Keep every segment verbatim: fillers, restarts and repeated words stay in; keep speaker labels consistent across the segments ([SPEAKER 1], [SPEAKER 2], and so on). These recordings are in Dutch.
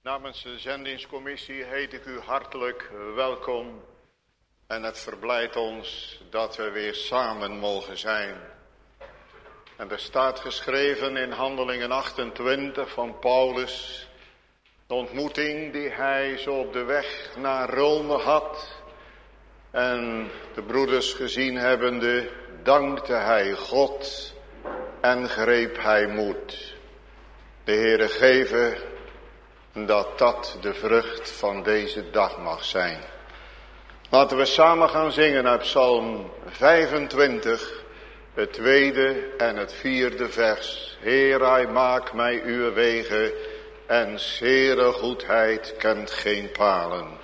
[SPEAKER 1] Namens de zendingscommissie heet ik u hartelijk welkom en het verblijdt ons dat we weer samen mogen zijn. En er staat geschreven in Handelingen achtentwintig van Paulus, de ontmoeting die hij zo op de weg naar Rome had en de broeders gezien hebbende, dankte hij God en greep hij moed. De Heere geven dat dat de vrucht van deze dag mag zijn. Laten we samen gaan zingen uit Psalm vijfentwintig, het tweede en het vierde vers. Heer, maak mij uw wegen en zere goedheid kent geen palen.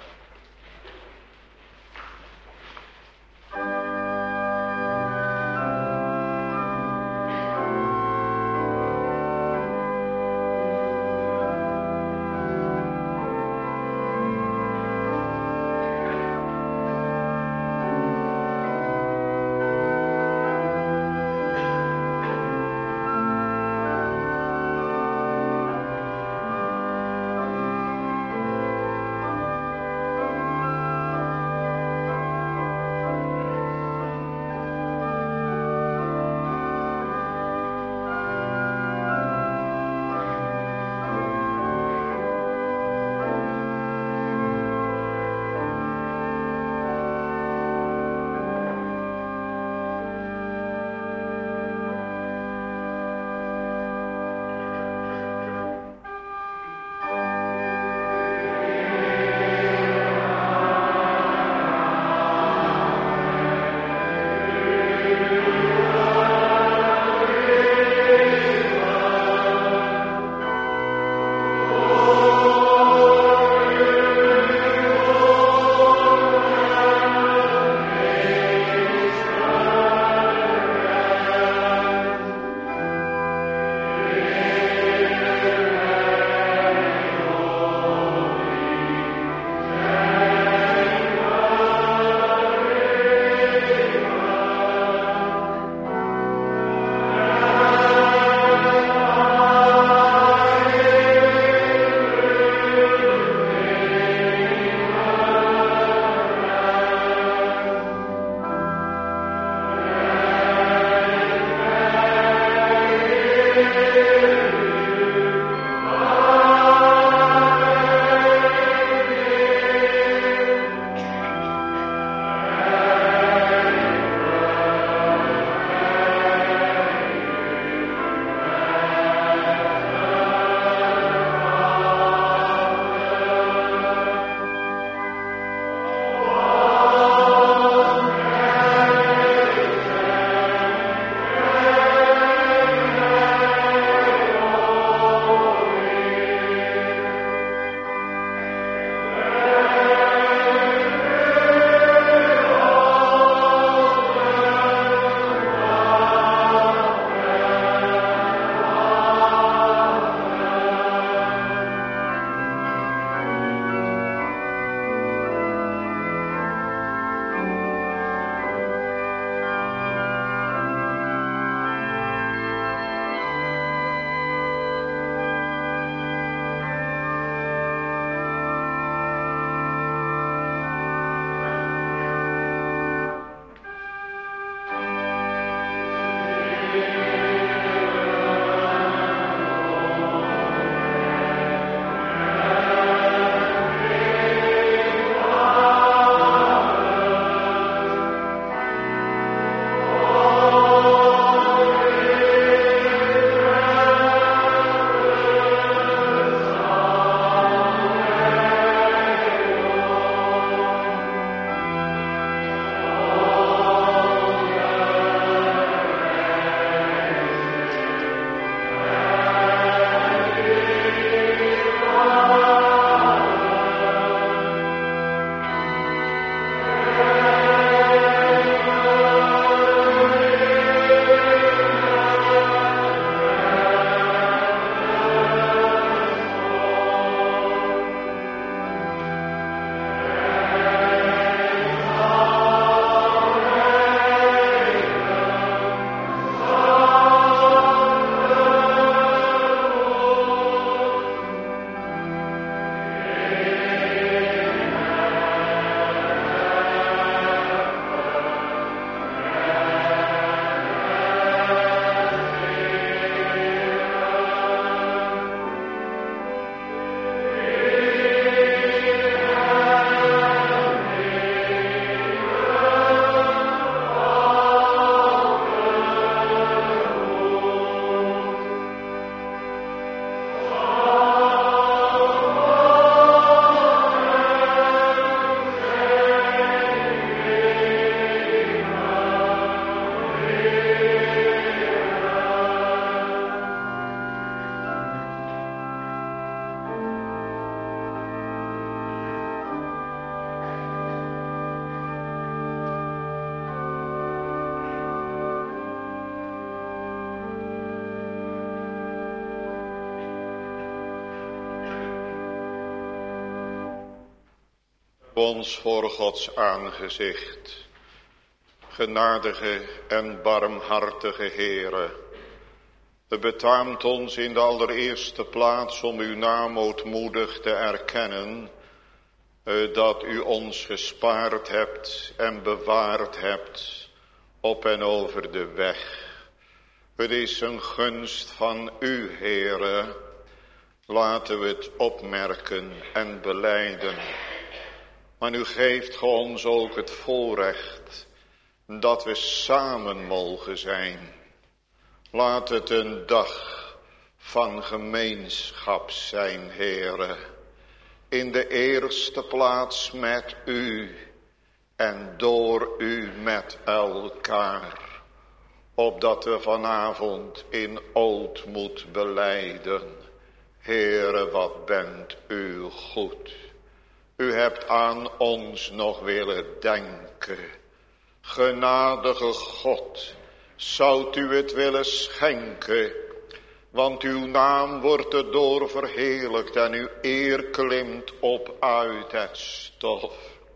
[SPEAKER 1] Ons voor Gods aangezicht. Genadige en barmhartige Heere, het betaamt ons in de allereerste plaats om uw naam ootmoedig te erkennen, dat u ons gespaard hebt en bewaard hebt op en over de weg. Het is een gunst van u, Heere, laten we het opmerken en belijden. Maar nu geeft ge ons ook het voorrecht dat we samen mogen zijn. Laat het een dag van gemeenschap zijn, Heere. In de eerste plaats met u en door u met elkaar. Opdat we vanavond in ootmoed belijden. Heere, wat bent u goed. U hebt aan ons nog willen denken. Genadige God, zoudt u het willen schenken, want uw naam wordt erdoor verheerlijkt en uw eer klimt op uit het stof.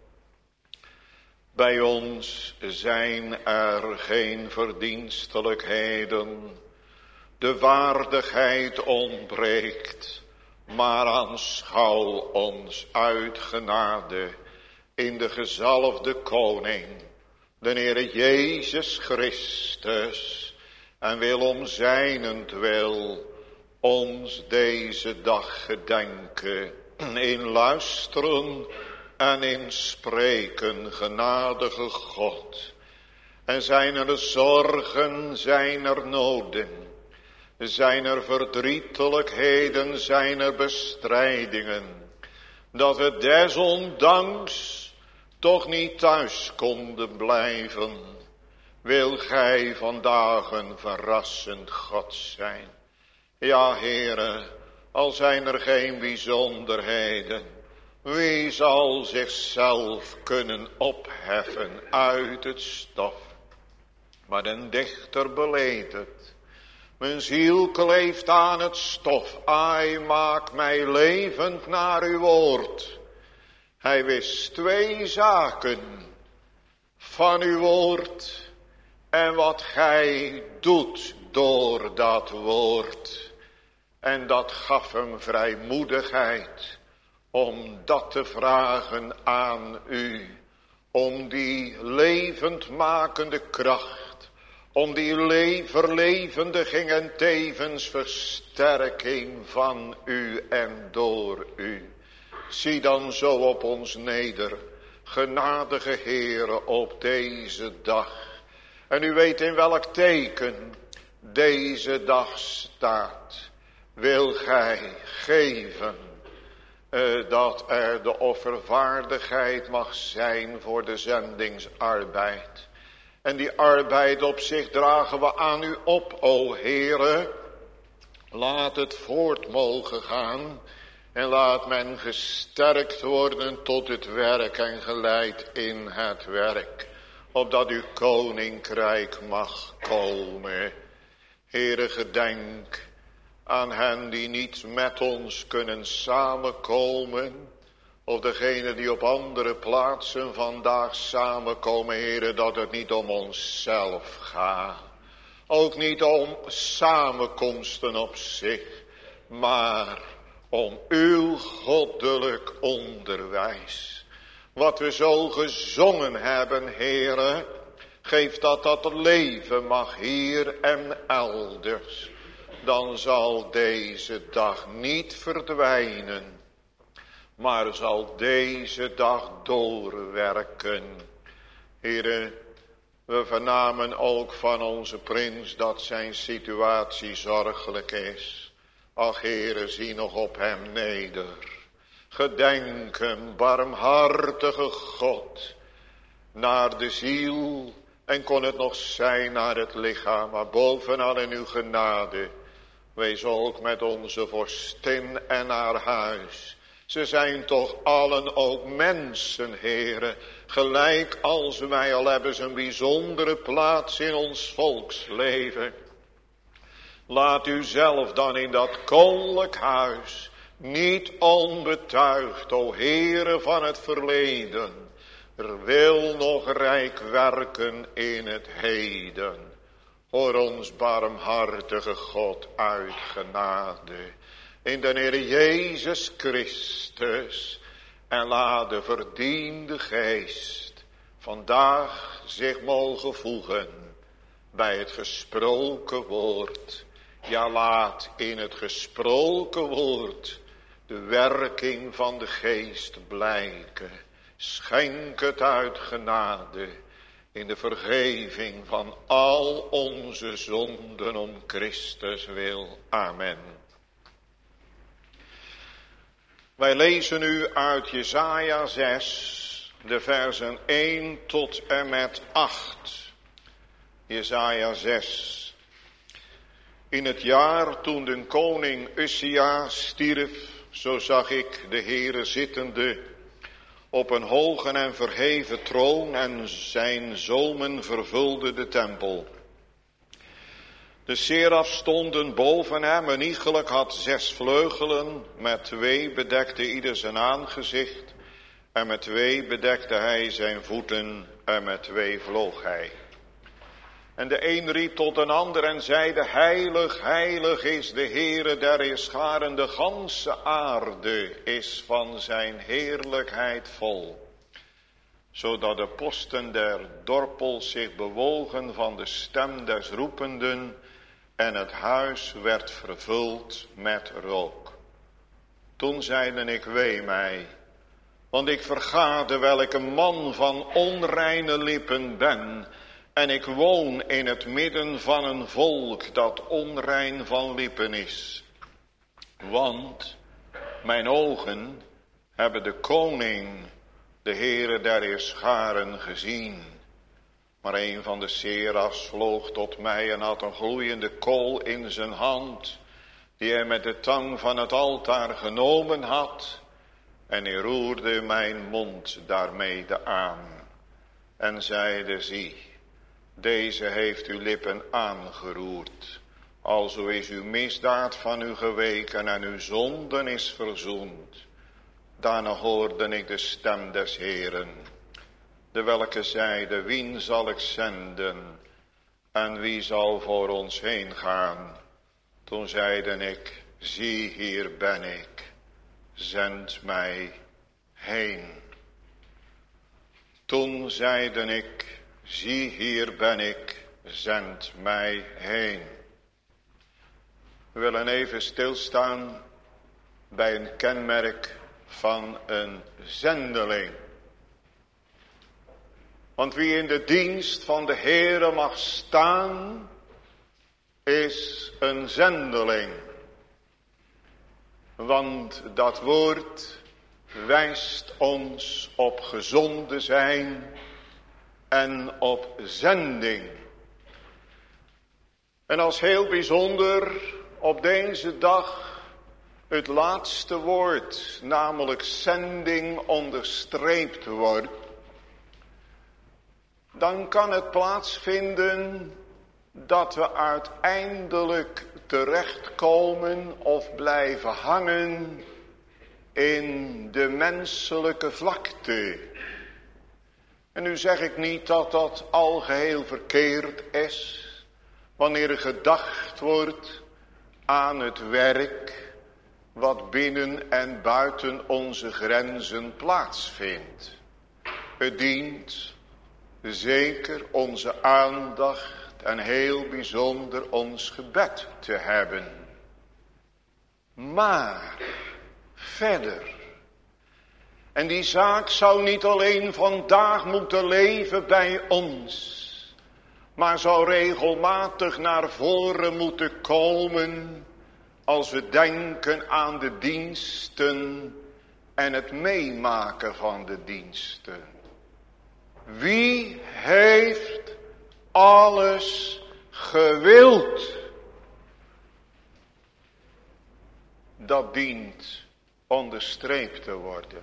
[SPEAKER 1] Bij ons zijn er geen verdienstelijkheden, de waardigheid ontbreekt, maar aanschouw ons uit genade in de gezalfde koning, de Heere Jezus Christus, en wil om zijnentwil ons deze dag gedenken, in luisteren en in spreken, genadige God. En zijn er zorgen, zijn er noden, zijn er verdrietelijkheden, zijn er bestrijdingen, dat we desondanks toch niet thuis konden blijven, wil gij vandaag een verrassend God zijn. Ja, Heere, al zijn er geen bijzonderheden, wie zal zichzelf kunnen opheffen uit het stof? Maar een dichter beleed het. Mijn ziel kleeft aan het stof, ai, maak mij levend naar uw woord. Hij wist twee zaken van uw woord en wat gij doet door dat woord. En dat gaf hem vrijmoedigheid om dat te vragen aan u. Om die levendmakende kracht, om die le- verlevendiging en tevens versterking van u en door u. Zie dan zo op ons neder, genadige Heere, op deze dag. En u weet in welk teken deze dag staat. Wil gij geven uh, dat er de offervaardigheid mag zijn voor de zendingsarbeid. En die arbeid op zich dragen we aan u op, o Heere. Laat het voort mogen gaan. En laat men gesterkt worden tot het werk en geleid in het werk. Opdat uw koninkrijk mag komen. Heere, gedenk aan hen die niet met ons kunnen samenkomen. Of degenen die op andere plaatsen vandaag samenkomen, Heere, dat het niet om onszelf gaat. Ook niet om samenkomsten op zich, maar om uw goddelijk onderwijs. Wat we zo gezongen hebben, Heere, geef dat dat leven mag hier en elders. Dan zal deze dag niet verdwijnen, maar zal deze dag doorwerken. Heere, we vernamen ook van onze prins dat zijn situatie zorgelijk is. Ach, Heere, zie nog op hem neder. Gedenk hem, barmhartige God, naar de ziel, en kon het nog zijn naar het lichaam, maar bovenal in uw genade. Wees ook met onze vorstin en haar huis. Ze zijn toch allen ook mensen, Heere, gelijk als wij, al hebben ze een bijzondere plaats in ons volksleven. Laat u zelf dan in dat koninklijk huis niet onbetuigd, o Heere van het verleden, er wil nog rijk werken in het heden. Hoor ons barmhartige God uit genade, in de Heer Jezus Christus, en laat de verdiende geest vandaag zich mogen voegen bij het gesproken woord. Ja, laat in het gesproken woord de werking van de geest blijken. Schenk het uit genade in de vergeving van al onze zonden om Christus wil. Amen. Wij lezen nu uit Jesaja zes, de versen één tot en met acht. Jesaja zes. In het jaar toen de koning Uzia stierf, zo zag ik de Heere zittende op een hoge en verheven troon, en zijn zolmen vervulden de tempel. De seraf stonden boven hem, een iegelijk had zes vleugelen, met twee bedekte ieder zijn aangezicht, en met twee bedekte hij zijn voeten, en met twee vloog hij. En de een riep tot een ander en zeide, heilig, heilig is de Heere der Heerscharen, de ganse aarde is van zijn heerlijkheid vol. Zodat de posten der dorpels zich bewogen van de stem des roependen, en het huis werd vervuld met rook. Toen zeiden ik, wee mij, want ik vergade welke man van onreine lippen ben, en ik woon in het midden van een volk dat onrein van lippen is. Want mijn ogen hebben de koning, de Heere der Heerscharen, gezien. Maar een van de serafs vloog tot mij en had een gloeiende kool in zijn hand, die hij met de tang van het altaar genomen had. En hij roerde mijn mond daarmede aan en zeide, zie, deze heeft uw lippen aangeroerd. Alzo is uw misdaad van u geweken en uw zonden is verzoend. Daarna hoorde ik de stem des Heeren, de welke zeide, wien zal ik zenden en wie zal voor ons heen gaan? Toen zeide ik, zie hier ben ik, zend mij heen. Toen zeide ik, zie hier ben ik, zend mij heen. We willen even stilstaan bij een kenmerk van een zendeling. Want wie in de dienst van de Heere mag staan, is een zendeling. Want dat woord wijst ons op gezonden zijn en op zending. En als heel bijzonder op deze dag het laatste woord, namelijk zending, onderstreept wordt, dan kan het plaatsvinden dat we uiteindelijk terechtkomen of blijven hangen in de menselijke vlakte. En nu zeg ik niet dat dat algeheel verkeerd is, wanneer er gedacht wordt aan het werk wat binnen en buiten onze grenzen plaatsvindt. Het dient zeker onze aandacht en heel bijzonder ons gebed te hebben. Maar verder, en die zaak zou niet alleen vandaag moeten leven bij ons, maar zou regelmatig naar voren moeten komen als we denken aan de diensten en het meemaken van de diensten. Wie heeft alles gewild? Dat dient onderstreept te worden.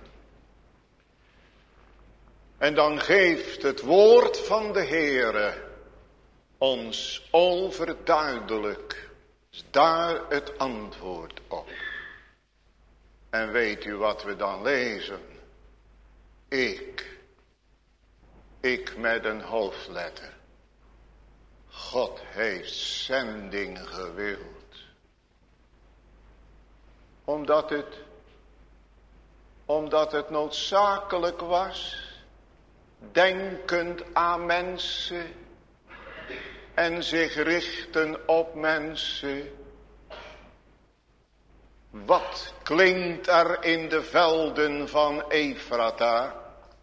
[SPEAKER 1] En dan geeft het woord van de Heere ons overduidelijk daar het antwoord op. En weet u wat we dan lezen? Ik. Ik met een hoofdletter. God heeft zending gewild. Omdat het, omdat het noodzakelijk was, denkend aan mensen en zich richten op mensen. Wat klinkt er in de velden van Efrata?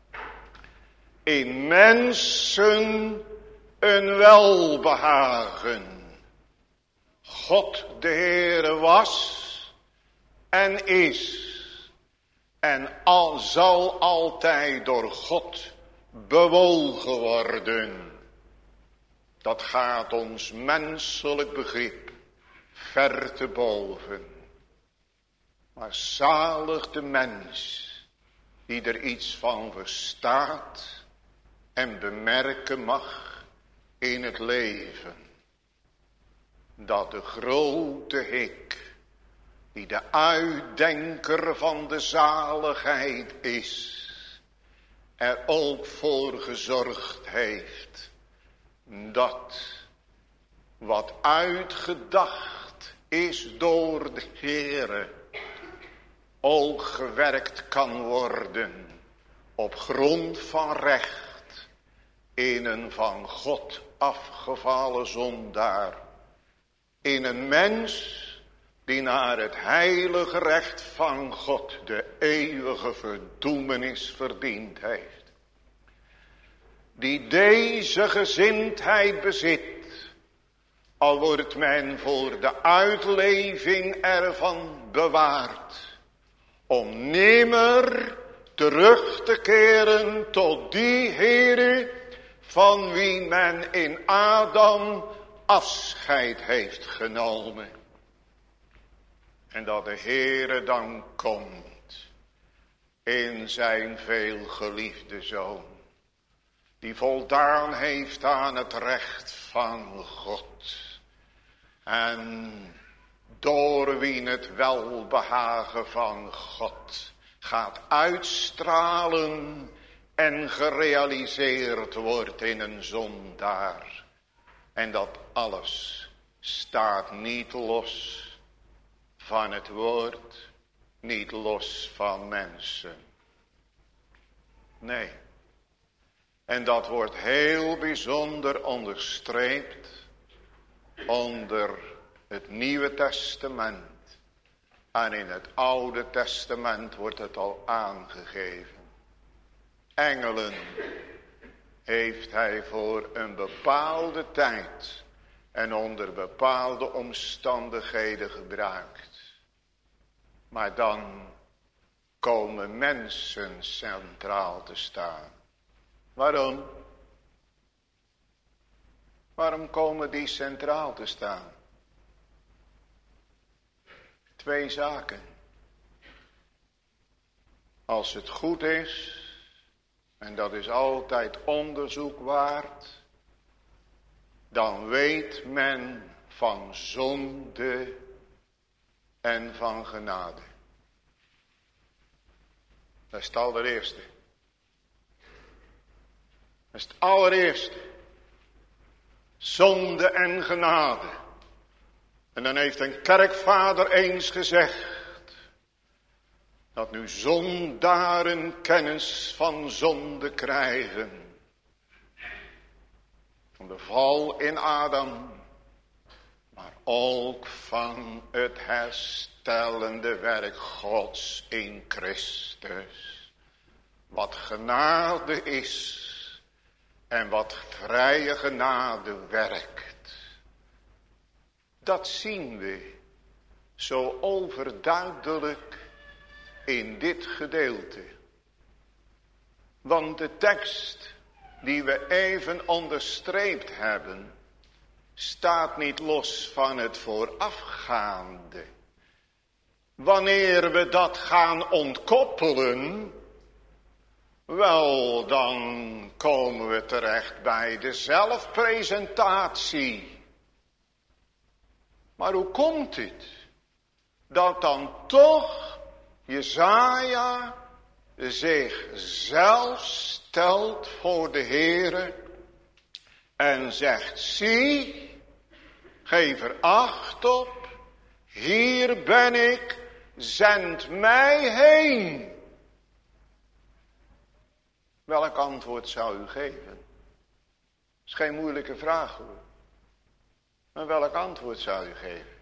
[SPEAKER 1] In mensen een welbehagen. God de Heere was en is en al zal altijd door God bewogen worden. Dat gaat ons menselijk begrip ver te boven. Maar zalig de mens die er iets van verstaat en bemerken mag in het leven. Dat de grote ik, die de uitdenker van de zaligheid is, er ook voor gezorgd heeft dat wat uitgedacht is door de Heere ook gewerkt kan worden op grond van recht in een van God afgevallen zondaar, in een mens die naar het heilige recht van God de eeuwige verdoemenis verdiend heeft. Die deze gezindheid bezit, al wordt men voor de uitleving ervan bewaard, om nimmer terug te keren tot die Heere van wie men in Adam afscheid heeft genomen. En dat de Heere dan komt in zijn veelgeliefde Zoon, die voldaan heeft aan het recht van God. En door wie het welbehagen van God gaat uitstralen en gerealiseerd wordt in een zondaar. En dat alles staat niet los van het woord, niet los van mensen. Nee. En dat wordt heel bijzonder onderstreept onder het Nieuwe Testament. En in het Oude Testament wordt het al aangegeven. Engelen heeft hij voor een bepaalde tijd en onder bepaalde omstandigheden gebruikt. Maar dan komen mensen centraal te staan. Waarom? Waarom komen die centraal te staan? Twee zaken. Als het goed is, en dat is altijd onderzoek waard, dan weet men van zonde en van genade. Dat is het allereerste. Dat is het allereerste. Zonde en genade. En dan heeft een kerkvader eens gezegd dat nu zondaren kennis van zonde krijgen. Van de val in Adam, maar ook van het herstellende werk Gods in Christus. Wat genade is en wat vrije genade werkt. Dat zien we zo overduidelijk in dit gedeelte. Want de tekst die we even onderstreept hebben, staat niet los van het voorafgaande. Wanneer we dat gaan ontkoppelen, wel, dan komen we terecht bij de zelfpresentatie. Maar hoe komt het dat dan toch Jesaja zich zelf stelt voor de Heere en zegt, zie, geef er acht op, hier ben ik, zend mij heen. Welk antwoord zou u geven? Dat is geen moeilijke vraag hoor. Maar welk antwoord zou u geven?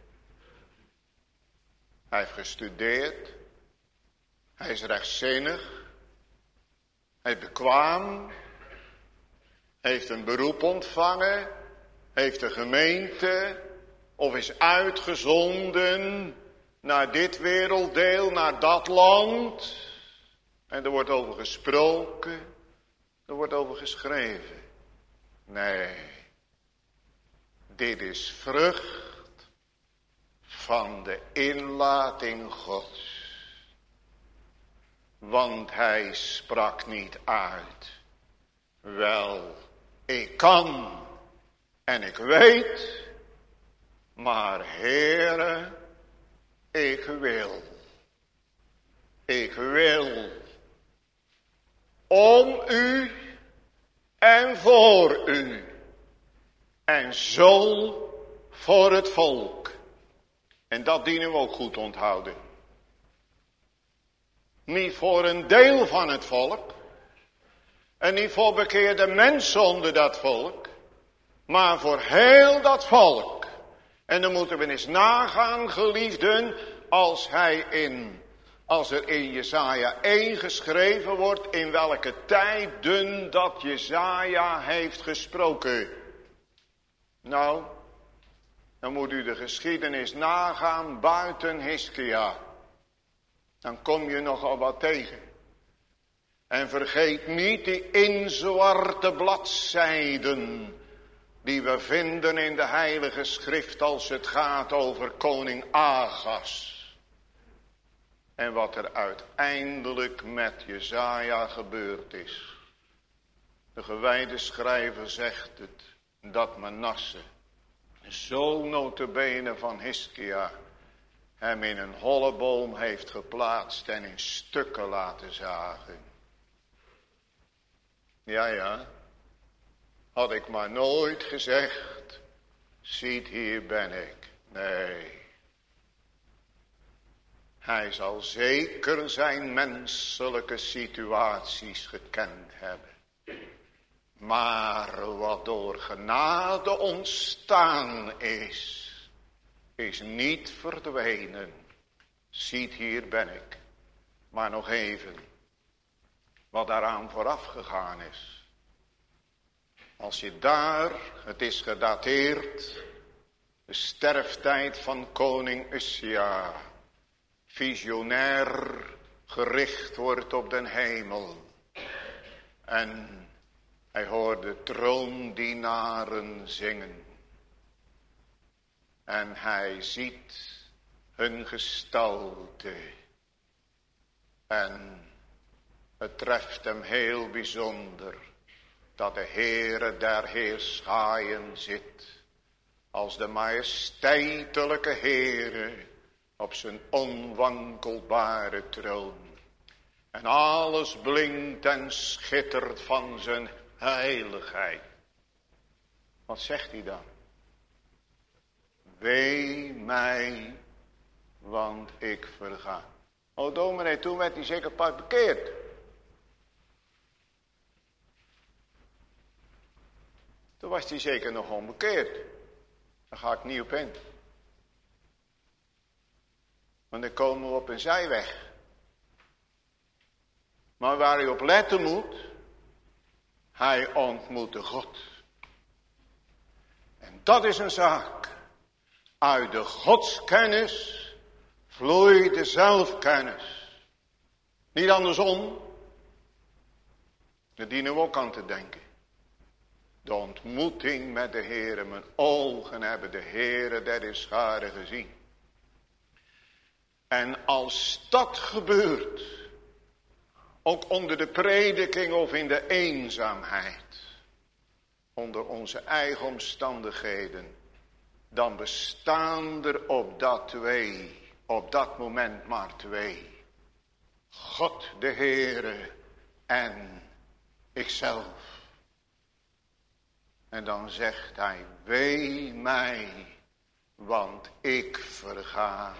[SPEAKER 1] Hij heeft gestudeerd. Hij is rechtzinnig. Hij is bekwaam. Heeft een beroep ontvangen. Heeft een gemeente. Of is uitgezonden naar dit werelddeel, naar dat land. En er wordt over gesproken. Er wordt over geschreven. Nee. Dit is vrucht van de inlating Gods. Want hij sprak niet uit. Wel, ik kan en ik weet, maar Heere, ik wil. Ik wil om u en voor u. En zo voor het volk. En dat dienen we ook goed onthouden. Niet voor een deel van het volk. En niet voor bekeerde mensen onder dat volk. Maar voor heel dat volk. En dan moeten we eens nagaan, geliefden, als hij in, als er in Jesaja één geschreven wordt, in welke tijden dat Jesaja heeft gesproken. Nou, dan moet u de geschiedenis nagaan buiten Hiskia. Dan kom je nogal wat tegen. En vergeet niet die inzwarte bladzijden die we vinden in de Heilige Schrift als het gaat over koning Agas. En wat er uiteindelijk met Jesaja gebeurd is. De gewijde schrijver zegt het, dat Manasse, zoon notabene van Hiskia, hem in een holleboom heeft geplaatst en in stukken laten zagen. Ja, ja, had ik maar nooit gezegd, ziet hier ben ik. Nee. Hij zal zeker zijn menselijke situaties gekend hebben. Maar wat door genade ontstaan is, is niet verdwenen. Ziet, hier ben ik. Maar nog even, wat daaraan vooraf gegaan is. Als je daar, het is gedateerd, de sterftijd van koning Uzia, visionair gericht wordt op den hemel. En hij hoorde troondienaren zingen. En hij ziet hun gestalte. En het treft hem heel bijzonder dat de Heere der Heerschaaien zit. Als de majesteitelijke Heere op zijn onwankelbare troon. En alles blinkt en schittert van zijn heiligheid. Wat zegt hij dan? Wee mij, want ik verga. O dominee, toen werd hij zeker pas bekeerd. Toen was hij zeker nog onbekeerd. Daar ga ik niet op in. Want dan komen we op een zijweg. Maar waar hij op letten moet, hij ontmoette God. En dat is een zaak. Uit de godskennis vloeit de zelfkennis. Niet andersom. Daar dienen we ook aan te denken. De ontmoeting met de Heere. Mijn ogen hebben de Heere der Heerscharen gezien. En als dat gebeurt, ook onder de prediking of in de eenzaamheid, onder onze eigen omstandigheden, dan bestaan er op dat twee, op dat moment maar twee. God de Heere en ikzelf. En dan zegt hij, wee mij, want ik verga.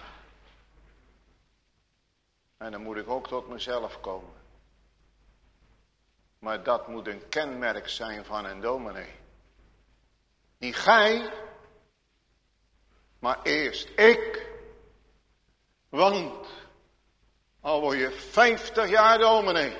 [SPEAKER 1] En dan moet ik ook tot mezelf komen. Maar dat moet een kenmerk zijn van een dominee. Niet gij, maar eerst ik. Want al word je vijftig jaar dominee.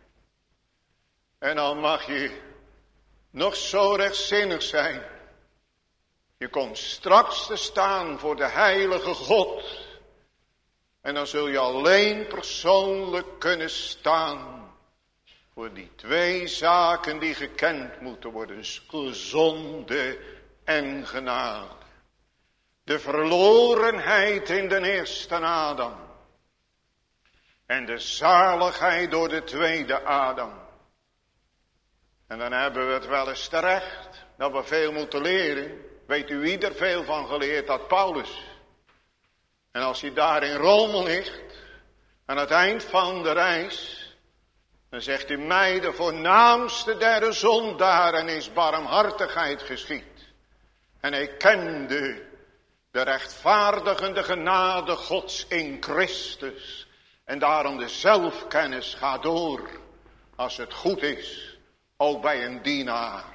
[SPEAKER 1] En dan mag je nog zo rechtzinnig zijn. Je komt straks te staan voor de heilige God. En dan zul je alleen persoonlijk kunnen staan. Voor die twee zaken die gekend moeten worden. Zonde en genade. De verlorenheid in de eerste Adam. En de zaligheid door de tweede Adam. En dan hebben we het wel eens terecht. Dat we veel moeten leren. Weet u wie er veel van geleerd had? Paulus. En als hij daar in Rome ligt. Aan het eind van de reis. Dan zegt hij mij de voornaamste der zondaren is barmhartigheid geschied. En hij kende de rechtvaardigende genade Gods in Christus. En daarom de zelfkennis gaat door. Als het goed is. Ook bij een dienaar.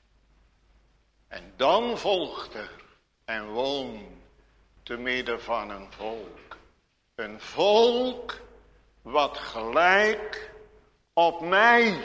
[SPEAKER 1] En dan volgt er. En woon te midden van een volk. Een volk wat gelijk op mij.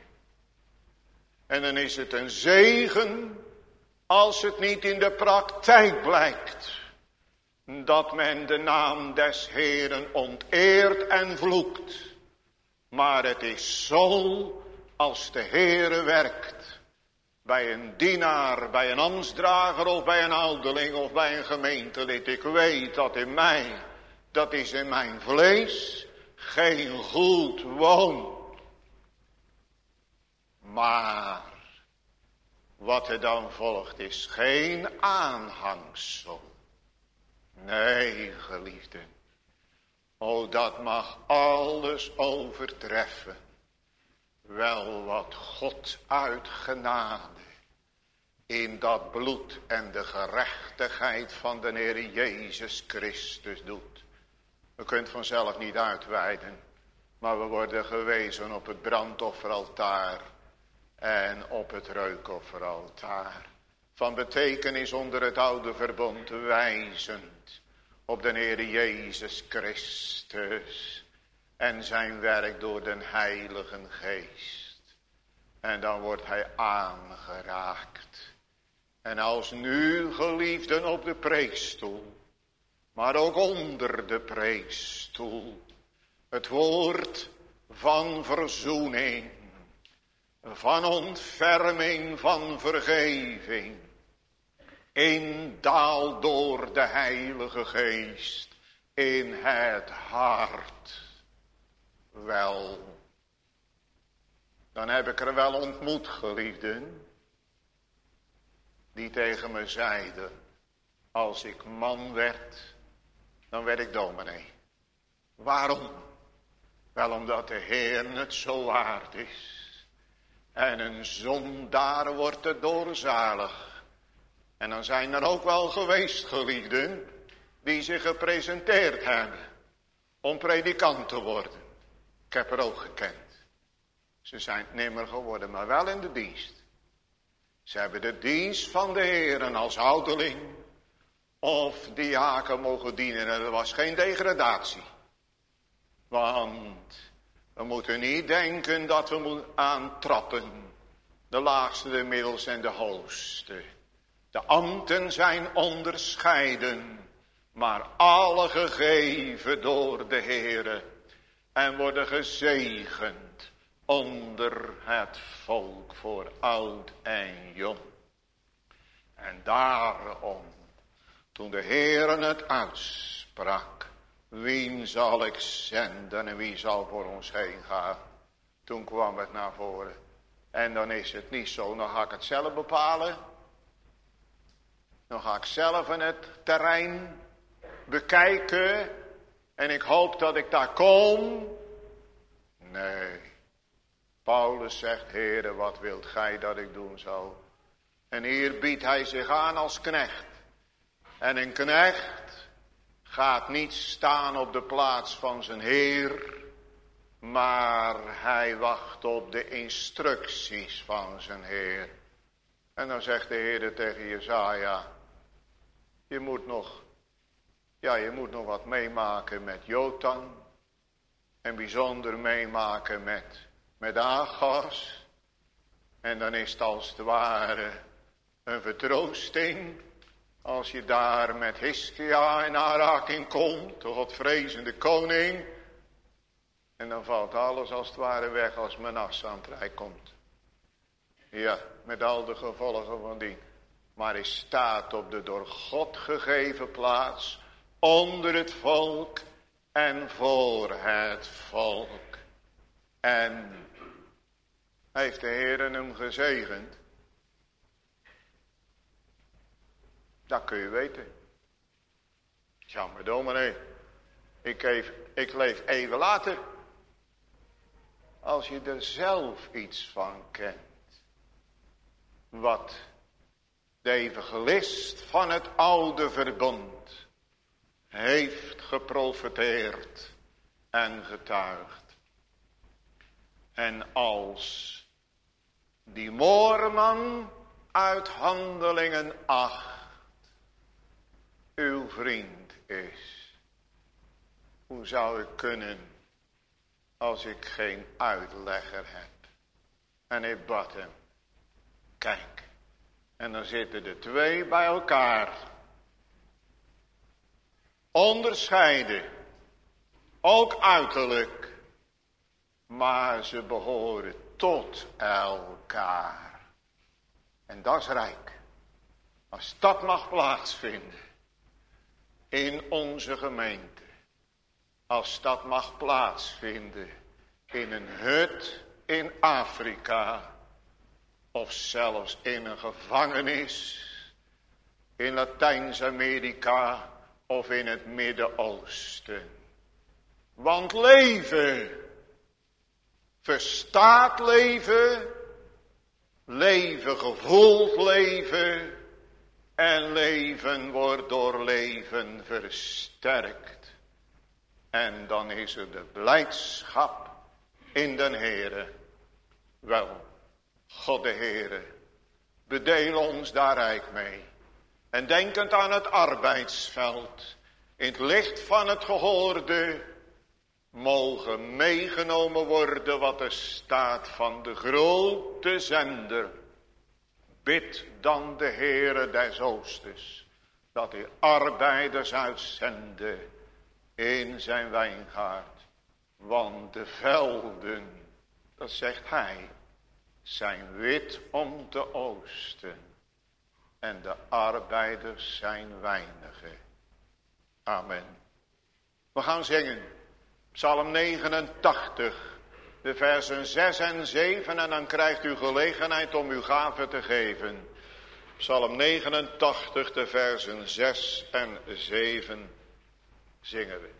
[SPEAKER 1] En dan is het een zegen. Als het niet in de praktijk blijkt. Dat men de naam des Heeren onteert en vloekt. Maar het is zo als de Heere werkt. Bij een dienaar, bij een ambtsdrager of bij een ouderling of bij een gemeentelid. Ik weet dat in mij, dat is in mijn vlees, geen goed woont. Maar wat er dan volgt is geen aanhangsel. Nee, geliefden. O, dat mag alles overtreffen. Wel wat God uit genade in dat bloed en de gerechtigheid van de Heer Jezus Christus doet. We kunnen het vanzelf niet uitweiden, maar we worden gewezen op het brandofferaltaar en op het reukofferaltaar. Van betekenis onder het oude verbond wijzend op de Heer Jezus Christus. En zijn werk door de Heilige Geest. En dan wordt hij aangeraakt. En als nu geliefden op de preekstoel. Maar ook onder de preekstoel. Het woord van verzoening. Van ontferming, van vergeving. Indaalt door de Heilige Geest. In het hart. Wel, dan heb ik er wel ontmoet, geliefden, die tegen me zeiden, als ik man werd, dan werd ik dominee. Waarom? Wel omdat de Heer het zo waard is. En een zondaar wordt er doorzalig. En dan zijn er ook wel geweest, geliefden, die zich gepresenteerd hebben om predikant te worden. Ik heb er ook gekend. Ze zijn het nimmer geworden, maar wel in de dienst. Ze hebben de dienst van de Heer als ouderling of diaken mogen dienen. En er was geen degradatie. Want we moeten niet denken dat we moeten aantrappen. De laagste, de middelste en de hoogste. De ambten zijn onderscheiden, maar alle gegeven door de Heere. En worden gezegend onder het volk voor oud en jong. En daarom, toen de Heere het uitsprak, wie zal ik zenden en wie zal voor ons heen gaan? Toen kwam het naar voren. En dan is het niet zo, dan ga ik het zelf bepalen. Dan ga ik zelf in het terrein bekijken. En ik hoop dat ik daar kom. Nee. Paulus zegt, Heere, wat wilt gij dat ik doen zal? En hier biedt hij zich aan als knecht. En een knecht gaat niet staan op de plaats van zijn Heer, maar hij wacht op de instructies van zijn Heer. En dan zegt de Heer tegen Jesaja, je moet nog, ja, je moet nog wat meemaken met Jotam. En bijzonder meemaken met, met Agas. En dan is het als het ware een vertroosting. Als je daar met Hiskia in aanraking komt, de godvrezende koning. En dan valt alles als het ware weg als Manasse aan het rijk komt. Ja, met al de gevolgen van die. Maar hij staat op de door God gegeven plaats, onder het volk en voor het volk. En heeft de Heer hem gezegend? Dat kun je weten. Ja, maar dominee, ik, leef, ik leef even later. Als je er zelf iets van kent. Wat de evangelist van het oude verbond heeft geprofeteerd en getuigd. En als die moorman uit Handelingen acht uw vriend is, hoe zou ik kunnen als ik geen uitlegger heb? En ik bad hem, kijk, en dan zitten de twee bij elkaar, onderscheiden, ook uiterlijk, maar ze behoren tot elkaar. En dat is rijk. Als dat mag plaatsvinden in onze gemeente, als dat mag plaatsvinden in een hut in Afrika, of zelfs in een gevangenis in Latijns-Amerika of in het Midden-Oosten. Want leven verstaat leven, leven gevoelt leven en leven wordt door leven versterkt. En dan is er de blijdschap in den Heere. Wel, God de Heere, bedeel ons daar rijk mee. En denkend aan het arbeidsveld, in het licht van het gehoorde, mogen meegenomen worden wat er staat van de grote zender. Bid dan de Heere des Oostens, dat hij arbeiders uitzende in zijn wijngaard. Want de velden, dat zegt hij, zijn wit om te oosten. En de arbeiders zijn weinige. Amen. We gaan zingen. Psalm negenentachtig. De versen zes en zeven. En dan krijgt u gelegenheid om uw gave te geven. Psalm negenentachtig. De versen zes en zeven. Zingen we.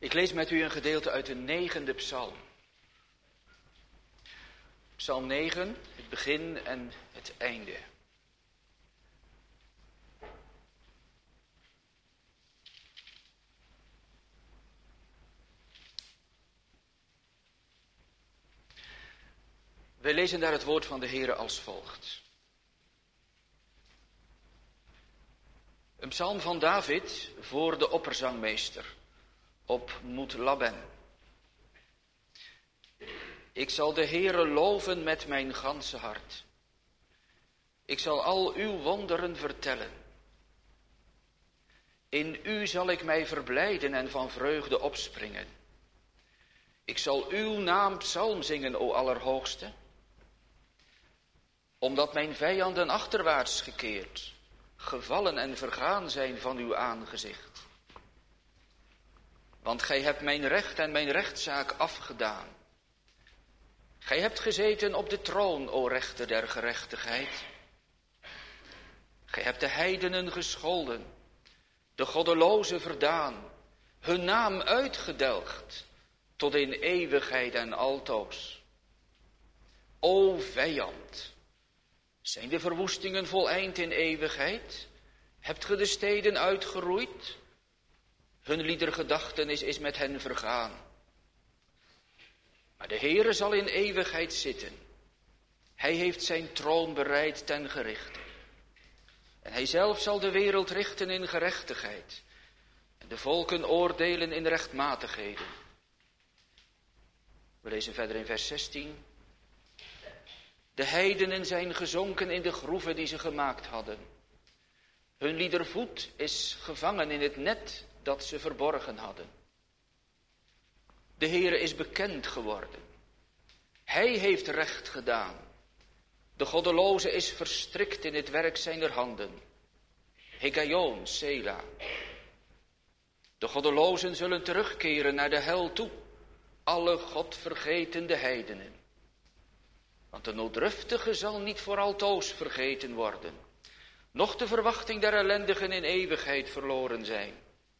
[SPEAKER 2] Ik lees met u een gedeelte uit de negende psalm. Psalm negen, het begin en het einde. Wij lezen daar het woord van de Heere als volgt. Een psalm van David voor de opperzangmeester op Moed Labben. Ik zal de Heere loven met mijn ganse hart. Ik zal al uw wonderen vertellen. In u zal ik mij verblijden en van vreugde opspringen. Ik zal uw naam psalm zingen, o Allerhoogste, omdat mijn vijanden achterwaarts gekeerd, gevallen en vergaan zijn van uw aangezicht. Want gij hebt mijn recht en mijn rechtszaak afgedaan. Gij hebt gezeten op de troon, o rechter der gerechtigheid. Gij hebt de heidenen gescholden, de goddelozen verdaan, hun naam uitgedelgd, tot in eeuwigheid en altoos. O vijand, zijn de verwoestingen voleind in eeuwigheid? Hebt ge de steden uitgeroeid? Hun liedergedachtenis is met hen vergaan. Maar de Heere zal in eeuwigheid zitten. Hij heeft zijn troon bereid ten gerichte. En hij zelf zal de wereld richten in gerechtigheid. En de volken oordelen in rechtmatigheden. We lezen verder in vers zestien. De heidenen zijn gezonken in de groeven die ze gemaakt hadden. Hun liedervoet is gevangen in het net dat ze verborgen hadden. De Heere is bekend geworden. Hij heeft recht gedaan. De goddeloze is verstrikt in het werk zijner handen. Hegayon, Sela. De goddelozen zullen terugkeren naar de hel toe. Alle godvergetende heidenen. Want de nooddruftige zal niet voor altoos vergeten worden. Noch de verwachting der ellendigen in eeuwigheid verloren zijn.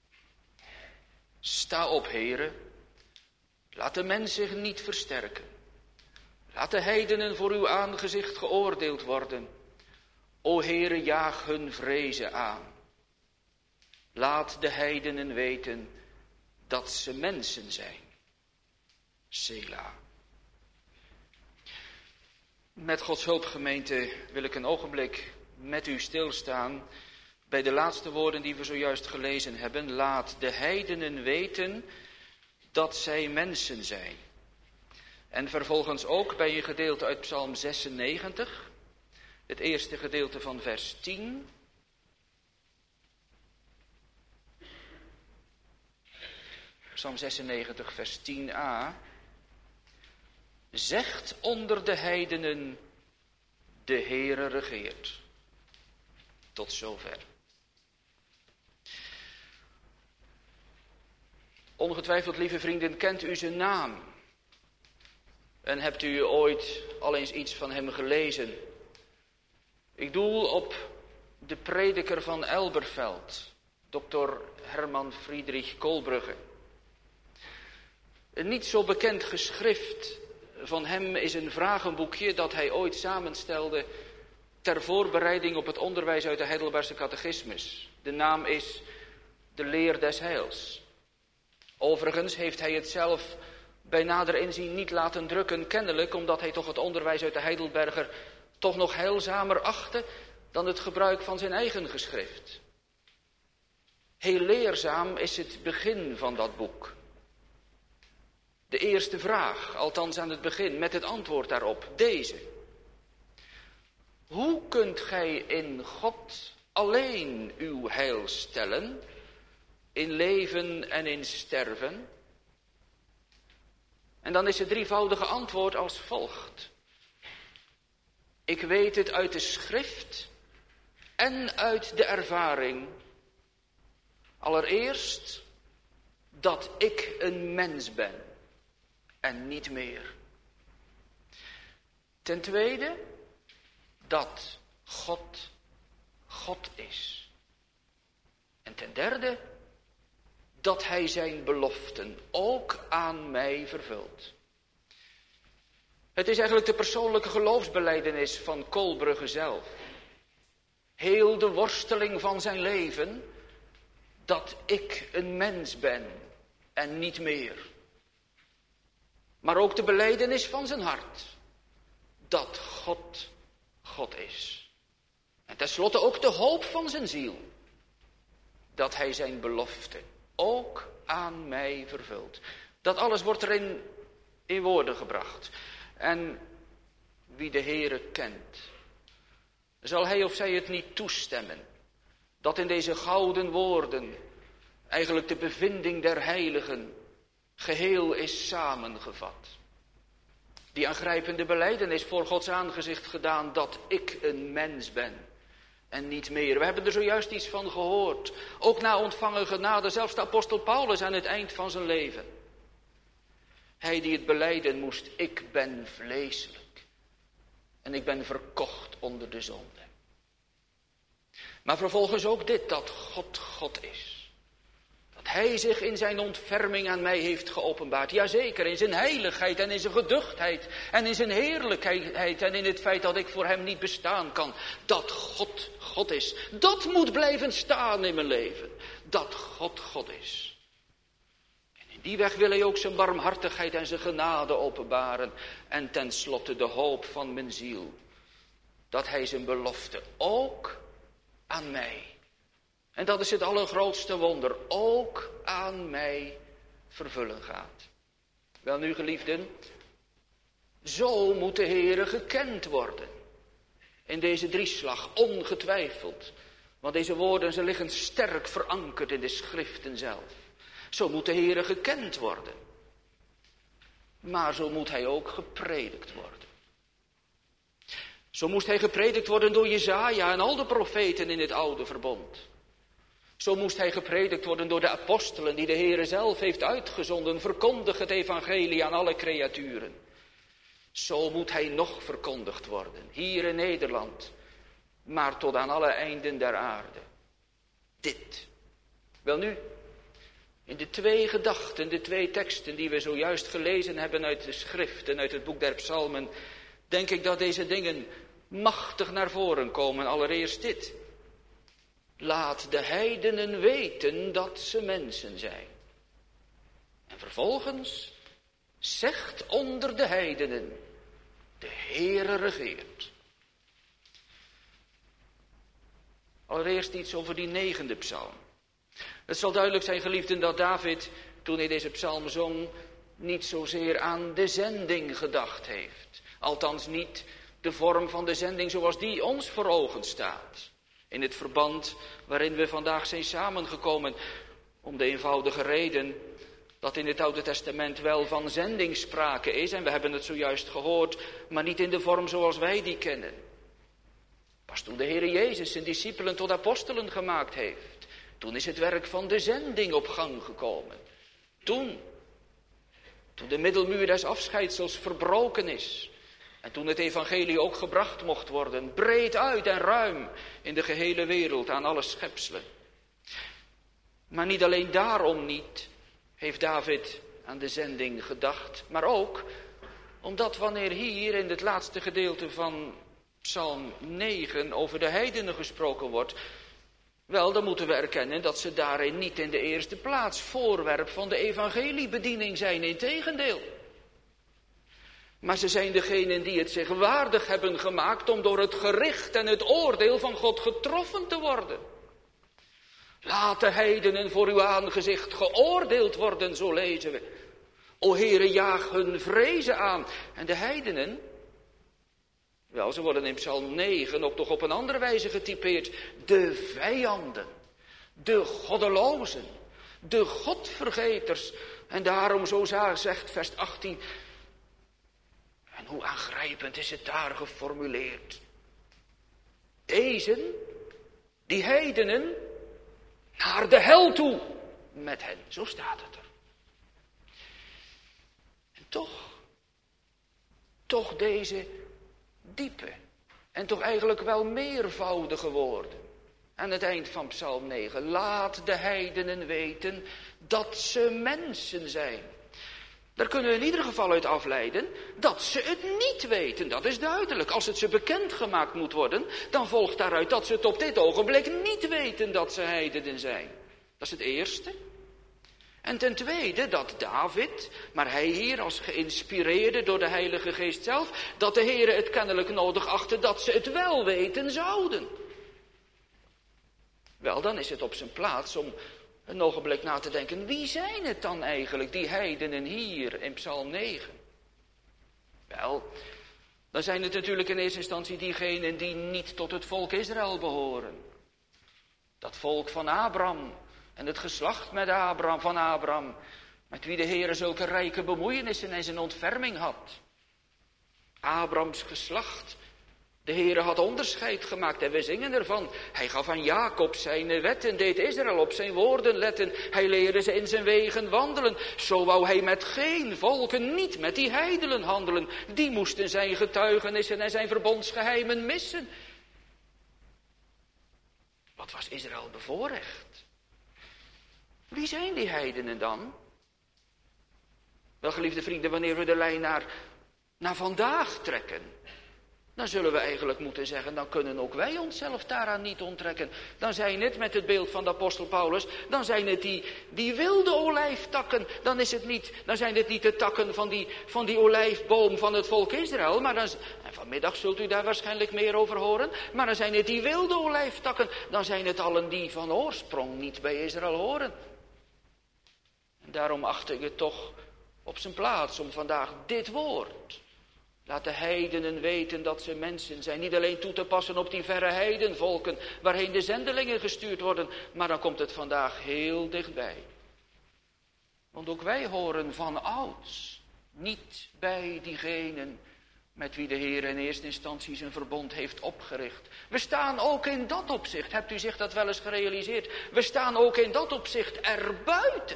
[SPEAKER 2] Sta op, Heere. Laat de mens zich niet versterken. Laat de heidenen voor uw aangezicht geoordeeld worden. O Heere, jaag hun vrezen aan. Laat de heidenen weten dat ze mensen zijn. Sela. Met Gods hulp, gemeente, wil ik een ogenblik met u stilstaan bij de laatste woorden die we zojuist gelezen hebben. Laat de heidenen weten dat zij mensen zijn. En vervolgens ook bij een gedeelte uit Psalm zesennegentig, het eerste gedeelte van vers tien. Psalm zesennegentig, vers tien a. Zegt onder de heidenen, de Heere regeert. Tot zover. Ongetwijfeld, lieve vrienden, kent u zijn naam. En hebt u ooit al eens iets van hem gelezen? Ik doel op de prediker van Elberfeld, dokter Herman Friedrich Kohlbrugge. Een niet zo bekend geschrift van hem is een vragenboekje dat hij ooit samenstelde ter voorbereiding op het onderwijs uit de Heidelbergse catechismus. De naam is De Leer des Heils. Overigens heeft hij het zelf bij nader inzien niet laten drukken, kennelijk omdat hij toch het onderwijs uit de Heidelberger toch nog heilzamer achtte dan het gebruik van zijn eigen geschrift. Heel leerzaam is het begin van dat boek. De eerste vraag, althans aan het begin, met het antwoord daarop, deze. Hoe kunt gij in God alleen uw heil stellen, in leven en in sterven? En dan is het drievoudige antwoord als volgt. Ik weet het uit de schrift en uit de ervaring. Allereerst dat ik een mens ben en niet meer. Ten tweede dat God God is. En ten derde dat hij zijn beloften ook aan mij vervult. Het is eigenlijk de persoonlijke geloofsbelijdenis van Kolbrugge zelf. Heel de worsteling van zijn leven, dat ik een mens ben en niet meer. Maar ook de belijdenis van zijn hart, dat God God is. En tenslotte ook de hoop van zijn ziel, dat hij zijn belofte ook aan mij vervult. Dat alles wordt erin in woorden gebracht. En wie de Heere kent, zal hij of zij het niet toestemmen, dat in deze gouden woorden eigenlijk de bevinding der heiligen geheel is samengevat. Die aangrijpende belijdenis voor Gods aangezicht gedaan, dat ik een mens ben en niet meer. We hebben er zojuist iets van gehoord. Ook na ontvangen genade, zelfs de apostel Paulus aan het eind van zijn leven. Hij die het belijden moest, ik ben vleeselijk en ik ben verkocht onder de zonde. Maar vervolgens ook dit, dat God God is. Dat hij zich in zijn ontferming aan mij heeft geopenbaard. Jazeker, in zijn heiligheid en in zijn geduchtheid en in zijn heerlijkheid en in het feit dat ik voor hem niet bestaan kan. Dat God God is. Dat moet blijven staan in mijn leven. Dat God God is. En in die weg wil hij ook zijn barmhartigheid en zijn genade openbaren. En tenslotte de hoop van mijn ziel. Dat hij zijn belofte ook aan mij. En dat is het allergrootste wonder, ook aan mij vervullen gaat. Wel nu, geliefden, zo moet de Heere gekend worden. In deze drieslag, ongetwijfeld. Want deze woorden, ze liggen sterk verankerd in de schriften zelf. Zo moet de Heere gekend worden. Maar zo moet hij ook gepredikt worden. Zo moest hij gepredikt worden door Jesaja en al de profeten in het oude verbond. Zo moest hij gepredikt worden door de apostelen die de Heere zelf heeft uitgezonden. Verkondig het evangelie aan alle creaturen. Zo moet hij nog verkondigd worden, hier in Nederland, maar tot aan alle einden der aarde. Dit. Welnu, in de twee gedachten, de twee teksten die we zojuist gelezen hebben uit de schrift en uit het boek der psalmen, denk ik dat deze dingen machtig naar voren komen. Allereerst dit. Laat de heidenen weten dat ze mensen zijn. En vervolgens zegt onder de heidenen, de Heere regeert. Allereerst iets over die negende psalm. Het zal duidelijk zijn, geliefden, dat David, toen hij deze psalm zong, niet zozeer aan de zending gedacht heeft. Althans niet de vorm van de zending zoals die ons voor ogen staat. In het verband waarin we vandaag zijn samengekomen. Om de eenvoudige reden dat in het Oude Testament wel van zending sprake is. En we hebben het zojuist gehoord, maar niet in de vorm zoals wij die kennen. Pas toen de Heere Jezus zijn discipelen tot apostelen gemaakt heeft. Toen is het werk van de zending op gang gekomen. Toen. Toen de middelmuur des afscheidsels verbroken is. En toen het evangelie ook gebracht mocht worden, breed uit en ruim in de gehele wereld aan alle schepselen. Maar niet alleen daarom niet heeft David aan de zending gedacht, maar ook omdat wanneer hier in het laatste gedeelte van Psalm negen over de heidenen gesproken wordt, wel, dan moeten we erkennen dat ze daarin niet in de eerste plaats voorwerp van de evangeliebediening zijn, integendeel. Maar ze zijn degenen die het zich waardig hebben gemaakt om door het gericht en het oordeel van God getroffen te worden. Laat de heidenen voor uw aangezicht geoordeeld worden, zo lezen we. O Heere, jaag hun vrezen aan. En de heidenen, wel, ze worden in Psalm negen ook toch op een andere wijze getypeerd. De vijanden, de goddelozen, de godvergeters. En daarom, zo zegt vers achttien... En hoe aangrijpend is het daar geformuleerd. Deze, die heidenen, naar de hel toe met hen. Zo staat het er. En toch, toch deze diepe en toch eigenlijk wel meervoudige woorden. aan het eind van Psalm negen. Laat de heidenen weten dat ze mensen zijn. Daar kunnen we in ieder geval uit afleiden dat ze het niet weten. Dat is duidelijk. Als het ze bekendgemaakt moet worden, dan volgt daaruit dat ze het op dit ogenblik niet weten dat ze heidenen zijn. Dat is het eerste. En ten tweede dat David, maar hij hier als geïnspireerde door de Heilige Geest zelf, dat de Heere het kennelijk nodig achtte dat ze het wel weten zouden. Wel, dan is het op zijn plaats om een ogenblik na te denken, wie zijn het dan eigenlijk, die heidenen hier in Psalm negen? Wel, dan zijn het natuurlijk in eerste instantie diegenen die niet tot het volk Israël behoren. Dat volk van Abraham en het geslacht met Abraham, van Abraham, met wie de Heere zulke rijke bemoeienissen en zijn ontferming had. Abrahams geslacht. De Heere had onderscheid gemaakt en we zingen ervan. Hij gaf aan Jacob zijn wetten, deed Israël op zijn woorden letten. Hij leerde ze in zijn wegen wandelen. Zo wou hij met geen volken, niet met die heidenen handelen. Die moesten zijn getuigenissen en zijn verbondsgeheimen missen. Wat was Israël bevoorrecht? Wie zijn die heidenen dan? Wel, geliefde vrienden, wanneer we de lijn naar, naar vandaag trekken, dan zullen we eigenlijk moeten zeggen, dan kunnen ook wij onszelf daaraan niet onttrekken. Dan zijn het, met het beeld van de apostel Paulus, dan zijn het die, die wilde olijftakken. Dan, is het niet, dan zijn het niet de takken van die, van die olijfboom van het volk Israël. Maar dan, en vanmiddag zult u daar waarschijnlijk meer over horen. Maar dan zijn het die wilde olijftakken. Dan zijn het allen die van oorsprong niet bij Israël horen. En daarom acht ik het toch op zijn plaats om vandaag dit woord, laat de heidenen weten dat ze mensen zijn, niet alleen toe te passen op die verre heidenvolken waarheen de zendelingen gestuurd worden, maar dan komt het vandaag heel dichtbij. Want ook wij horen van ouds niet bij diegenen met wie de Heer in eerste instantie zijn verbond heeft opgericht. We staan ook in dat opzicht, hebt u zich dat wel eens gerealiseerd, we staan ook in dat opzicht erbuiten.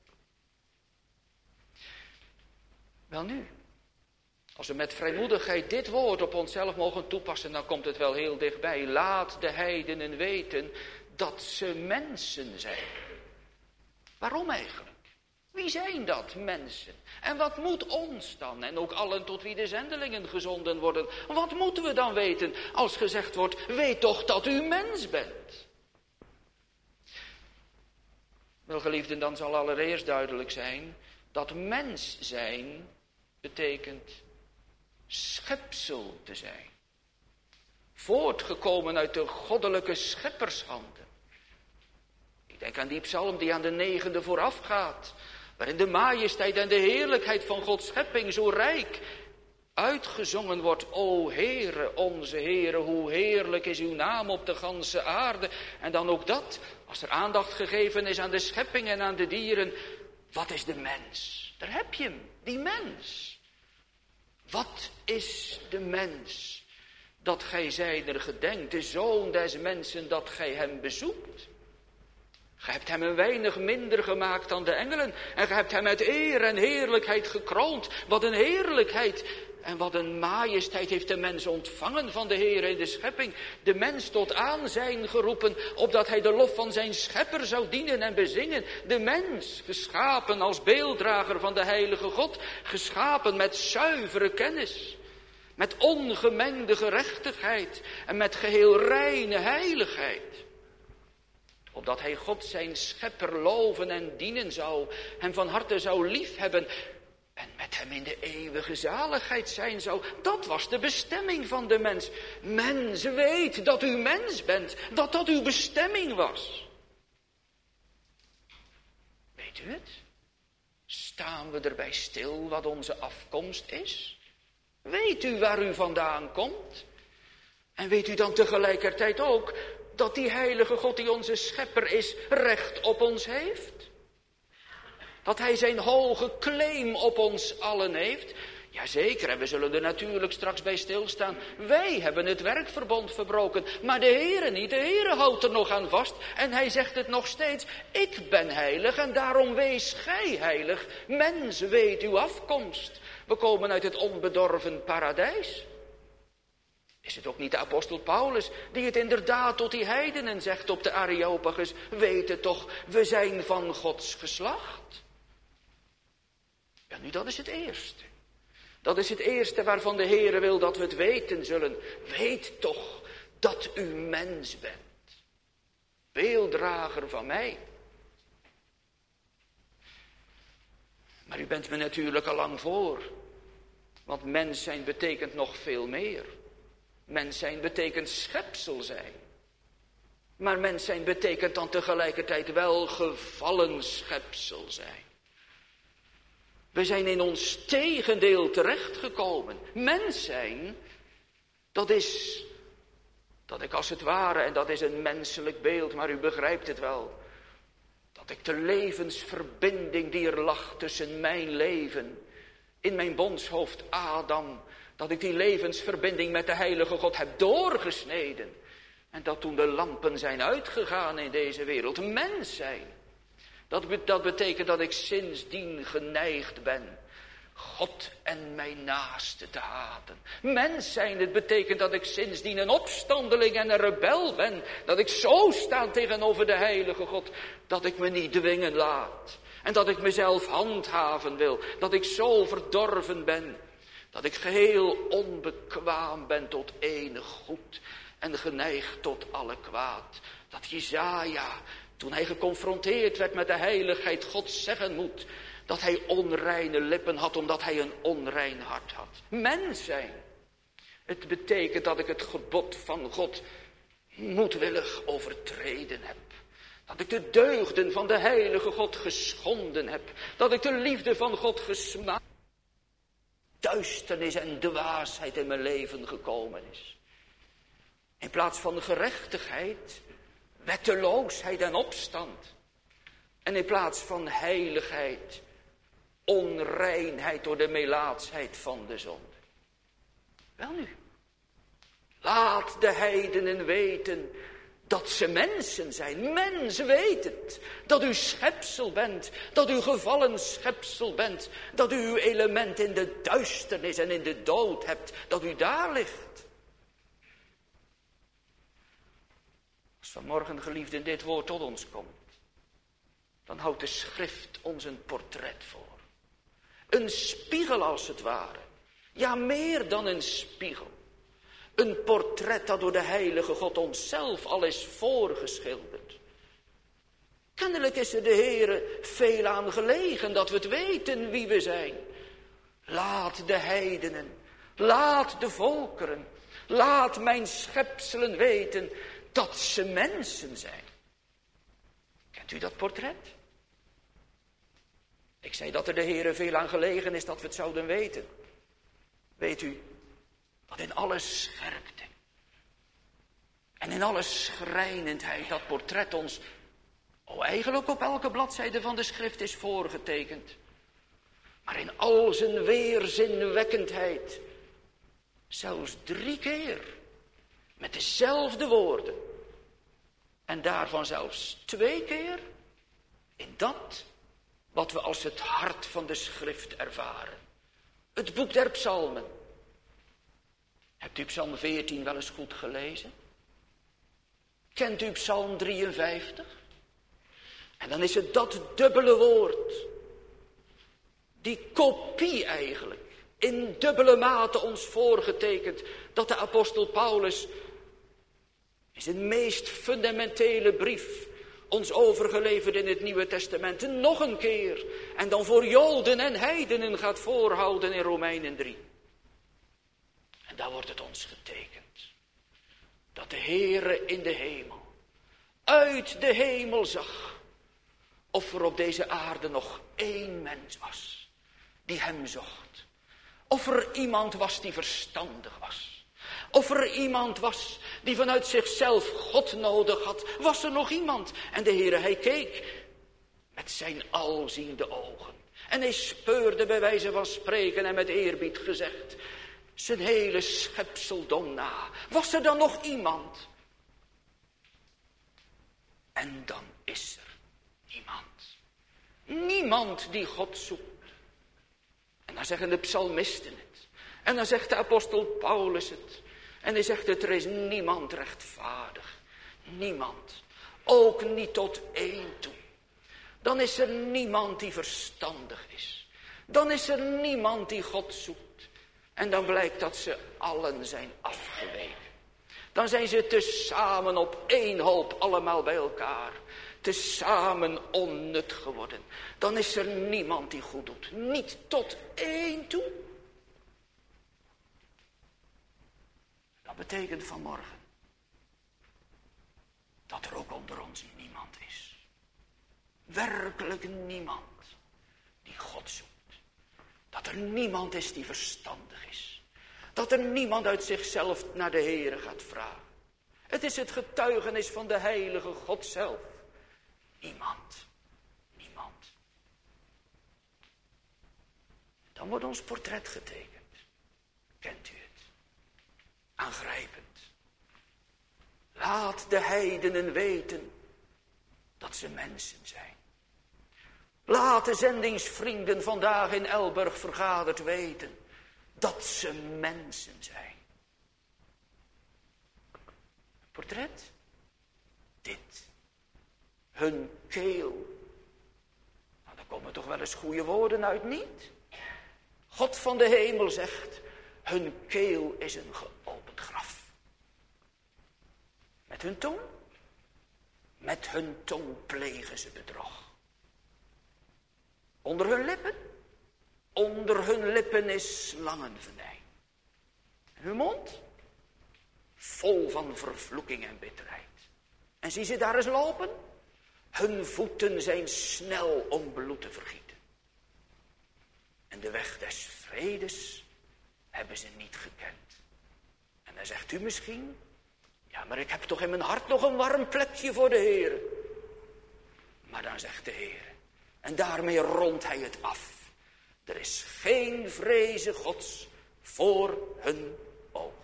[SPEAKER 2] Welnu, als we met vrijmoedigheid dit woord op onszelf mogen toepassen, dan komt het wel heel dichtbij. Laat de heidenen weten dat ze mensen zijn. Waarom eigenlijk? Wie zijn dat mensen? En wat moet ons dan, en ook allen tot wie de zendelingen gezonden worden, wat moeten we dan weten als gezegd wordt, weet toch dat u mens bent? Wel, geliefden, dan zal allereerst duidelijk zijn dat mens zijn betekent schepsel te zijn. Voortgekomen uit de goddelijke scheppershanden. Ik denk aan die psalm die aan de negende voorafgaat, waarin de majesteit en de heerlijkheid van Gods schepping zo rijk uitgezongen wordt. O Heere, onze Heere, hoe heerlijk is uw naam op de ganse aarde. En dan ook dat, als er aandacht gegeven is aan de schepping en aan de dieren. Wat is de mens? Daar heb je hem, die mens. Wat is de mens? Dat gij zijner gedenkt, de zoon des mensen, dat gij hem bezoekt. Gij hebt hem een weinig minder gemaakt dan de engelen. En gij hebt hem met eer en heerlijkheid gekroond. Wat een heerlijkheid en wat een majesteit heeft de mens ontvangen van de Heer in de schepping. De mens tot aanzijn geroepen, opdat hij de lof van zijn schepper zou dienen en bezingen. De mens, geschapen als beelddrager van de heilige God. Geschapen met zuivere kennis. Met ongemengde gerechtigheid en met geheel reine heiligheid. Opdat hij God zijn schepper loven en dienen zou, hem van harte zou liefhebben en met hem in de eeuwige zaligheid zijn zou. Dat was de bestemming van de mens. Mens, weet dat u mens bent, dat dat uw bestemming was. Weet u het? Staan we erbij stil wat onze afkomst is? Weet u waar u vandaan komt? En weet u dan tegelijkertijd ook dat die heilige God die onze schepper is, recht op ons heeft? Dat hij zijn hoge claim op ons allen heeft? Jazeker, en we zullen er natuurlijk straks bij stilstaan. Wij hebben het werkverbond verbroken, maar de Heere niet. De Heere houdt er nog aan vast en hij zegt het nog steeds. Ik ben heilig en daarom wees gij heilig. Mens, weet uw afkomst. We komen uit het onbedorven paradijs. Is het ook niet de apostel Paulus die het inderdaad tot die heidenen zegt op de Areopagus? Weet het toch, we zijn van Gods geslacht. Ja, nu dat is het eerste. Dat is het eerste waarvan de Heere wil dat we het weten zullen. Weet toch dat u mens bent. Beelddrager van mij. Maar u bent me natuurlijk al lang voor. Want mens zijn betekent nog veel meer. Mens zijn betekent schepsel zijn. Maar mens zijn betekent dan tegelijkertijd wel gevallen schepsel zijn. We zijn in ons tegendeel terechtgekomen. Mens zijn, dat is, dat ik als het ware, en dat is een menselijk beeld, maar u begrijpt het wel, dat ik de levensverbinding die er lag tussen mijn leven, in mijn bondshoofd Adam, dat ik die levensverbinding met de heilige God heb doorgesneden. En dat toen de lampen zijn uitgegaan in deze wereld, mens zijn. Dat, be- dat betekent dat ik sindsdien geneigd ben God en mijn naaste te haten. Mens zijn, het betekent dat ik sindsdien een opstandeling en een rebel ben. Dat ik zo sta tegenover de heilige God, dat ik me niet dwingen laat. En dat ik mezelf handhaven wil. Dat ik zo verdorven ben, dat ik geheel onbekwaam ben tot enig goed. En geneigd tot alle kwaad. Dat Jesaja, toen hij geconfronteerd werd met de heiligheid Gods, zeggen moet dat hij onreine lippen had, omdat hij een onrein hart had. Mens zijn. Het betekent dat ik het gebod van God moedwillig overtreden heb. Dat ik de deugden van de heilige God geschonden heb. Dat ik de liefde van God gesmaakt. Duisternis en dwaasheid in mijn leven gekomen is. In plaats van gerechtigheid, wetteloosheid en opstand. En in plaats van heiligheid, onreinheid door de melaatsheid van de zonde. Welnu, laat de heidenen weten dat ze mensen zijn. Mens weet het. Dat u schepsel bent. Dat u gevallen schepsel bent. Dat u uw element in de duisternis en in de dood hebt. Dat u daar ligt. Als vanmorgen, geliefden, dit woord tot ons komt, dan houdt de schrift ons een portret voor. Een spiegel als het ware. Ja, meer dan een spiegel. Een portret dat door de heilige God onszelf al is voorgeschilderd. Kennelijk is er de Heere veel aan gelegen dat we het weten wie we zijn. Laat de heidenen, laat de volkeren, laat mijn schepselen weten dat ze mensen zijn. Kent u dat portret? Ik zei dat er de Heere veel aan gelegen is dat we het zouden weten. Weet u, dat in alle scherpte en in alle schrijnendheid dat portret ons, oh eigenlijk op elke bladzijde van de schrift is voorgetekend. Maar in al zijn weerzinwekkendheid, zelfs drie keer, met dezelfde woorden. En daarvan zelfs twee keer in dat wat we als het hart van de schrift ervaren. Het boek der psalmen. Hebt u psalm veertien wel eens goed gelezen? Kent u psalm drieënvijftig? En dan is het dat dubbele woord. Die kopie eigenlijk. In dubbele mate ons voorgetekend. Dat de apostel Paulus in zijn meest fundamentele brief ons overgeleverd in het Nieuwe Testament nog een keer. En dan voor Joden en heidenen gaat voorhouden in Romeinen drie. En daar wordt het ons getekend. Dat de Heere in de hemel, uit de hemel zag, of er op deze aarde nog één mens was die hem zocht. Of er iemand was die verstandig was. Of er iemand was die vanuit zichzelf God nodig had. Was er nog iemand? En de Heere, hij keek met zijn alziende ogen. En hij speurde bij wijze van spreken en met eerbied gezegd zijn hele schepseldom na. Was er dan nog iemand? En dan is er niemand. Niemand die God zoekt. En dan zeggen de psalmisten het. En dan zegt de apostel Paulus het. En hij zegt het, er is niemand rechtvaardig. Niemand. Ook niet tot één toe. Dan is er niemand die verstandig is. Dan is er niemand die God zoekt. En dan blijkt dat ze allen zijn afgeweken. Dan zijn ze tezamen op één hoop allemaal bij elkaar. Tezamen onnut geworden. Dan is er niemand die goed doet. Niet tot één toe. Dat betekent vanmorgen dat er ook onder ons niemand is. Werkelijk niemand die God zoekt. Dat er niemand is die verstandig is. Dat er niemand uit zichzelf naar de Heere gaat vragen. Het is het getuigenis van de heilige God zelf. Niemand. Niemand. Dan wordt ons portret getekend. Kent u het? Aangrijpend. Laat de heidenen weten dat ze mensen zijn. Laat de zendingsvrienden vandaag in Elburg vergaderd weten dat ze mensen zijn. Portret? Dit. Hun keel. Nou, daar komen toch wel eens goede woorden uit, niet? God van de hemel zegt, hun keel is een geopend graf. Met hun tong? Met hun tong plegen ze bedrog. Onder hun lippen? Onder hun lippen is slangenvenijn. En hun mond? Vol van vervloeking en bitterheid. En zie ze daar eens lopen? Hun voeten zijn snel om bloed te vergieten. En de weg des vredes hebben ze niet gekend. En dan zegt u misschien, ja, maar ik heb toch in mijn hart nog een warm plekje voor de Heer. Maar dan zegt de Heer, en daarmee rondt hij het af. Er is geen vreze Gods voor hun ogen.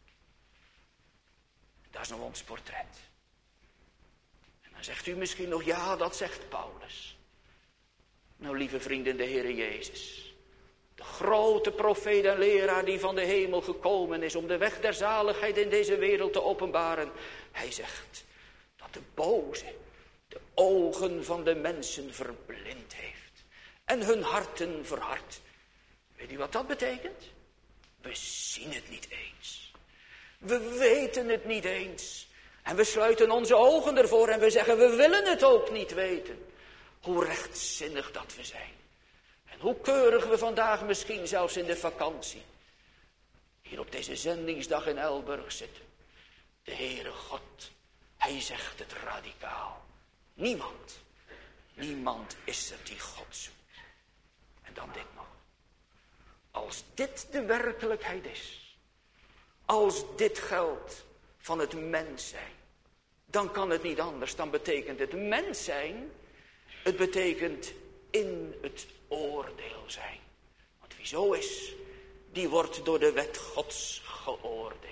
[SPEAKER 2] Dat is nog ons portret. En dan zegt u misschien nog, ja, dat zegt Paulus. Nou, lieve vrienden, de Heere Jezus. De grote profeet en leraar die van de hemel gekomen is om de weg der zaligheid in deze wereld te openbaren. Hij zegt dat de boze de ogen van de mensen verblind heeft. En hun harten verhard. Weet u wat dat betekent? We zien het niet eens. We weten het niet eens. En we sluiten onze ogen ervoor en we zeggen we willen het ook niet weten. Hoe rechtzinnig dat we zijn. En hoe keurig we vandaag misschien zelfs in de vakantie. Hier op deze zendingsdag in Elburg zitten. De Heere God, hij zegt het radicaal. Niemand, niemand is er die God zoekt. En dan dit nog. Als dit de werkelijkheid is. Als dit geldt van het mens zijn. Dan kan het niet anders. Dan betekent het mens zijn. Het betekent in het oordeel zijn. Want wie zo is. Die wordt door de wet Gods geoordeeld.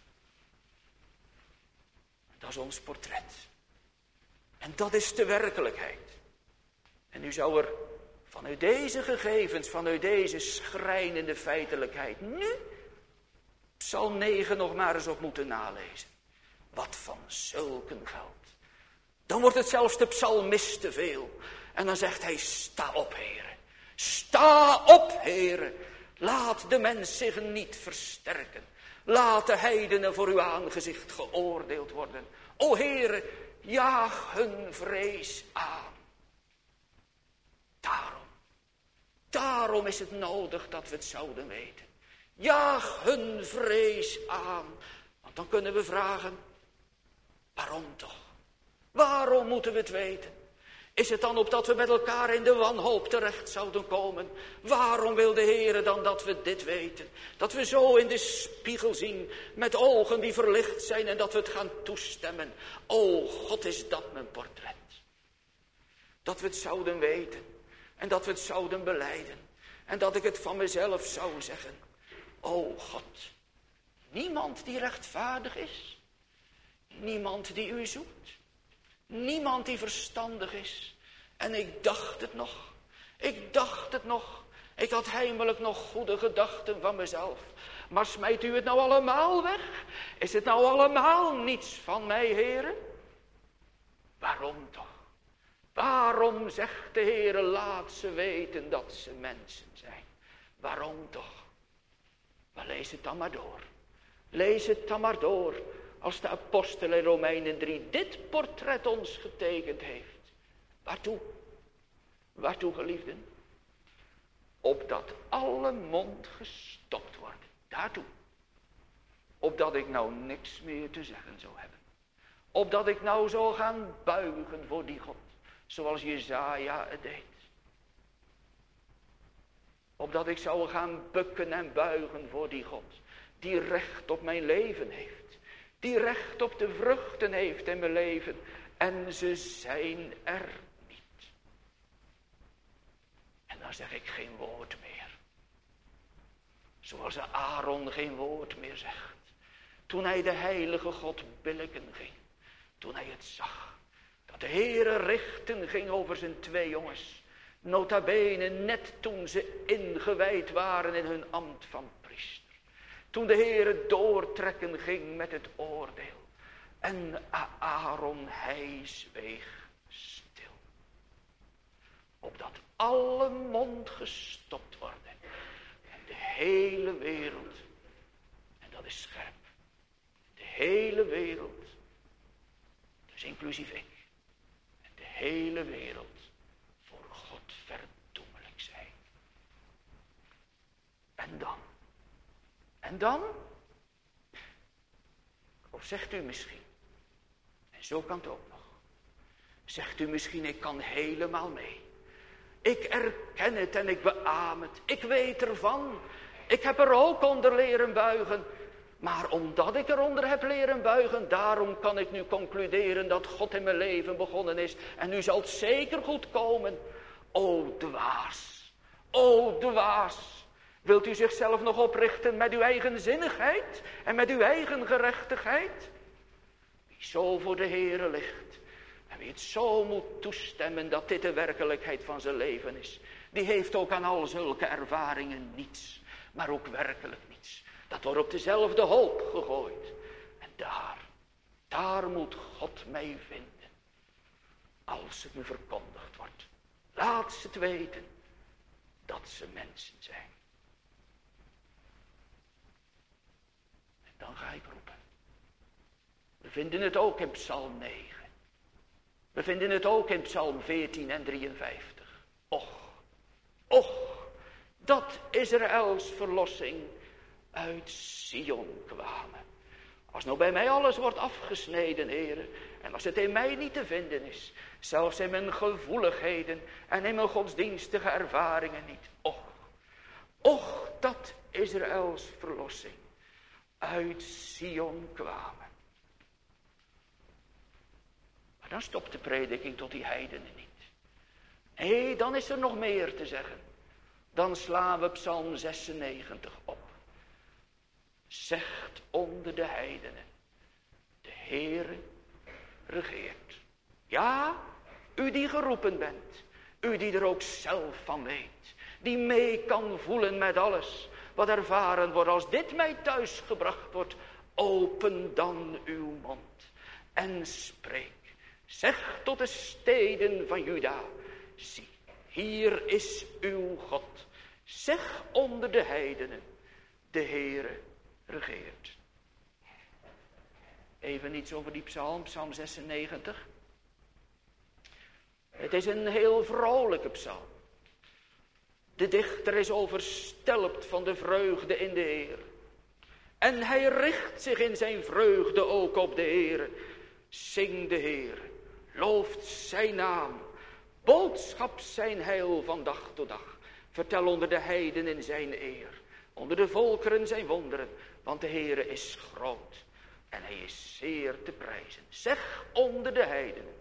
[SPEAKER 2] Dat is ons portret. En dat is de werkelijkheid. En nu zou er vanuit deze gegevens, vanuit deze schrijnende feitelijkheid, nu Psalm negen nog maar eens op moeten nalezen. Wat van zulken geldt. Dan wordt het zelfs de psalmist te veel. En dan zegt hij, sta op, Heere. Sta op, Heere. Laat de mens zich niet versterken. Laat de heidenen voor uw aangezicht geoordeeld worden. O Heere, jaag hun vrees aan. Daarom, daarom is het nodig dat we het zouden weten. Jaag hun vrees aan. Want dan kunnen we vragen, waarom toch? Waarom moeten we het weten? Is het dan opdat we met elkaar in de wanhoop terecht zouden komen? Waarom wil de Heere dan dat we dit weten? Dat we zo in de spiegel zien met ogen die verlicht zijn en dat we het gaan toestemmen. O God, is dat mijn portret. Dat we het zouden weten en dat we het zouden belijden. En dat ik het van mezelf zou zeggen. O God, niemand die rechtvaardig is. Niemand die u zoekt. Niemand die verstandig is. En ik dacht het nog. Ik dacht het nog. Ik had heimelijk nog goede gedachten van mezelf. Maar smijt u het nou allemaal weg? Is het nou allemaal niets van mij, Heere? Waarom toch? Waarom zegt de Heere, laat ze weten dat ze mensen zijn? Waarom toch? Maar lees het dan maar door. Lees het dan maar door. Als de apostel in Romeinen drie dit portret ons getekend heeft. Waartoe? Waartoe, geliefden? Opdat alle mond gestopt wordt. Daartoe. Opdat ik nou niks meer te zeggen zou hebben. Opdat ik nou zou gaan buigen voor die God. Zoals Jesaja het deed. Opdat ik zou gaan bukken en buigen voor die God. Die recht op mijn leven heeft. Die recht op de vruchten heeft in mijn leven. En ze zijn er niet. En dan zeg ik geen woord meer. Zoals Aaron geen woord meer zegt. Toen hij de heilige God billiken ging. Toen hij het zag. Dat de Heere richten ging over zijn twee jongens. Nota bene net toen ze ingewijd waren in hun ambt van priester. Toen de Heere doortrekken ging met het oordeel. En Aaron, hij zweeg stil. Opdat alle mond gestopt worden. En de hele wereld. En dat is scherp. De hele wereld. Dus inclusief ik. En de hele wereld. Voor God verdoemelijk zijn. En dan. En dan? Of zegt u misschien. En zo kan het ook nog. Zegt u misschien, ik kan helemaal mee. Ik erken het en ik beaam het. Ik weet ervan. Ik heb er ook onder leren buigen. Maar omdat ik eronder heb leren buigen, daarom kan ik nu concluderen dat God in mijn leven begonnen is. En nu zal het zeker goed komen. O dwaas. O dwaas. Wilt u zichzelf nog oprichten met uw eigen zinnigheid en met uw eigen gerechtigheid? Wie zo voor de Heere ligt en wie het zo moet toestemmen dat dit de werkelijkheid van zijn leven is. Die heeft ook aan al zulke ervaringen niets, maar ook werkelijk niets. Dat wordt op dezelfde hoop gegooid. En daar, daar moet God mij vinden. Als het me verkondigd wordt. Laat ze het weten dat ze mensen zijn. Dan ga ik roepen. We vinden het ook in Psalm negen. We vinden het ook in Psalm veertien en drieënvijftig. Och, och, dat Israëls verlossing uit Sion kwamen. Als nou bij mij alles wordt afgesneden, heren, en als het in mij niet te vinden is, zelfs in mijn gevoeligheden en in mijn godsdienstige ervaringen niet. Och, och, dat Israëls verlossing uit Sion kwamen. Maar dan stopt de prediking tot die heidenen niet. Nee, dan is er nog meer te zeggen. Dan slaan we Psalm zesennegentig op. Zegt onder de heidenen, de Heere regeert. Ja, u die geroepen bent, u die er ook zelf van weet, die mee kan voelen met alles wat ervaren wordt. Als dit mij thuis gebracht wordt, open dan uw mond en spreek. Zeg tot de steden van Juda, zie, hier is uw God. Zeg onder de heidenen, de Heere regeert. Even iets over die psalm, psalm zesennegentig. Het is een heel vrolijke psalm. De dichter is overstelpt van de vreugde in de Heer. En hij richt zich in zijn vreugde ook op de Heer. Zing de Heer, looft zijn naam, boodschap zijn heil van dag tot dag. Vertel onder de heidenen zijn eer, onder de volkeren zijn wonderen, want de Heere is groot en hij is zeer te prijzen. Zeg onder de heidenen.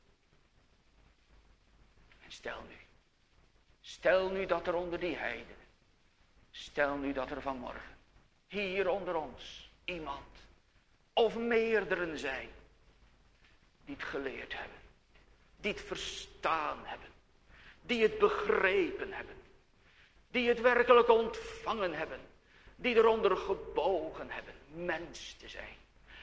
[SPEAKER 2] En stel nu, stel nu dat er onder die heidenen, stel nu dat er vanmorgen, hier onder ons, iemand of meerderen zijn, die het geleerd hebben, die het verstaan hebben, die het begrepen hebben, die het werkelijk ontvangen hebben, die eronder gebogen hebben, mens te zijn.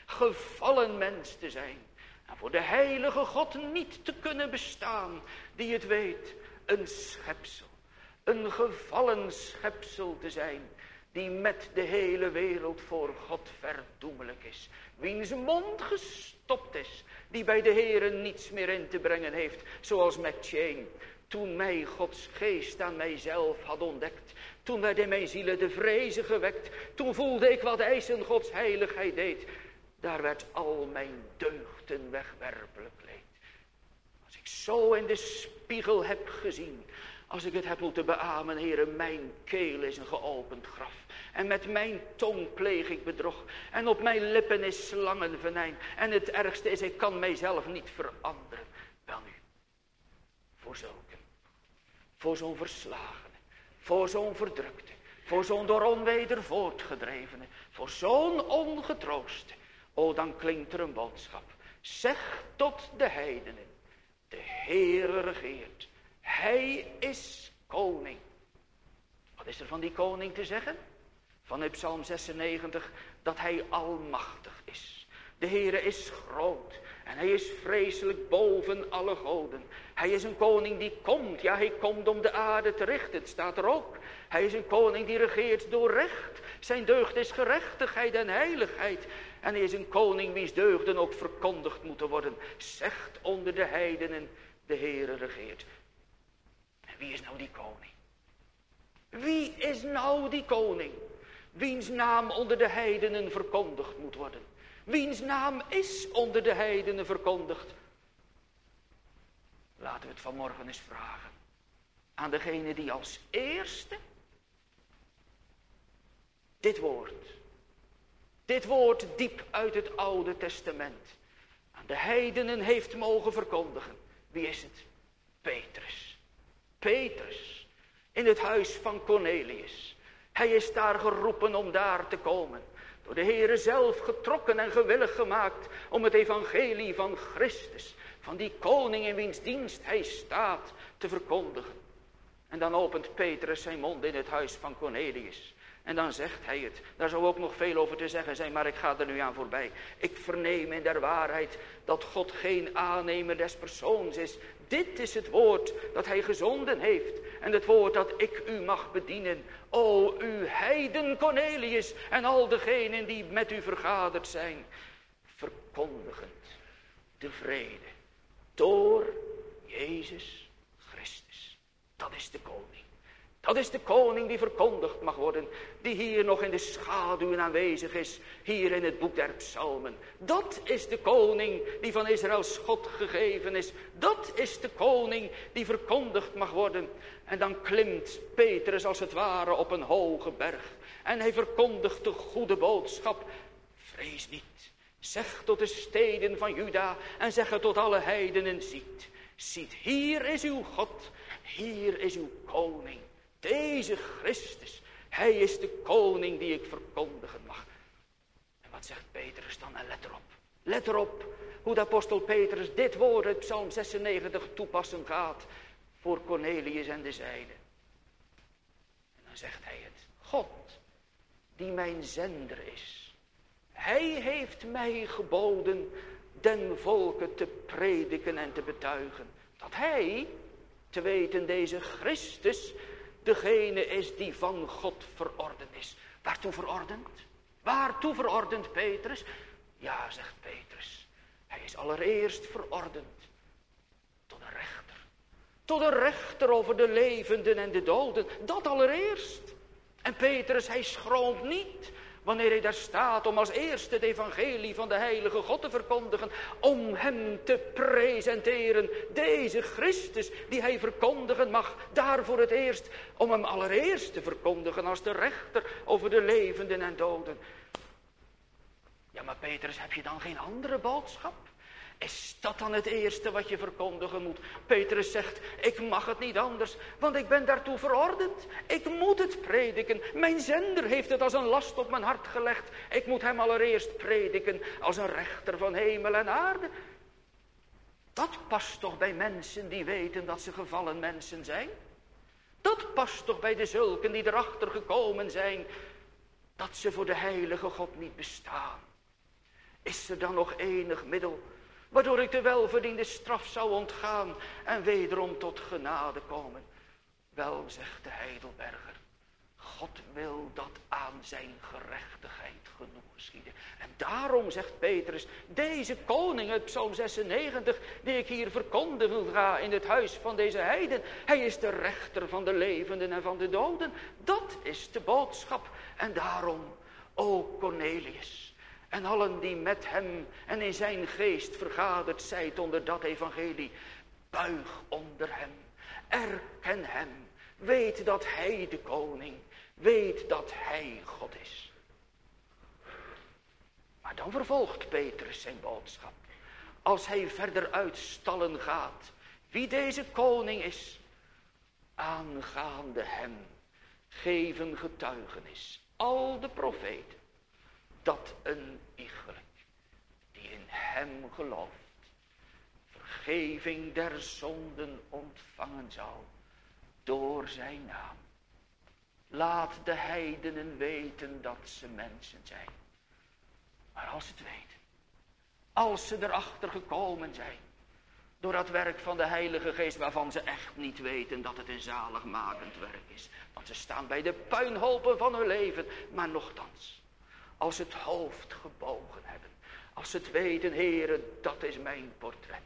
[SPEAKER 2] gevallen mens te zijn. En voor de heilige God niet te kunnen bestaan, die het weet, een schepsel, een gevallen schepsel te zijn, die met de hele wereld voor God verdoemelijk is. Wiens mond gestopt is, die bij de Heere niets meer in te brengen heeft, zoals met Shane. Toen mij Gods geest aan mijzelf had ontdekt, toen werd in mijn zielen de vrezen gewekt, toen voelde ik wat eisen Gods heiligheid deed. Daar werd al mijn deugden wegwerpelijk leed. Als ik zo in de spiegel heb gezien, als ik het heb moeten beamen, Heere, mijn keel is een geopend graf. En met mijn tong pleeg ik bedrog. En op mijn lippen is slangenvenijn. En het ergste is, ik kan mijzelf niet veranderen. Wel nu, voor zulken, voor zo'n verslagene, voor zo'n verdrukte, voor zo'n door onweder voortgedrevene, voor zo'n ongetrooste. O, dan klinkt er een boodschap. Zeg tot de heidenen, de Heere regeert. Hij is koning. Wat is er van die koning te zeggen? Van in Psalm zesennegentig, dat hij almachtig is. De Heere is groot en hij is vreselijk boven alle goden. Hij is een koning die komt, ja, hij komt om de aarde te richten, het staat er ook. Hij is een koning die regeert door recht. Zijn deugd is gerechtigheid en heiligheid. En hij is een koning wiens deugden ook verkondigd moeten worden. Zegt onder de heidenen, de Heere regeert. En wie is nou die koning? Wie is nou die koning? Wiens naam onder de heidenen verkondigd moet worden. Wiens naam is onder de heidenen verkondigd. Laten we het vanmorgen eens vragen. Aan degene die als eerste dit woord. Dit woord diep uit het Oude Testament. Aan de heidenen heeft mogen verkondigen. Wie is het? Petrus. Petrus. In het huis van Cornelius. Hij is daar geroepen om daar te komen. Door de Heere zelf getrokken en gewillig gemaakt om het evangelie van Christus, van die koning in wiens dienst hij staat, te verkondigen. En dan opent Petrus zijn mond in het huis van Cornelius. En dan zegt hij het. Daar zou ook nog veel over te zeggen zijn, maar ik ga er nu aan voorbij. Ik verneem in der waarheid dat God geen aannemer des persoons is. Dit is het woord dat hij gezonden heeft. En het woord dat ik u mag bedienen. O, u heiden Cornelius en al degenen die met u vergaderd zijn. Verkondigend de vrede door Jezus Christus. Dat is de koning. Dat is de koning die verkondigd mag worden. Die hier nog in de schaduwen aanwezig is. Hier in het boek der psalmen. Dat is de koning die van Israëls God gegeven is. Dat is de koning die verkondigd mag worden. En dan klimt Petrus als het ware op een hoge berg. En hij verkondigt de goede boodschap. Vrees niet. Zeg tot de steden van Juda. En zeg het tot alle heidenen. Ziet. Ziet, hier is uw God. Hier is uw koning. Deze Christus, hij is de koning die ik verkondigen mag. En wat zegt Petrus dan? En let erop. Let erop hoe de apostel Petrus dit woord uit Psalm zesennegentig toepassen gaat voor Cornelius en de zijnen. En dan zegt hij het. God, die mijn zender is. Hij heeft mij geboden den volken te prediken en te betuigen. Dat hij, te weten deze Christus, degene is die van God verordend is. Waartoe verordend? Waartoe verordend, Petrus? Ja, zegt Petrus. Hij is allereerst verordend tot een rechter. Tot een rechter over de levenden en de doden. Dat allereerst. En Petrus, hij schroomt niet wanneer hij daar staat om als eerste het evangelie van de heilige God te verkondigen. Om hem te presenteren. Deze Christus die hij verkondigen mag. Daarvoor het eerst. Om hem allereerst te verkondigen als de rechter over de levenden en doden. Ja, maar Petrus, heb je dan geen andere boodschap? Is dat dan het eerste wat je verkondigen moet? Petrus zegt, ik mag het niet anders, want ik ben daartoe verordend. Ik moet het prediken. Mijn zender heeft het als een last op mijn hart gelegd. Ik moet hem allereerst prediken als een rechter van hemel en aarde. Dat past toch bij mensen die weten dat ze gevallen mensen zijn? Dat past toch bij de zulken die erachter gekomen zijn dat ze voor de heilige God niet bestaan? Is er dan nog enig middel waardoor ik de welverdiende straf zou ontgaan en wederom tot genade komen? Wel, zegt de Heidelberger, God wil dat aan zijn gerechtigheid genoeg geschieden. En daarom, zegt Petrus, deze koning uit Psalm zesennegentig, die ik hier verkondigen ga in het huis van deze heiden, hij is de rechter van de levenden en van de doden. Dat is de boodschap. En daarom, o Cornelius, en allen die met hem en in zijn geest vergaderd zijt onder dat evangelie, buig onder hem, erken hem, weet dat hij de koning, weet dat hij God is. Maar dan vervolgt Petrus zijn boodschap. Als hij verder uitstallen gaat wie deze koning is, aangaande hem geven getuigenis al de profeten, dat een iegelijk die in hem gelooft vergeving der zonden ontvangen zal door zijn naam. Laat de heidenen weten dat ze mensen zijn. Maar als ze het weten, als ze erachter gekomen zijn, door dat werk van de Heilige Geest waarvan ze echt niet weten dat het een zaligmakend werk is. Want ze staan bij de puinhopen van hun leven, maar nochtans, als ze het hoofd gebogen hebben, als ze het weten, Heere, dat is mijn portret.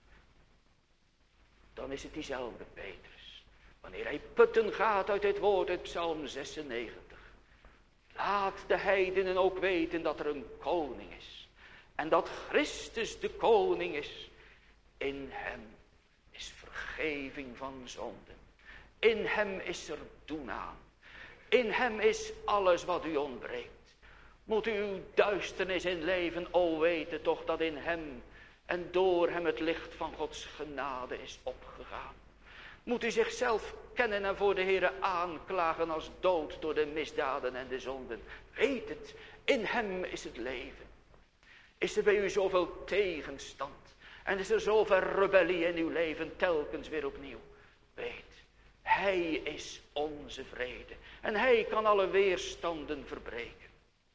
[SPEAKER 2] Dan is het diezelfde Petrus, wanneer hij putten gaat uit dit woord uit Psalm zesennegentig. Laat de heidenen ook weten dat er een koning is. En dat Christus de koning is. In hem is vergeving van zonden. In hem is er doen aan. In hem is alles wat u ontbreekt. Moet u uw duisternis in leven, o weten toch dat in hem en door hem het licht van Gods genade is opgegaan. Moet u zichzelf kennen en voor de Heere aanklagen als dood door de misdaden en de zonden. Weet het, in hem is het leven. Is er bij u zoveel tegenstand en is er zoveel rebellie in uw leven telkens weer opnieuw? Weet, hij is onze vrede en hij kan alle weerstanden verbreken.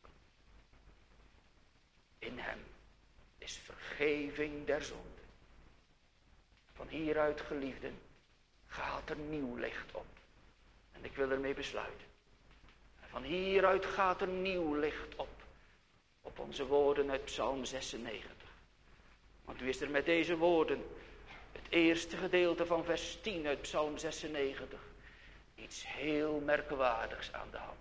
[SPEAKER 2] In hem is vergeving der zonden. Van hieruit, geliefden, gaat er nieuw licht op. En ik wil ermee besluiten. Van hieruit gaat er nieuw licht op. Op onze woorden uit Psalm zesennegentig. Want u is er met deze woorden, het eerste gedeelte van vers tien uit Psalm zesennegentig, iets heel merkwaardigs aan de hand.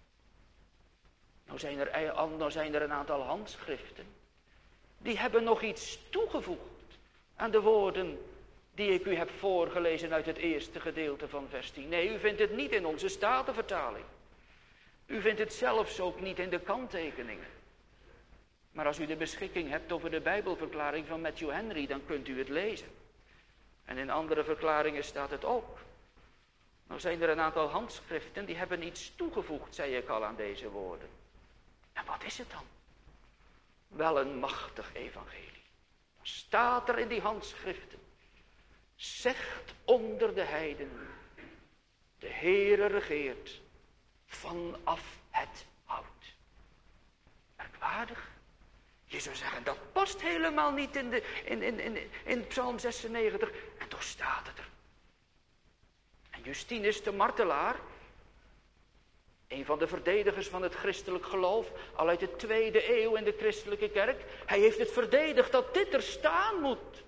[SPEAKER 2] Nou zijn er, nou zijn er een aantal handschriften, die hebben nog iets toegevoegd aan de woorden die ik u heb voorgelezen uit het eerste gedeelte van vers tien. Nee, u vindt het niet in onze Statenvertaling. U vindt het zelfs ook niet in de kanttekeningen. Maar als u de beschikking hebt over de Bijbelverklaring van Matthew Henry, dan kunt u het lezen. En in andere verklaringen staat het ook. Nou zijn er een aantal handschriften die hebben iets toegevoegd, zei ik al, aan deze woorden. En wat is het dan? Wel een machtig evangelie. Dan staat er in die handschriften: zegt onder de heidenen, de Heere regeert vanaf het hout. Merkwaardig. Je zou zeggen, dat past helemaal niet in, de, in, in, in, in Psalm zesennegentig. En toch staat het er. En Justinus de martelaar, een van de verdedigers van het christelijk geloof, al uit de tweede eeuw in de christelijke kerk, hij heeft het verdedigd dat dit er staan moet.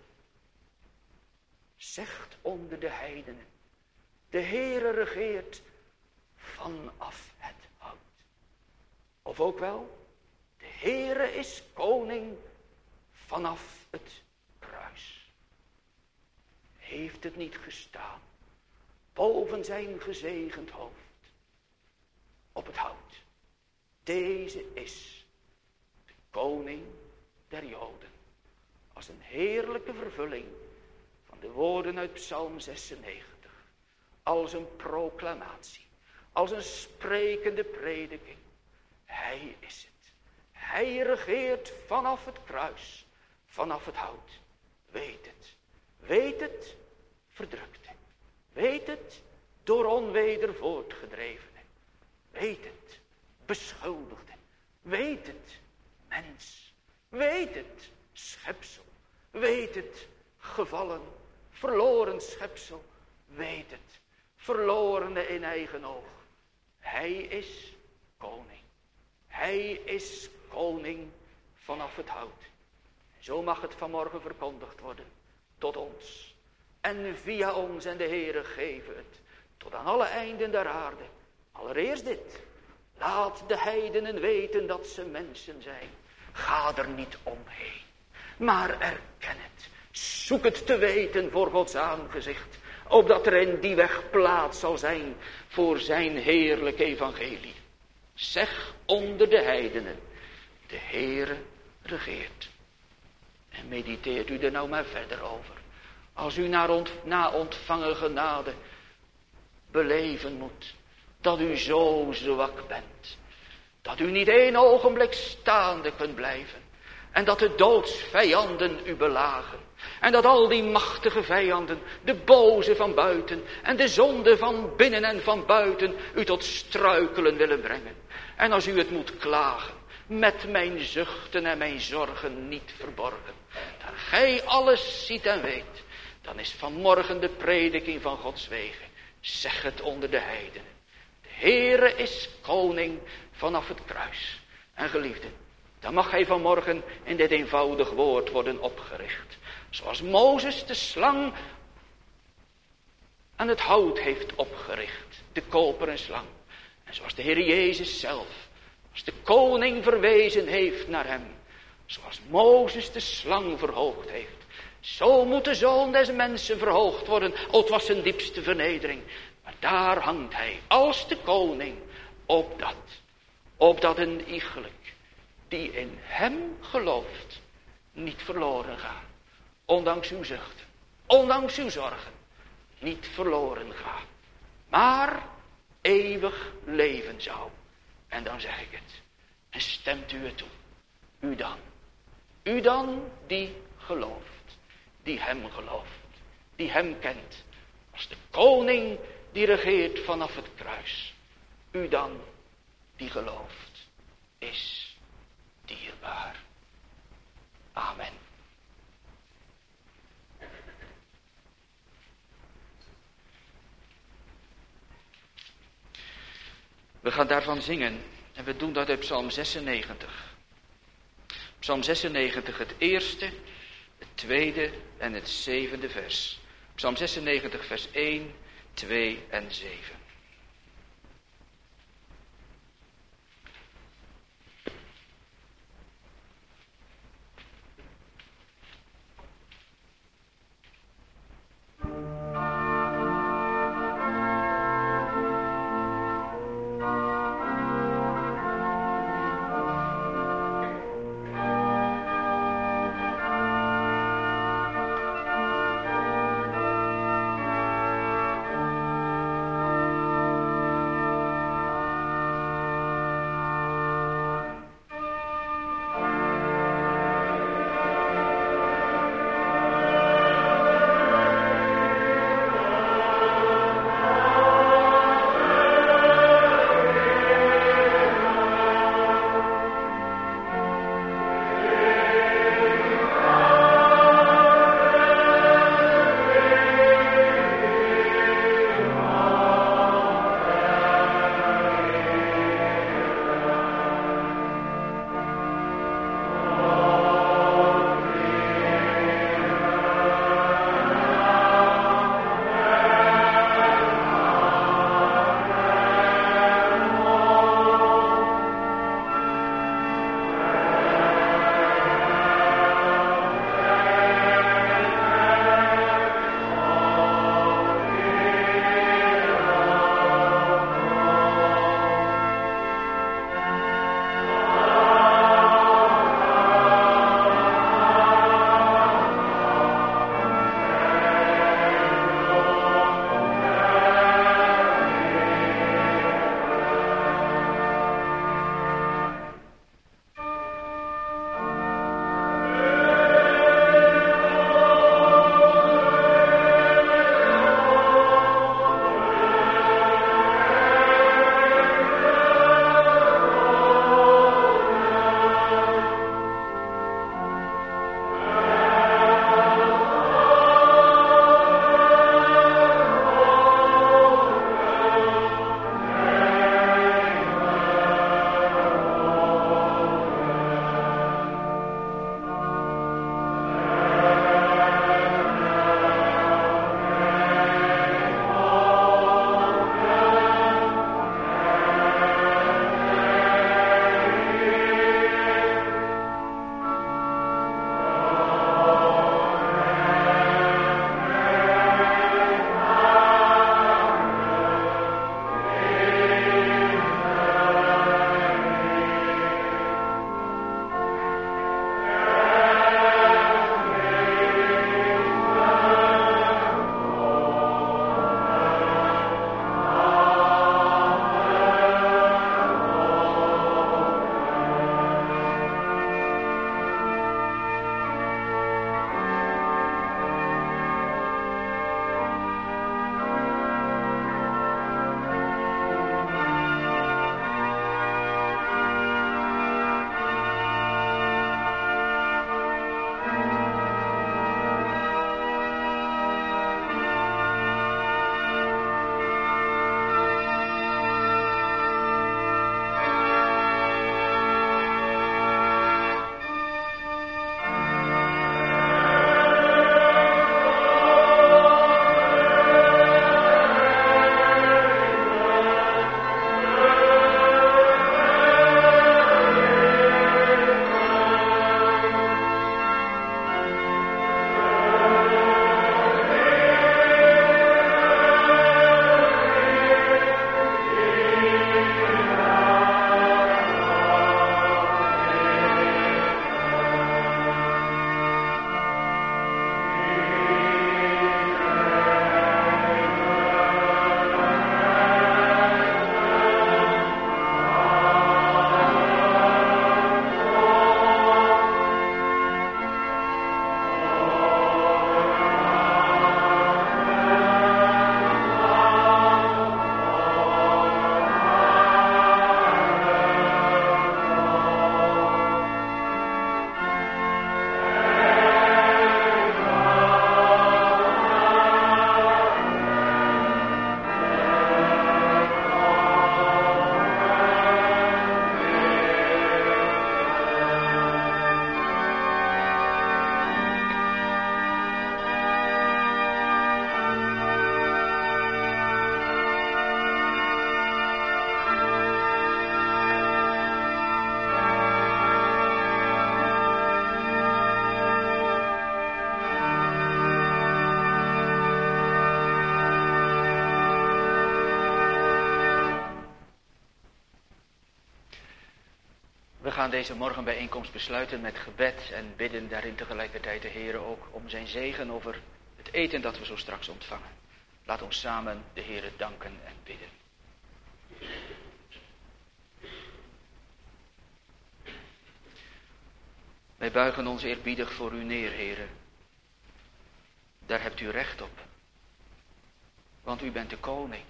[SPEAKER 2] Zegt onder de heidenen, de Heere regeert vanaf het hout. Of ook wel, de Heere is koning vanaf het kruis. Heeft het niet gestaan boven zijn gezegend hoofd op het hout? Deze is de koning der Joden. Als een heerlijke vervulling van de woorden uit Psalm zesennegentig. Als een proclamatie. Als een sprekende prediking. Hij is het. Hij regeert vanaf het kruis. Vanaf het hout. Weet het. Weet het, verdrukte. Weet het, door onweder voortgedrevene. Weet het, beschuldigde. Weet het, mens. Weet het, schepsel. Weet het, gevallen, verloren schepsel. Weet het, verlorene in eigen oog. Hij is koning. Hij is koning vanaf het hout. Zo mag het vanmorgen verkondigd worden tot ons. En via ons en de Heere geven het tot aan alle einden der aarde. Allereerst dit. Laat de heidenen weten dat ze mensen zijn. Ga er niet omheen. Maar erken het. Zoek het te weten voor Gods aangezicht. Opdat er in die weg plaats zal zijn voor zijn heerlijk evangelie. Zeg onder de heidenen. De Heere regeert. En mediteert u er nou maar verder over. Als u na, ont, na ontvangen genade beleven moet. Dat u zo zwak bent. Dat u niet één ogenblik staande kunt blijven. En dat de doodsvijanden u belagen. En dat al die machtige vijanden, de boze van buiten en de zonde van binnen en van buiten, u tot struikelen willen brengen. En als u het moet klagen, met mijn zuchten en mijn zorgen niet verborgen. Dat gij alles ziet en weet, dan is vanmorgen de prediking van Gods wegen. Zeg het onder de heidenen. De Heere is koning vanaf het kruis. En geliefden, dan mag hij vanmorgen in dit eenvoudig woord worden opgericht. Zoals Mozes de slang aan het hout heeft opgericht. De koperen slang. En zoals de Heer Jezus zelf. Als de koning verwezen heeft naar hem. Zoals Mozes de slang verhoogd heeft. Zo moet de Zoon des mensen verhoogd worden. O, het was zijn diepste vernedering. Maar daar hangt hij als de koning op dat. Op dat een iegelijk die in hem gelooft niet verloren gaat. Ondanks uw zuchten, ondanks uw zorgen, niet verloren gaat. Maar eeuwig leven zou. En dan zeg ik het. En stemt u het toe. U dan. U dan die gelooft. Die hem gelooft. Die hem kent. Als de koning die regeert vanaf het kruis. U dan die gelooft. Is dierbaar. Amen. We gaan daarvan zingen. En we doen dat uit Psalm zesennegentig. Psalm zesennegentig, het eerste, het tweede en het zevende vers. Psalm zesennegentig, vers één, twee en zeven. gaan deze morgenbijeenkomst besluiten met gebed en bidden daarin tegelijkertijd de Heer ook om zijn zegen over het eten dat we zo straks ontvangen. Laat ons samen de Heer danken en bidden. Wij buigen ons eerbiedig voor u neer, Heere. Daar hebt u recht op. Want u bent de koning.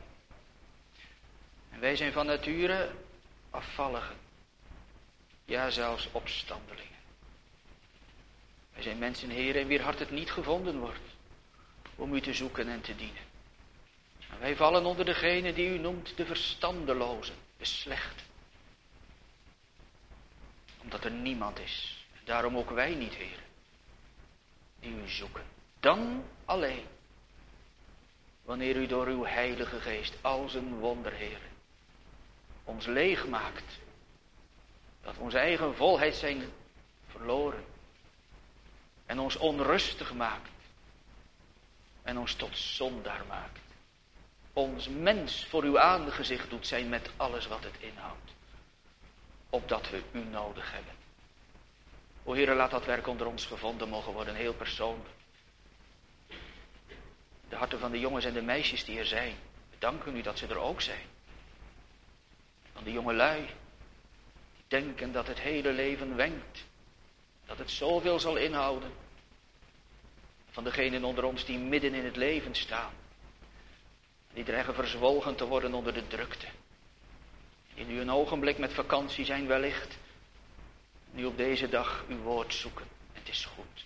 [SPEAKER 2] En wij zijn van nature afvalligen. Ja, zelfs opstandelingen. Wij zijn mensen, Heere, in wier hart het niet gevonden wordt om u te zoeken en te dienen. En wij vallen onder degene die u noemt de verstandelozen, de slechten. Omdat er niemand is. Daarom ook wij niet, Heer, die u zoeken. Dan alleen, wanneer u door uw Heilige Geest als een wonder, Heer, ons leeg maakt. Dat onze eigen volheid zijn verloren. En ons onrustig maakt. En ons tot zondaar maakt. Ons mens voor uw aangezicht doet zijn met alles wat het inhoudt. Opdat we u nodig hebben. O Heere, laat dat werk onder ons gevonden mogen worden, heel persoonlijk. De harten van de jongens en de meisjes die er zijn, we danken u dat ze er ook zijn. Van de jonge lui, die denken dat het hele leven wenkt. Dat het zoveel zal inhouden. Van degenen onder ons die midden in het leven staan. Die dreigen verzwolgen te worden onder de drukte. Die nu een ogenblik met vakantie zijn wellicht. Nu op deze dag uw woord zoeken. Het is goed.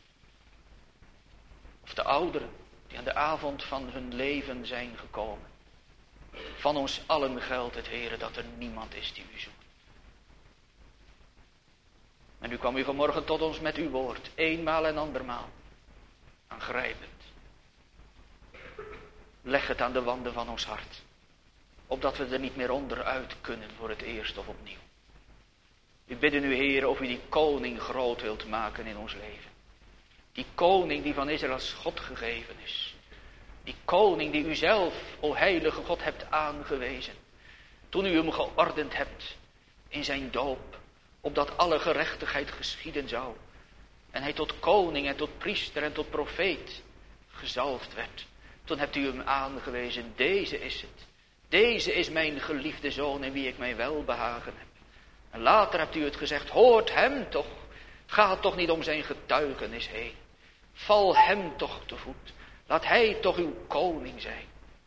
[SPEAKER 2] Of de ouderen die aan de avond van hun leven zijn gekomen. Van ons allen geldt het, Heere, dat er niemand is die u zoekt. En nu kwam u vanmorgen tot ons met uw woord. Eenmaal en andermaal. Aangrijpend. Leg het aan de wanden van ons hart. Opdat we er niet meer onderuit kunnen voor het eerst of opnieuw. We bidden u, Heer, of u die koning groot wilt maken in ons leven. Die koning die van Israël als God gegeven is. Die koning die u zelf, o heilige God, hebt aangewezen. Toen u hem geordend hebt in zijn doop. Opdat alle gerechtigheid geschieden zou. En hij tot koning en tot priester en tot profeet gezalfd werd. Toen hebt u hem aangewezen, deze is het. Deze is mijn geliefde zoon in wie ik mijn welbehagen heb. En later hebt u het gezegd, hoort hem toch. Ga toch niet om zijn getuigenis heen. Val hem toch te voet. Laat hij toch uw koning zijn.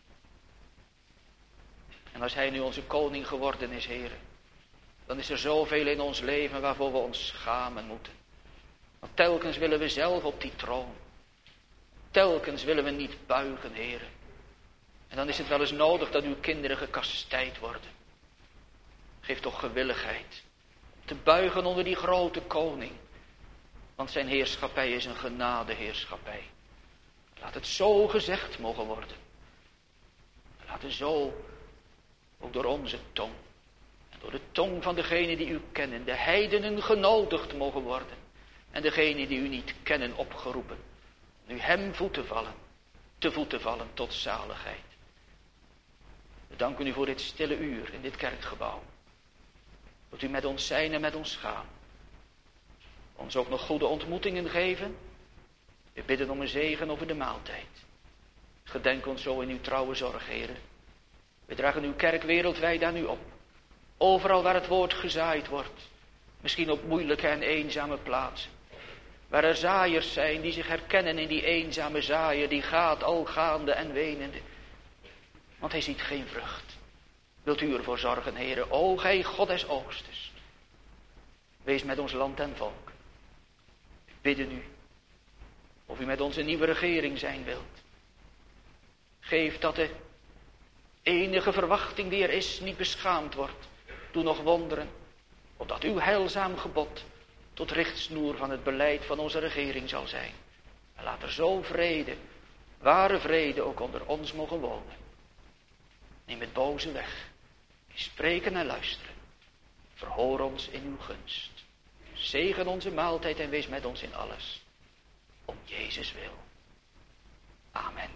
[SPEAKER 2] En als hij nu onze koning geworden is, Heere, dan is er zoveel in ons leven waarvoor we ons schamen moeten. Want telkens willen we zelf op die troon. Telkens willen we niet buigen, Heere. En dan is het wel eens nodig dat uw kinderen gekastijd worden. Geef toch gewilligheid. Te buigen onder die grote koning. Want zijn heerschappij is een genadeheerschappij. Laat het zo gezegd mogen worden. Laat het zo ook door onze tong. En door de tong van degenen die u kennen. De heidenen genodigd mogen worden. En degenen die u niet kennen opgeroepen. Nu hem voeten vallen. Te voeten vallen tot zaligheid. We danken u voor dit stille uur in dit kerkgebouw. Wilt u met ons zijn en met ons gaan. Ons ook nog goede ontmoetingen geven. We bidden om een zegen over de maaltijd. Gedenk ons zo in uw trouwe zorg, Heere. We dragen uw kerk wereldwijd aan u op. Overal waar het woord gezaaid wordt. Misschien op moeilijke en eenzame plaatsen. Waar er zaaiers zijn die zich herkennen in die eenzame zaaier. Die gaat al gaande en wenende. Want hij ziet geen vrucht. Wilt u ervoor zorgen, Heere. O gij God des oogsters. Wees met ons land en volk. We bidden u. Of u met onze nieuwe regering zijn wilt. Geef dat de enige verwachting die er is niet beschaamd wordt. Doe nog wonderen. Opdat uw heilzaam gebod tot richtsnoer van het beleid van onze regering zal zijn. En laat er zo vrede, ware vrede ook onder ons mogen wonen. Neem het boze weg. Spreken en luisteren. Verhoor ons in uw gunst. Zegen onze maaltijd en wees met ons in alles. Om Jezus wil. Amen.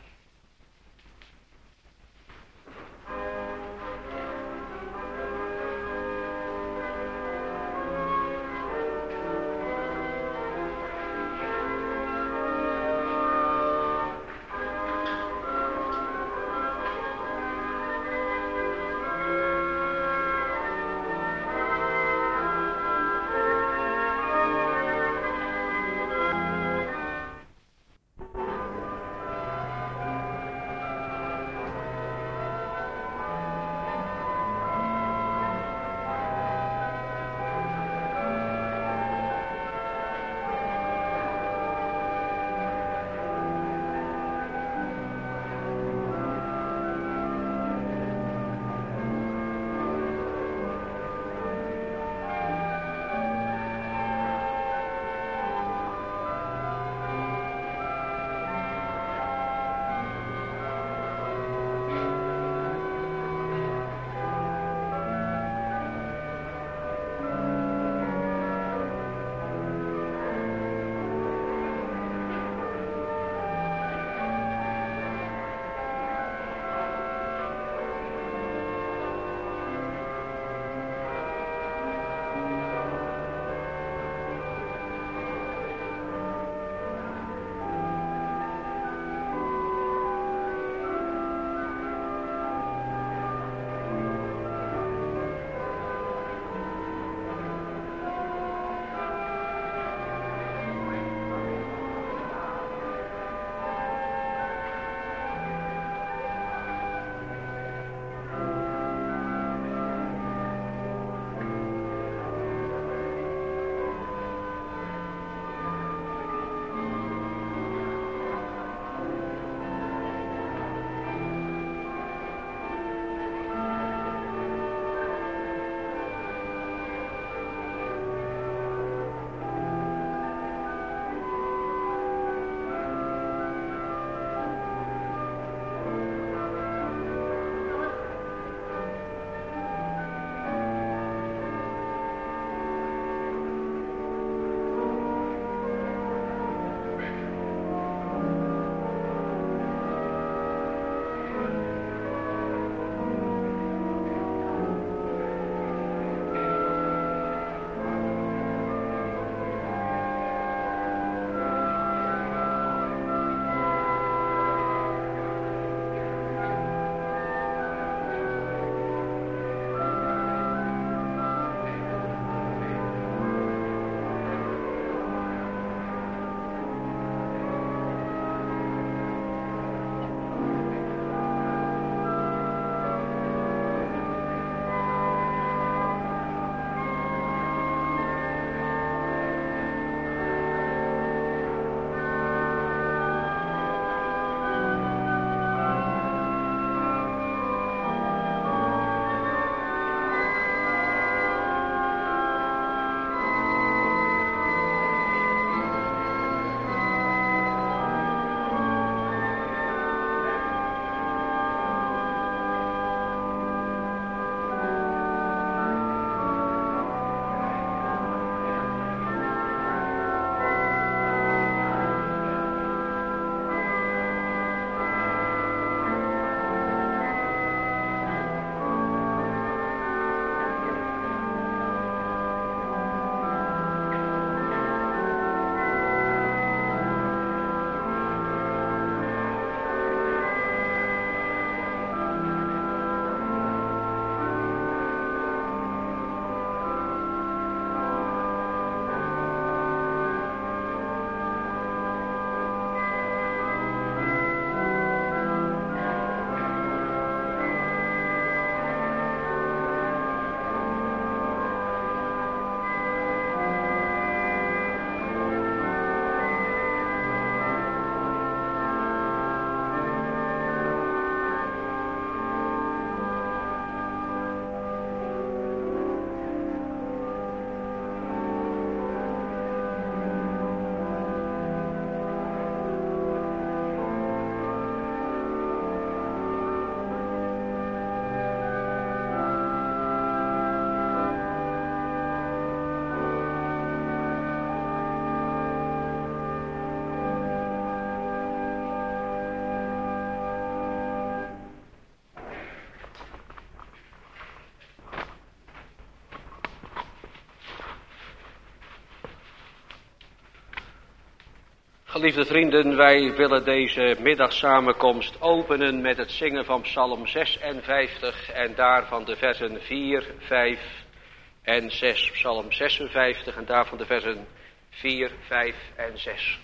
[SPEAKER 3] Geliefde vrienden, wij willen deze middagsamenkomst openen met het zingen van Psalm zesenvijftig en daarvan de versen vier, vijf en zes. Psalm zesenvijftig en daarvan de versen vier, vijf en zes.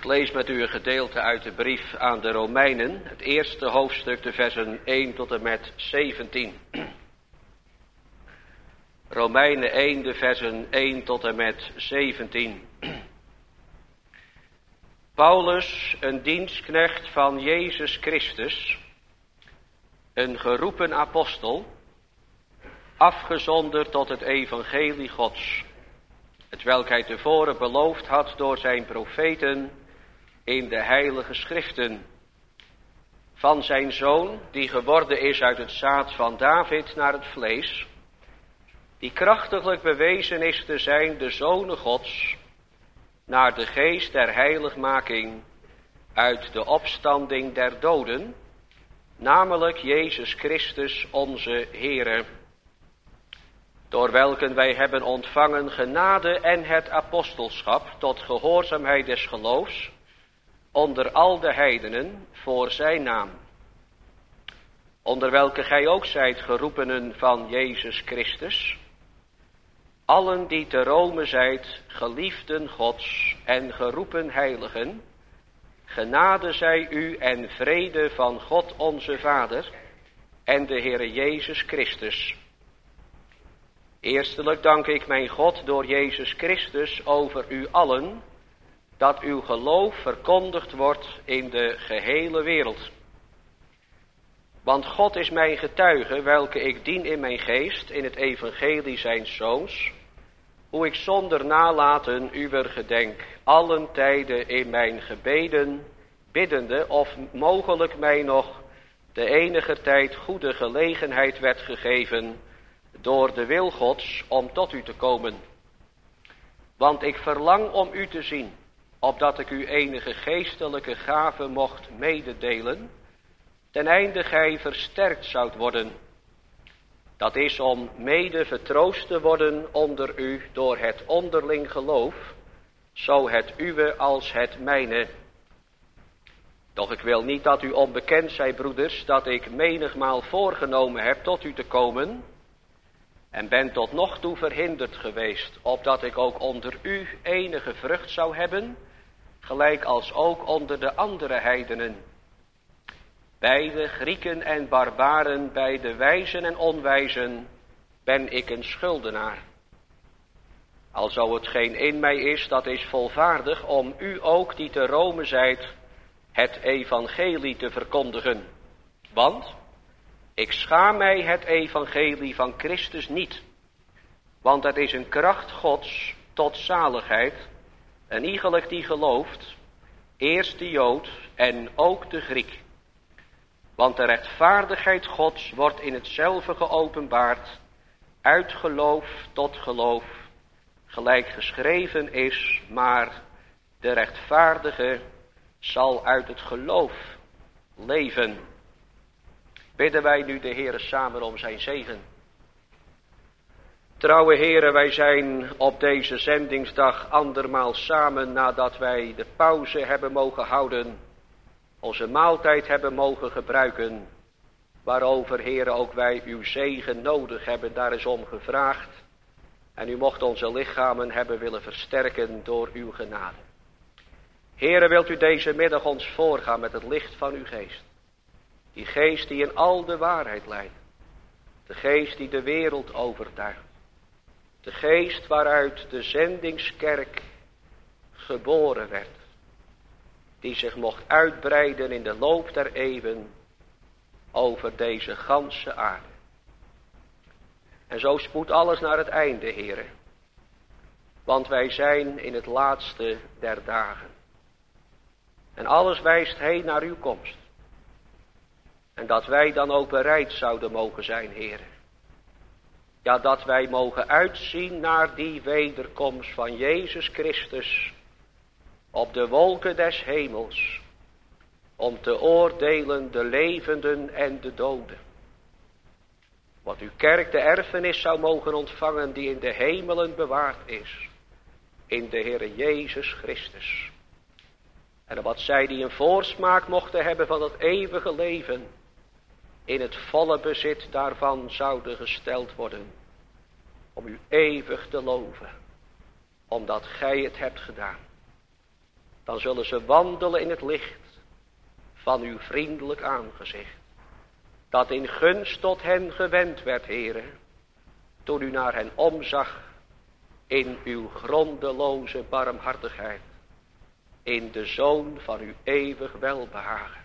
[SPEAKER 3] Ik lees met u een gedeelte uit de brief aan de Romeinen, het eerste hoofdstuk, de versen één tot en met zeventien. Romeinen één, de versen één tot en met zeventien. Paulus, een dienstknecht van Jezus Christus, een geroepen apostel, afgezonderd tot het evangelie Gods, hetwelk hij tevoren beloofd had door zijn profeten in de heilige schriften, van zijn zoon, die geworden is uit het zaad van David naar het vlees, die krachtiglijk bewezen is te zijn de Zonen Gods, naar de geest der heiligmaking uit de opstanding der doden, namelijk Jezus Christus onze Heere, door welken wij hebben ontvangen genade en het apostelschap tot gehoorzaamheid des geloofs onder al de heidenen voor zijn naam, onder welke gij ook zijt geroepenen van Jezus Christus, allen die te Rome zijt, geliefden Gods en geroepen heiligen, genade zij u en vrede van God onze Vader en de Heere Jezus Christus. Eerstelijk dank ik mijn God door Jezus Christus over u allen, dat uw geloof verkondigd wordt in de gehele wereld. Want God is mijn getuige, welke ik dien in mijn geest, in het evangelie zijns Zoons, hoe ik zonder nalaten uwer gedenk, allen tijden in mijn gebeden, biddende, of mogelijk mij nog de enige tijd goede gelegenheid werd gegeven, door de wil Gods, om tot u te komen. Want ik verlang om u te zien, opdat ik u enige geestelijke gave mocht mededelen, ten einde gij versterkt zoudt worden. Dat is om mede vertroost te worden onder u door het onderling geloof, zo het uwe als het mijne. Doch ik wil niet dat u onbekend zij, broeders, dat ik menigmaal voorgenomen heb tot u te komen, en ben tot nog toe verhinderd geweest, opdat ik ook onder u enige vrucht zou hebben, gelijk als ook onder de andere heidenen. Bij de Grieken en barbaren, bij de wijzen en onwijzen, ben ik een schuldenaar. Alzo hetgeen in mij is, dat is volvaardig om u ook die te Rome zijt, het evangelie te verkondigen. Want ik schaam mij het evangelie van Christus niet, want het is een kracht Gods tot zaligheid, en iegelijk die gelooft, eerst de Jood en ook de Griek. Want de rechtvaardigheid Gods wordt in hetzelfde geopenbaard, uit geloof tot geloof, gelijk geschreven is, maar de rechtvaardige zal uit het geloof leven. Bidden wij nu de Heere samen om zijn zegen. Trouwe Heere, wij zijn op deze zendingsdag andermaal samen nadat wij de pauze hebben mogen houden, onze maaltijd hebben mogen gebruiken, waarover, Heere, ook wij uw zegen nodig hebben, daar is om gevraagd. En u mocht onze lichamen hebben willen versterken door uw genade. Heere, wilt u deze middag ons voorgaan met het licht van uw geest. Die geest die in al de waarheid leidt. De geest die de wereld overtuigt. De geest waaruit de zendingskerk geboren werd. Die zich mocht uitbreiden in de loop der eeuwen over deze ganse aarde. En zo spoedt alles naar het einde, Heere. Want wij zijn in het laatste der dagen. En alles wijst heen naar uw komst. En dat wij dan ook bereid zouden mogen zijn, Heere. Ja, dat wij mogen uitzien naar die wederkomst van Jezus Christus op de wolken des hemels, om te oordelen de levenden en de doden. Wat uw kerk de erfenis zou mogen ontvangen die in de hemelen bewaard is, in de Heere Jezus Christus. En wat zij die een voorsmaak mochten hebben van het eeuwige leven, in het volle bezit daarvan zouden gesteld worden, om u eeuwig te loven, omdat gij het hebt gedaan. dan zullen ze wandelen in het licht van uw vriendelijk aangezicht, dat in gunst tot hen gewend werd, Heere, toen u naar hen omzag in uw grondeloze barmhartigheid, in de Zoon van uw eeuwig welbehagen.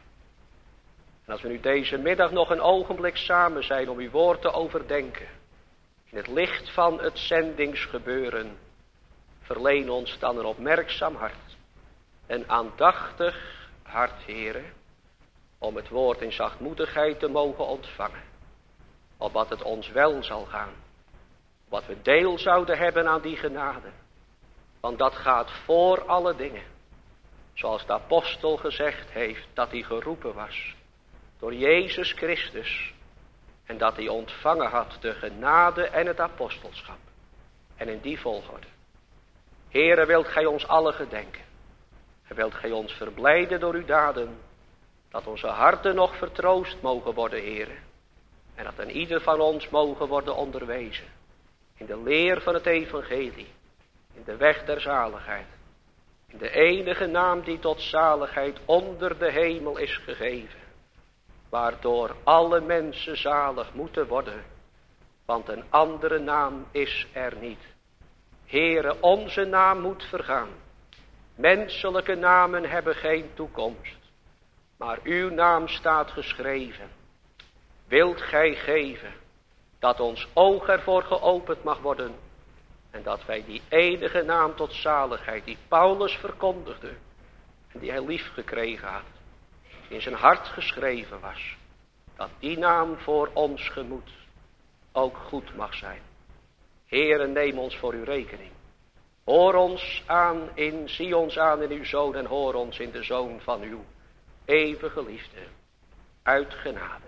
[SPEAKER 3] En als we nu deze middag nog een ogenblik samen zijn om uw woord te overdenken, in het licht van het zendingsgebeuren, verleen ons dan een opmerkzaam hart, een aandachtig hart, Heere, om het woord in zachtmoedigheid te mogen ontvangen, opdat het ons wel zal gaan, wat we deel zouden hebben aan die genade, want dat gaat voor alle dingen, zoals de apostel gezegd heeft dat hij geroepen was door Jezus Christus en dat hij ontvangen had de genade en het apostelschap, en in die volgorde. Heere, wilt gij ons alle gedenken, en wilt gij ons verblijden door uw daden, dat onze harten nog vertroost mogen worden, Heere, en dat een ieder van ons mogen worden onderwezen in de leer van het evangelie, in de weg der zaligheid, in de enige naam die tot zaligheid onder de hemel is gegeven, waardoor alle mensen zalig moeten worden, want een andere naam is er niet. Heere, onze naam moet vergaan. Menselijke namen hebben geen toekomst, maar uw naam staat geschreven. Wilt gij geven dat ons oog ervoor geopend mag worden en dat wij die enige naam tot zaligheid die Paulus verkondigde en die hij lief gekregen had, die in zijn hart geschreven was, dat die naam voor ons gemoed ook goed mag zijn. Heere, neem ons voor uw rekening. Hoor ons aan in, zie ons aan in uw Zoon en hoor ons in de Zoon van uw eeuwige liefde. Uit genade.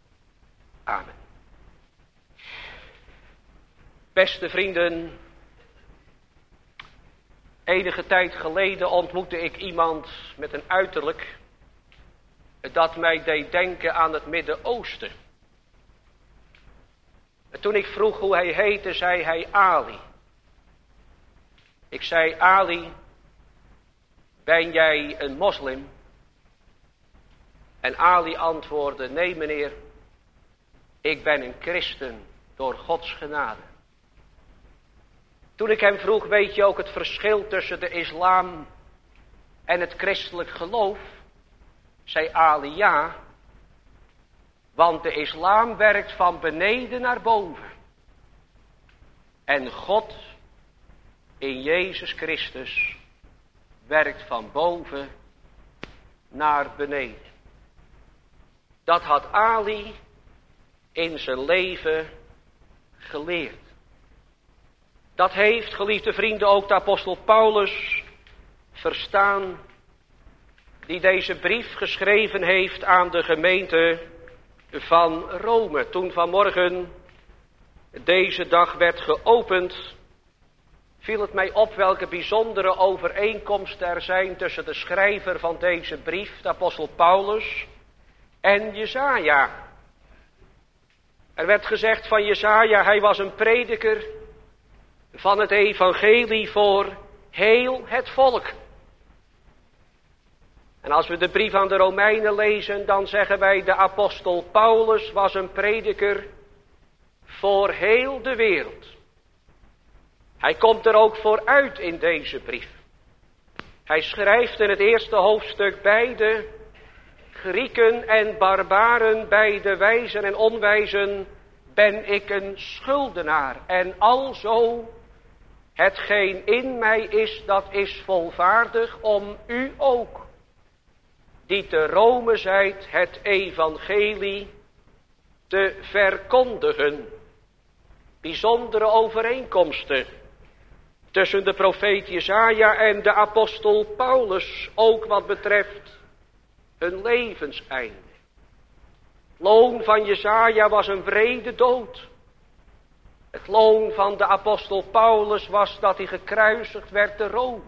[SPEAKER 3] Amen. Beste vrienden, enige tijd geleden ontmoette ik iemand met een uiterlijk dat mij deed denken aan het Midden-Oosten. Toen ik vroeg hoe hij heette, zei hij Ali. Ik zei, Ali, ben jij een moslim? En Ali antwoordde, nee meneer, ik ben een christen door Gods genade. Toen ik hem vroeg, weet je ook het verschil tussen de islam en het christelijk geloof? Zei Ali, ja, want de islam werkt van beneden naar boven. En God in Jezus Christus werkt van boven naar beneden. Dat had Ali in zijn leven geleerd. Dat heeft, geliefde vrienden, ook de apostel Paulus verstaan, die deze brief geschreven heeft aan de gemeente van Rome. Toen vanmorgen deze dag werd geopend, viel het mij op welke bijzondere overeenkomsten er zijn tussen de schrijver van deze brief, de apostel Paulus, en Jesaja. Er werd gezegd van Jesaja, hij was een prediker van het evangelie voor heel het volk. En als we de brief aan de Romeinen lezen, dan zeggen wij, de apostel Paulus was een prediker voor heel de wereld. Hij komt er ook voor uit in deze brief. Hij schrijft in het eerste hoofdstuk, beide Grieken en barbaren, beide wijzen en onwijzen, ben ik een schuldenaar. En alzo, hetgeen in mij is, dat is volvaardig om u ook, die te Rome zijt, het evangelie te verkondigen. Bijzondere overeenkomsten tussen de profeet Jesaja en de apostel Paulus, ook wat betreft hun levenseinde. Het loon van Jesaja was een wrede dood. Het loon van de apostel Paulus was dat hij gekruisigd werd te Rome.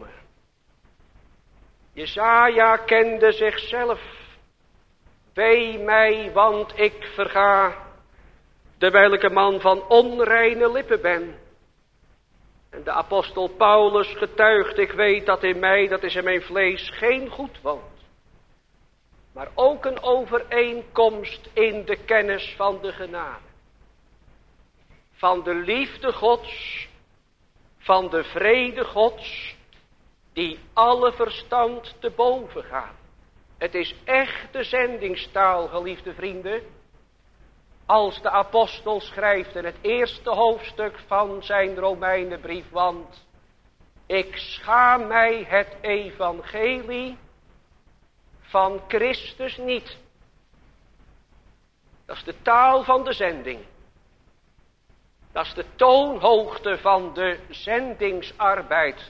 [SPEAKER 3] Jesaja kende zichzelf. Wee mij, want ik verga, terwijl ik een man van onreine lippen ben. En de apostel Paulus getuigt, ik weet dat in mij, dat is in mijn vlees, geen goed woont. Maar ook een overeenkomst in de kennis van de genade. Van de liefde Gods, van de vrede Gods, die alle verstand te boven gaat. Het is echt de zendingstaal, geliefde vrienden. Als de apostel schrijft in het eerste hoofdstuk van zijn Romeinenbrief, want ik schaam mij het evangelie van Christus niet. Dat is de taal van de zending. Dat is de toonhoogte van de zendingsarbeid.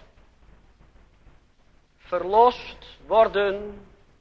[SPEAKER 3] Verlost worden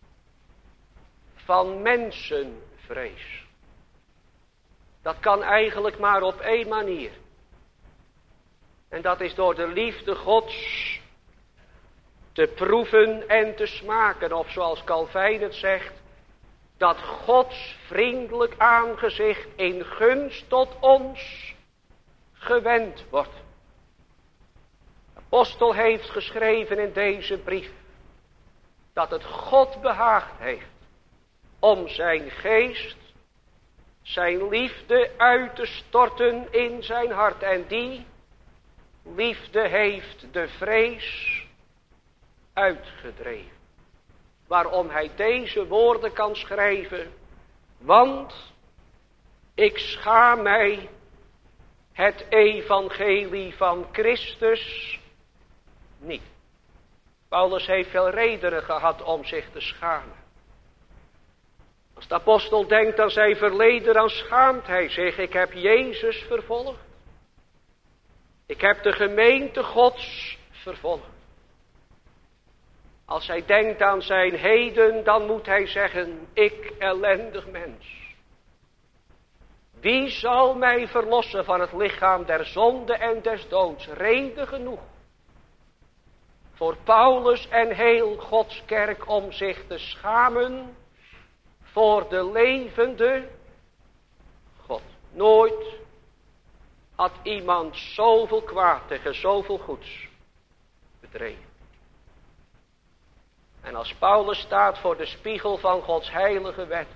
[SPEAKER 3] van mensenvrees. Dat kan eigenlijk maar op één manier. En dat is door de liefde Gods te proeven en te smaken. Of zoals Calvijn het zegt, dat Gods vriendelijk aangezicht in gunst tot ons gewend wordt. De apostel heeft geschreven in deze brief dat het God behaagd heeft om zijn geest, zijn liefde uit te storten in zijn hart. En die liefde heeft de vrees uitgedreven. Waarom hij deze woorden kan schrijven. Want ik schaam mij het evangelie van Christus niet. Paulus heeft veel redenen gehad om zich te schamen. Als de apostel denkt aan zijn verleden, dan schaamt hij zich. Ik heb Jezus vervolgd. Ik heb de gemeente Gods vervolgd. Als hij denkt aan zijn heden, dan moet hij zeggen, ik ellendig mens. Wie zal mij verlossen van het lichaam der zonde en des doods? Reden genoeg voor Paulus en heel Gods kerk om zich te schamen voor de levende God. Nooit had iemand zoveel kwaad tegen zoveel goeds bedreven. En als Paulus staat voor de spiegel van Gods heilige wet,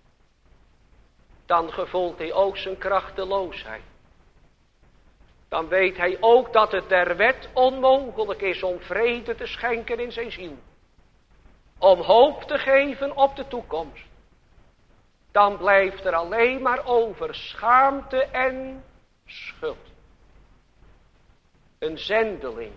[SPEAKER 3] dan gevoelt hij ook zijn krachteloosheid. Dan weet hij ook dat het der wet onmogelijk is om vrede te schenken in zijn ziel. Om hoop te geven op de toekomst. Dan blijft er alleen maar over schaamte en schuld. Een zendeling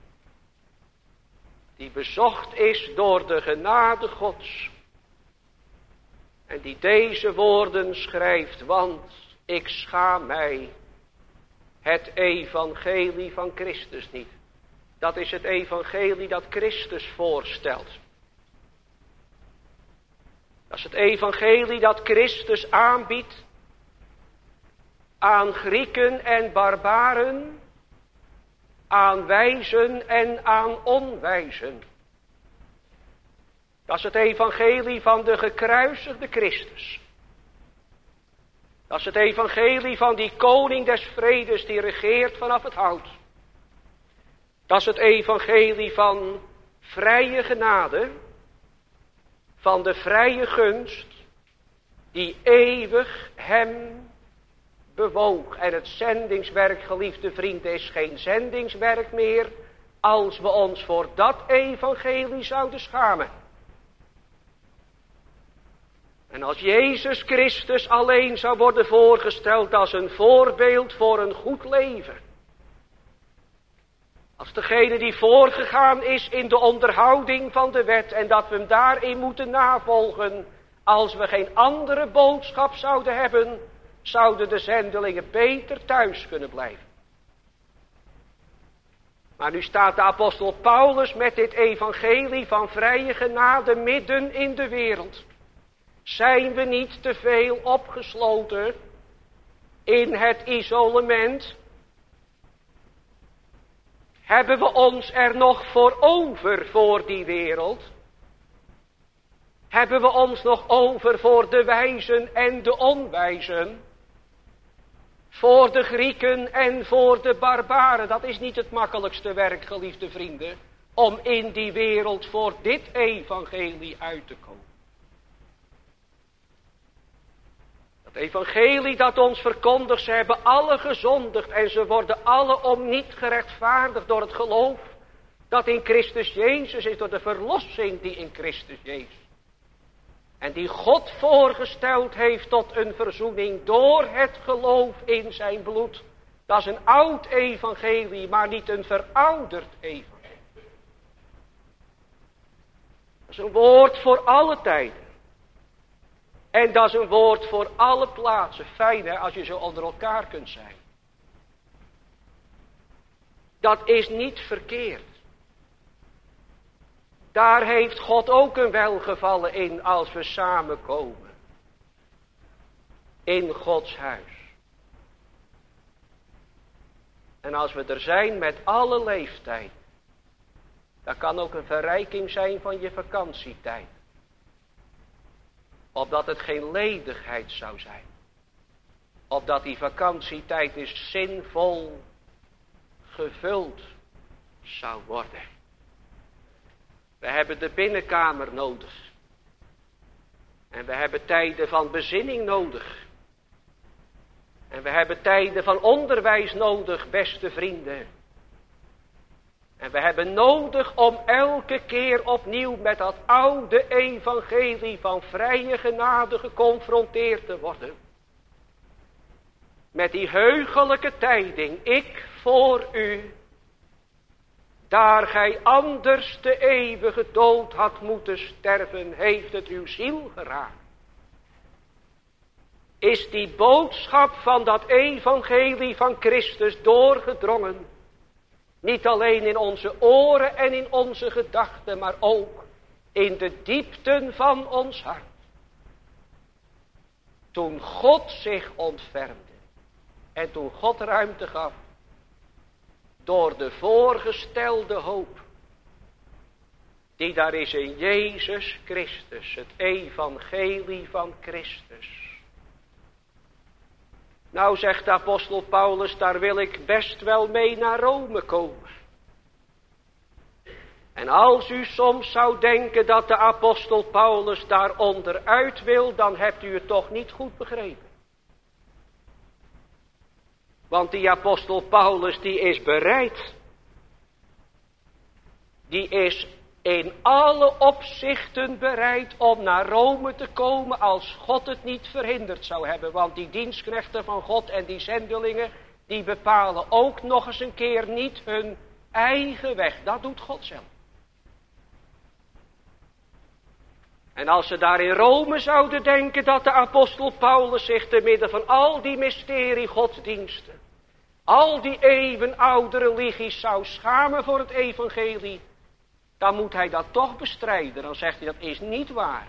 [SPEAKER 3] die bezocht is door de genade Gods. En die deze woorden schrijft, want ik schaam mij het evangelie van Christus niet. Dat is het evangelie dat Christus voorstelt. Dat is het evangelie dat Christus aanbiedt aan Grieken en barbaren, aan wijzen en aan onwijzen. Dat is het evangelie van de gekruisigde Christus. Dat is het evangelie van die koning des vredes die regeert vanaf het hout. Dat is het evangelie van vrije genade, van de vrije gunst, die eeuwig hem bewoog. En het zendingswerk, geliefde vrienden, is geen zendingswerk meer als we ons voor dat evangelie zouden schamen. En als Jezus Christus alleen zou worden voorgesteld als een voorbeeld voor een goed leven. Als degene die voorgegaan is in de onderhouding van de wet en dat we hem daarin moeten navolgen. Als we geen andere boodschap zouden hebben, zouden de zendelingen beter thuis kunnen blijven. Maar nu staat de apostel Paulus met dit evangelie van vrije genade midden in de wereld. Zijn we niet te veel opgesloten in het isolement? Hebben we ons er nog voor over voor die wereld? Hebben we ons nog over voor de wijzen en de onwijzen? Voor de Grieken en voor de barbaren. Dat is niet het makkelijkste werk, geliefde vrienden. Om in die wereld voor dit evangelie uit te komen. Dat evangelie dat ons verkondigt, ze hebben alle gezondigd en ze worden alle om niet gerechtvaardigd door het geloof dat in Christus Jezus is, door de verlossing die in Christus Jezus. En die God voorgesteld heeft tot een verzoening door het geloof in zijn bloed. Dat is een oud evangelie, maar niet een verouderd evangelie. Dat is een woord voor alle tijden. En dat is een woord voor alle plaatsen. Fijn hè, als je zo onder elkaar kunt zijn. Dat is niet verkeerd. Daar heeft God ook een welgevallen in als we samenkomen. In Gods huis. En als we er zijn met alle leeftijd. Dat kan ook een verrijking zijn van je vakantietijd. Opdat het geen ledigheid zou zijn. Opdat die vakantietijd is zinvol gevuld zou worden. We hebben de binnenkamer nodig. En we hebben tijden van bezinning nodig. En we hebben tijden van onderwijs nodig, beste vrienden. En we hebben nodig om elke keer opnieuw met dat oude evangelie van vrije genade geconfronteerd te worden. Met die heugelijke tijding, ik voor u, daar gij anders de eeuwige dood had moeten sterven, heeft het uw ziel geraakt. Is die boodschap van dat evangelie van Christus doorgedrongen. Niet alleen in onze oren en in onze gedachten, maar ook in de diepten van ons hart. Toen God zich ontfermde en toen God ruimte gaf door de voorgestelde hoop die daar is in Jezus Christus, het evangelie van Christus. Nou zegt de apostel Paulus, daar wil ik best wel mee naar Rome komen. En als u soms zou denken dat de apostel Paulus daar onderuit wil, dan hebt u het toch niet goed begrepen. Want die apostel Paulus die is bereid. Die is in alle opzichten bereid om naar Rome te komen als God het niet verhinderd zou hebben. Want die dienstknechten van God en die zendelingen, die bepalen ook nog eens een keer niet hun eigen weg. Dat doet God zelf. En als ze daar in Rome zouden denken dat de apostel Paulus zich te midden van al die mysterie godsdiensten, al die eeuwenoude religies zou schamen voor het evangelie, dan moet hij dat toch bestrijden. Dan zegt hij, dat is niet waar.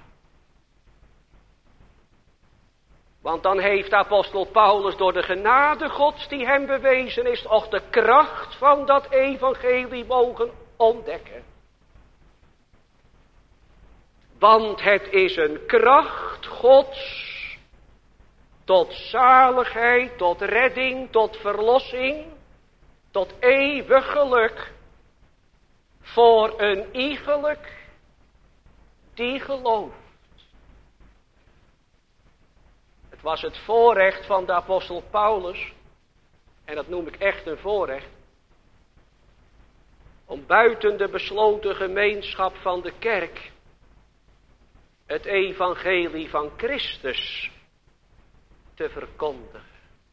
[SPEAKER 3] Want dan heeft de apostel Paulus door de genade Gods die hem bewezen is, ook de kracht van dat evangelie mogen ontdekken. Want het is een kracht Gods tot zaligheid, tot redding, tot verlossing, tot eeuwig geluk voor een iegelijk die gelooft. Het was het voorrecht van de apostel Paulus, en dat noem ik echt een voorrecht, om buiten de besloten gemeenschap van de kerk het evangelie van Christus te verkondigen.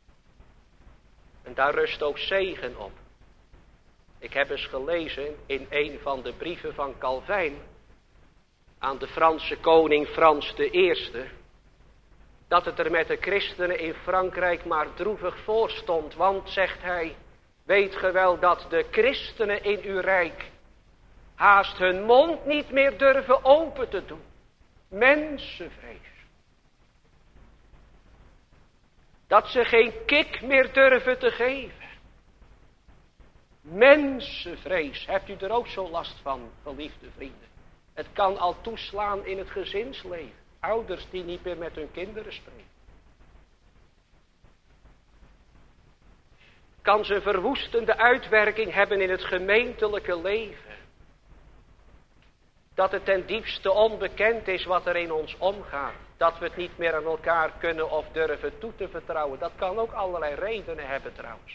[SPEAKER 3] En daar rust ook zegen op. Ik heb eens gelezen in een van de brieven van Calvijn aan de Franse koning Frans de Eerste, dat het er met de christenen in Frankrijk maar droevig voor stond. Want, zegt hij, weet ge wel dat de christenen in uw rijk haast hun mond niet meer durven open te doen. Mensenvrees. Dat ze geen kik meer durven te geven. Mensenvrees. Hebt u er ook zo last van, geliefde vrienden? Het kan al toeslaan in het gezinsleven. Ouders die niet meer met hun kinderen spreken. kan zijn verwoestende uitwerking hebben in het gemeentelijke leven. Dat het ten diepste onbekend is wat er in ons omgaat. Dat we het niet meer aan elkaar kunnen of durven toe te vertrouwen. Dat kan ook allerlei redenen hebben trouwens.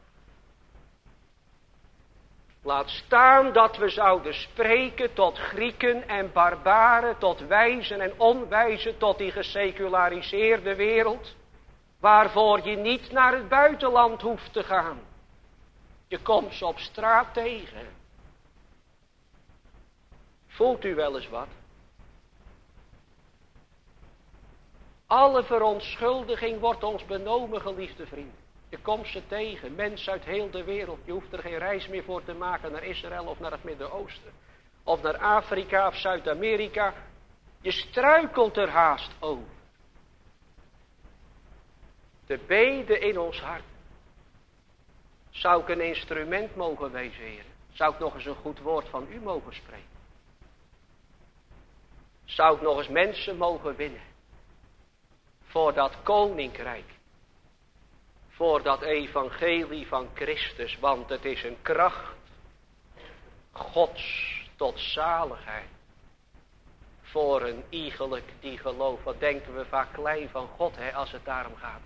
[SPEAKER 3] Laat staan dat we zouden spreken tot Grieken en barbaren, tot wijzen en onwijzen, tot die geseculariseerde wereld. Waarvoor je niet naar het buitenland hoeft te gaan. Je komt ze op straat tegen. Voelt u wel eens wat? Alle verontschuldiging wordt ons benomen, geliefde vrienden. Je komt ze tegen, mensen uit heel de wereld. Je hoeft er geen reis meer voor te maken naar Israël of naar het Midden-Oosten. Of naar Afrika of Zuid-Amerika. Je struikelt er haast over. De bede in ons hart. Zou ik een instrument mogen wezen, heren? Zou ik nog eens een goed woord van u mogen spreken? Zou ik nog eens mensen mogen winnen? Voor dat koninkrijk. Voor dat evangelie van Christus. Want het is een kracht. Gods tot zaligheid. Voor een iegelijk die gelooft. Wat denken we vaak klein van God, hè, als het daarom gaat.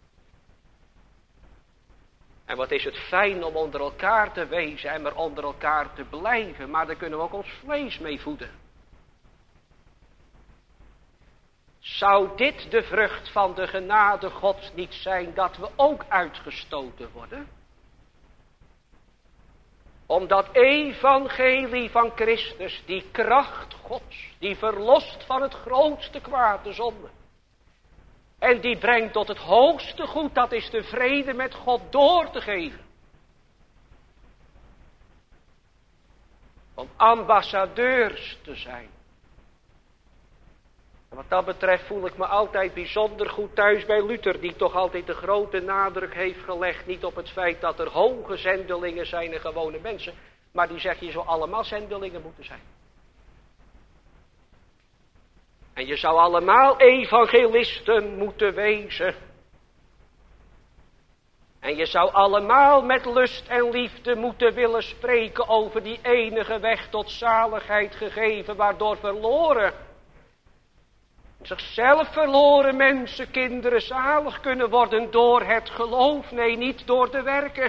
[SPEAKER 3] En wat is het fijn om onder elkaar te wezen en maar onder elkaar te blijven. Maar daar kunnen we ook ons vlees mee voeden. Zou dit de vrucht van de genade Gods niet zijn dat we ook uitgestoten worden? Om dat evangelie van Christus, die kracht Gods, die verlost van het grootste kwaad, de zonde. En die brengt tot het hoogste goed, dat is de vrede met God, door te geven. Om ambassadeurs te zijn. En wat dat betreft voel ik me altijd bijzonder goed thuis bij Luther, die toch altijd de grote nadruk heeft gelegd, niet op het feit dat er hoge zendelingen zijn en gewone mensen, maar die zegt je zou allemaal zendelingen moeten zijn. En je zou allemaal evangelisten moeten wezen. En je zou allemaal met lust en liefde moeten willen spreken over die enige weg tot zaligheid gegeven, waardoor verloren, zichzelf verloren mensen, kinderen zalig kunnen worden door het geloof, nee, niet door de werken.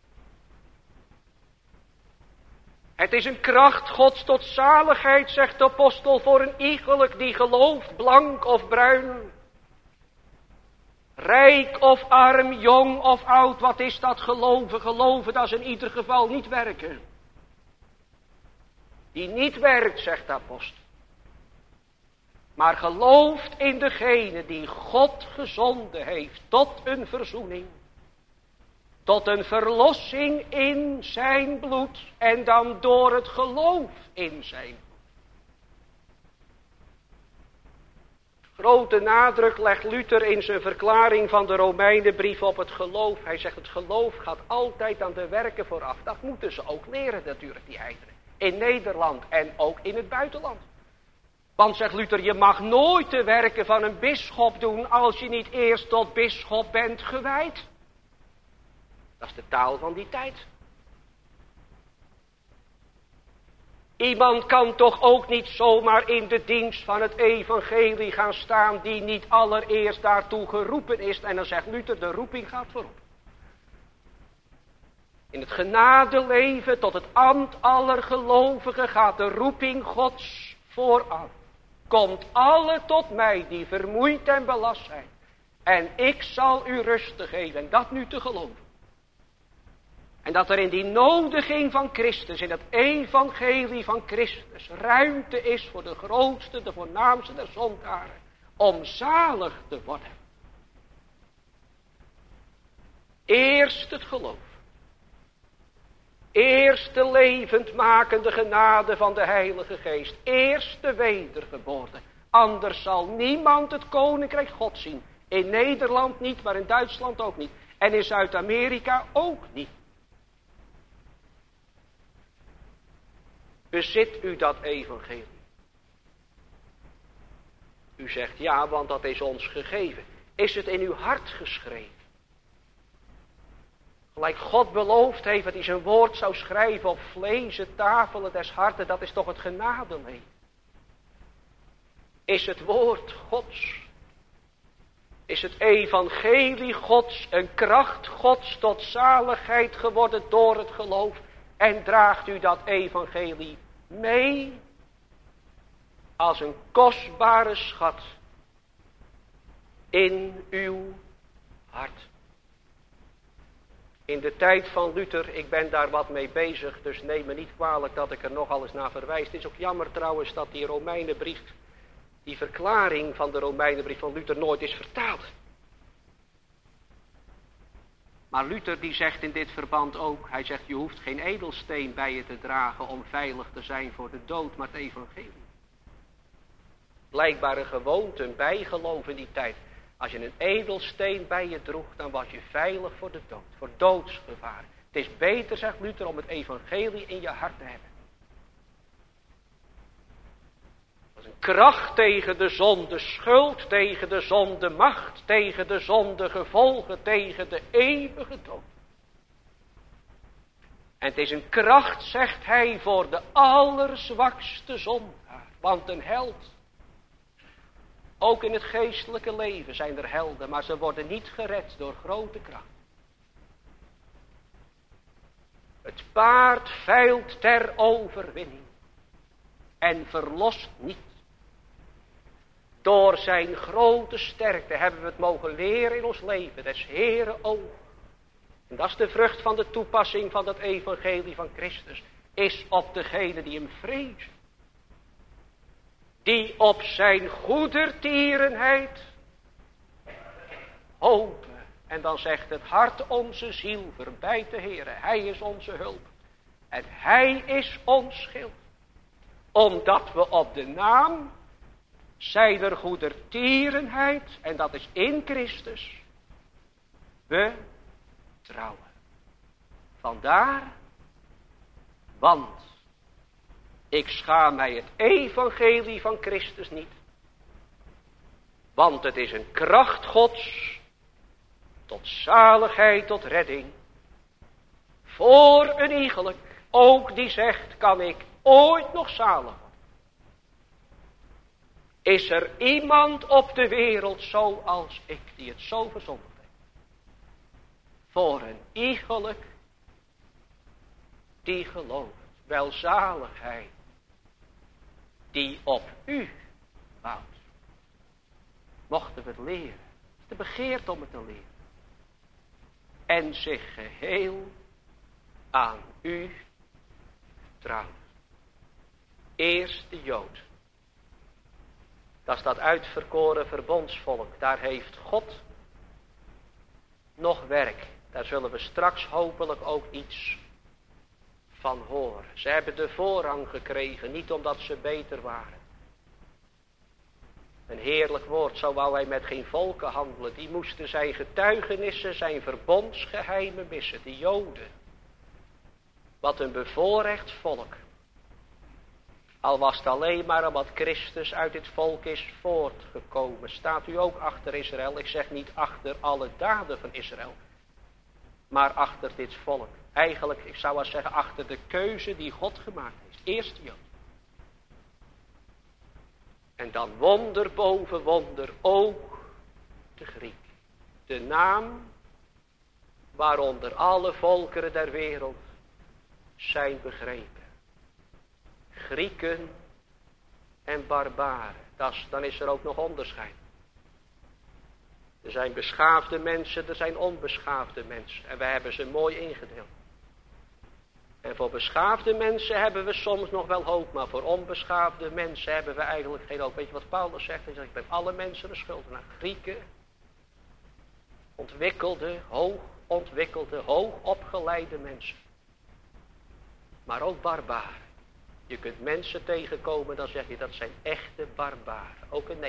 [SPEAKER 3] Het is een kracht Gods tot zaligheid, zegt de apostel, voor een iegelijk die gelooft, blank of bruin. Rijk of arm, jong of oud, wat is dat geloven? Geloven, dat is in ieder geval niet werken. Die niet werkt, zegt de apostel. Maar gelooft in degene die God gezonden heeft tot een verzoening. Tot een verlossing in zijn bloed en dan door het geloof in zijn bloed. Grote nadruk legt Luther in zijn verklaring van de Romeinenbrief op het geloof. Hij zegt het geloof gaat altijd aan de werken vooraf. Dat moeten ze ook leren natuurlijk, die heidenen. In Nederland en ook in het buitenland. Want, zegt Luther, je mag nooit de werken van een bisschop doen als je niet eerst tot bisschop bent gewijd. Dat is de taal van die tijd. Iemand kan toch ook niet zomaar in de dienst van het evangelie gaan staan die niet allereerst daartoe geroepen is. En dan zegt Luther, de roeping gaat voorop. In het genadeleven tot het ambt aller gelovigen gaat de roeping Gods vooraf. Komt alle tot mij die vermoeid en belast zijn. En ik zal u rust geven. En dat nu te geloven. En dat er in die nodiging van Christus, in het evangelie van Christus, ruimte is voor de grootste, de voornaamste der zondaren. Om zalig te worden. Eerst het geloof. Eerst de levendmakende genade van de Heilige Geest. Eerst de wedergeboorte. Anders zal niemand het koninkrijk God zien. In Nederland niet, maar in Duitsland ook niet. En in Zuid-Amerika ook niet. Bezit u dat evangelie? U zegt ja, want dat is ons gegeven. Is het in uw hart geschreven? Gelijk God beloofd heeft dat hij zijn woord zou schrijven op vlezen tafelen des harten, dat is toch het genadeleven. Is het woord Gods, is het evangelie Gods, een kracht Gods tot zaligheid geworden door het geloof. En draagt u dat evangelie mee als een kostbare schat in uw hart. In de tijd van Luther, ik ben daar wat mee bezig, dus neem me niet kwalijk dat ik er nogal eens naar verwijs. Het is ook jammer trouwens dat die Romeinenbrief, die verklaring van de Romeinenbrief van Luther nooit is vertaald. Maar Luther die zegt in dit verband ook, hij zegt je hoeft geen edelsteen bij je te dragen om veilig te zijn voor de dood, maar het evangelie. Blijkbaar een gewoonte, een bijgeloof in die tijd. Als je een edelsteen bij je droeg, dan was je veilig voor de dood, voor doodsgevaar. Het is beter, zegt Luther, om het evangelie in je hart te hebben. Dat is een kracht tegen de zonde schuld, tegen de zonde macht, tegen de zonde gevolgen, tegen de eeuwige dood. En het is een kracht, zegt hij, voor de allerzwakste zondaar. Want een held, ook in het geestelijke leven zijn er helden, maar ze worden niet gered door grote kracht. Het paard veilt ter overwinning en verlost niet. Door zijn grote sterkte hebben we het mogen leren in ons leven, des Heere oog. En dat is de vrucht van de toepassing van het evangelie van Christus, is op degene die hem vrezen. Die op zijn goedertierenheid hopen. En dan zegt het hart onze ziel verbijt de Heere. Hij is onze hulp. En hij is ons schild. Omdat we op de naam zijner goedertierenheid, en dat is in Christus, we trouwen. Vandaar, want ik schaam mij het evangelie van Christus niet. Want het is een kracht Gods tot zaligheid, tot redding. Voor een iegelijk, ook die zegt, kan ik ooit nog zalig worden. Is er iemand op de wereld zoals ik, die het zo verzondigd heeft? Voor een iegelijk die gelooft, welzaligheid, die op u bouwt. Mochten we het leren, de begeerte om het te leren. En zich geheel aan u trouwt. Eerst de Jood. Dat is dat uitverkoren verbondsvolk. Daar heeft God nog werk. Daar zullen we straks hopelijk ook iets van horen. Ze hebben de voorrang gekregen, niet omdat ze beter waren. Een heerlijk woord, zo wou hij met geen volken handelen. Die moesten zijn getuigenissen, zijn verbondsgeheimen missen. De Joden. Wat een bevoorrecht volk. Al was het alleen maar omdat Christus uit dit volk is voortgekomen. Staat u ook achter Israël? Ik zeg niet achter alle daden van Israël. Maar achter dit volk. Eigenlijk, ik zou wel zeggen, achter de keuze die God gemaakt heeft. Eerst Jood. En dan wonder boven wonder ook de Griek. De naam waaronder alle volkeren der wereld zijn begrepen. Grieken en barbaren. Dat is, dan is er ook nog onderscheid. Er zijn beschaafde mensen, er zijn onbeschaafde mensen. En wij hebben ze mooi ingedeeld. En voor beschaafde mensen hebben we soms nog wel hoop, maar voor onbeschaafde mensen hebben we eigenlijk geen hoop. Weet je wat Paulus zegt? Hij zegt, ik ben alle mensen de schuldenaar. Grieken, ontwikkelde, hoog ontwikkelde, hoog opgeleide mensen. Maar ook barbaren. Je kunt mensen tegenkomen, dan zeg je dat zijn echte barbaren. Ook een nee.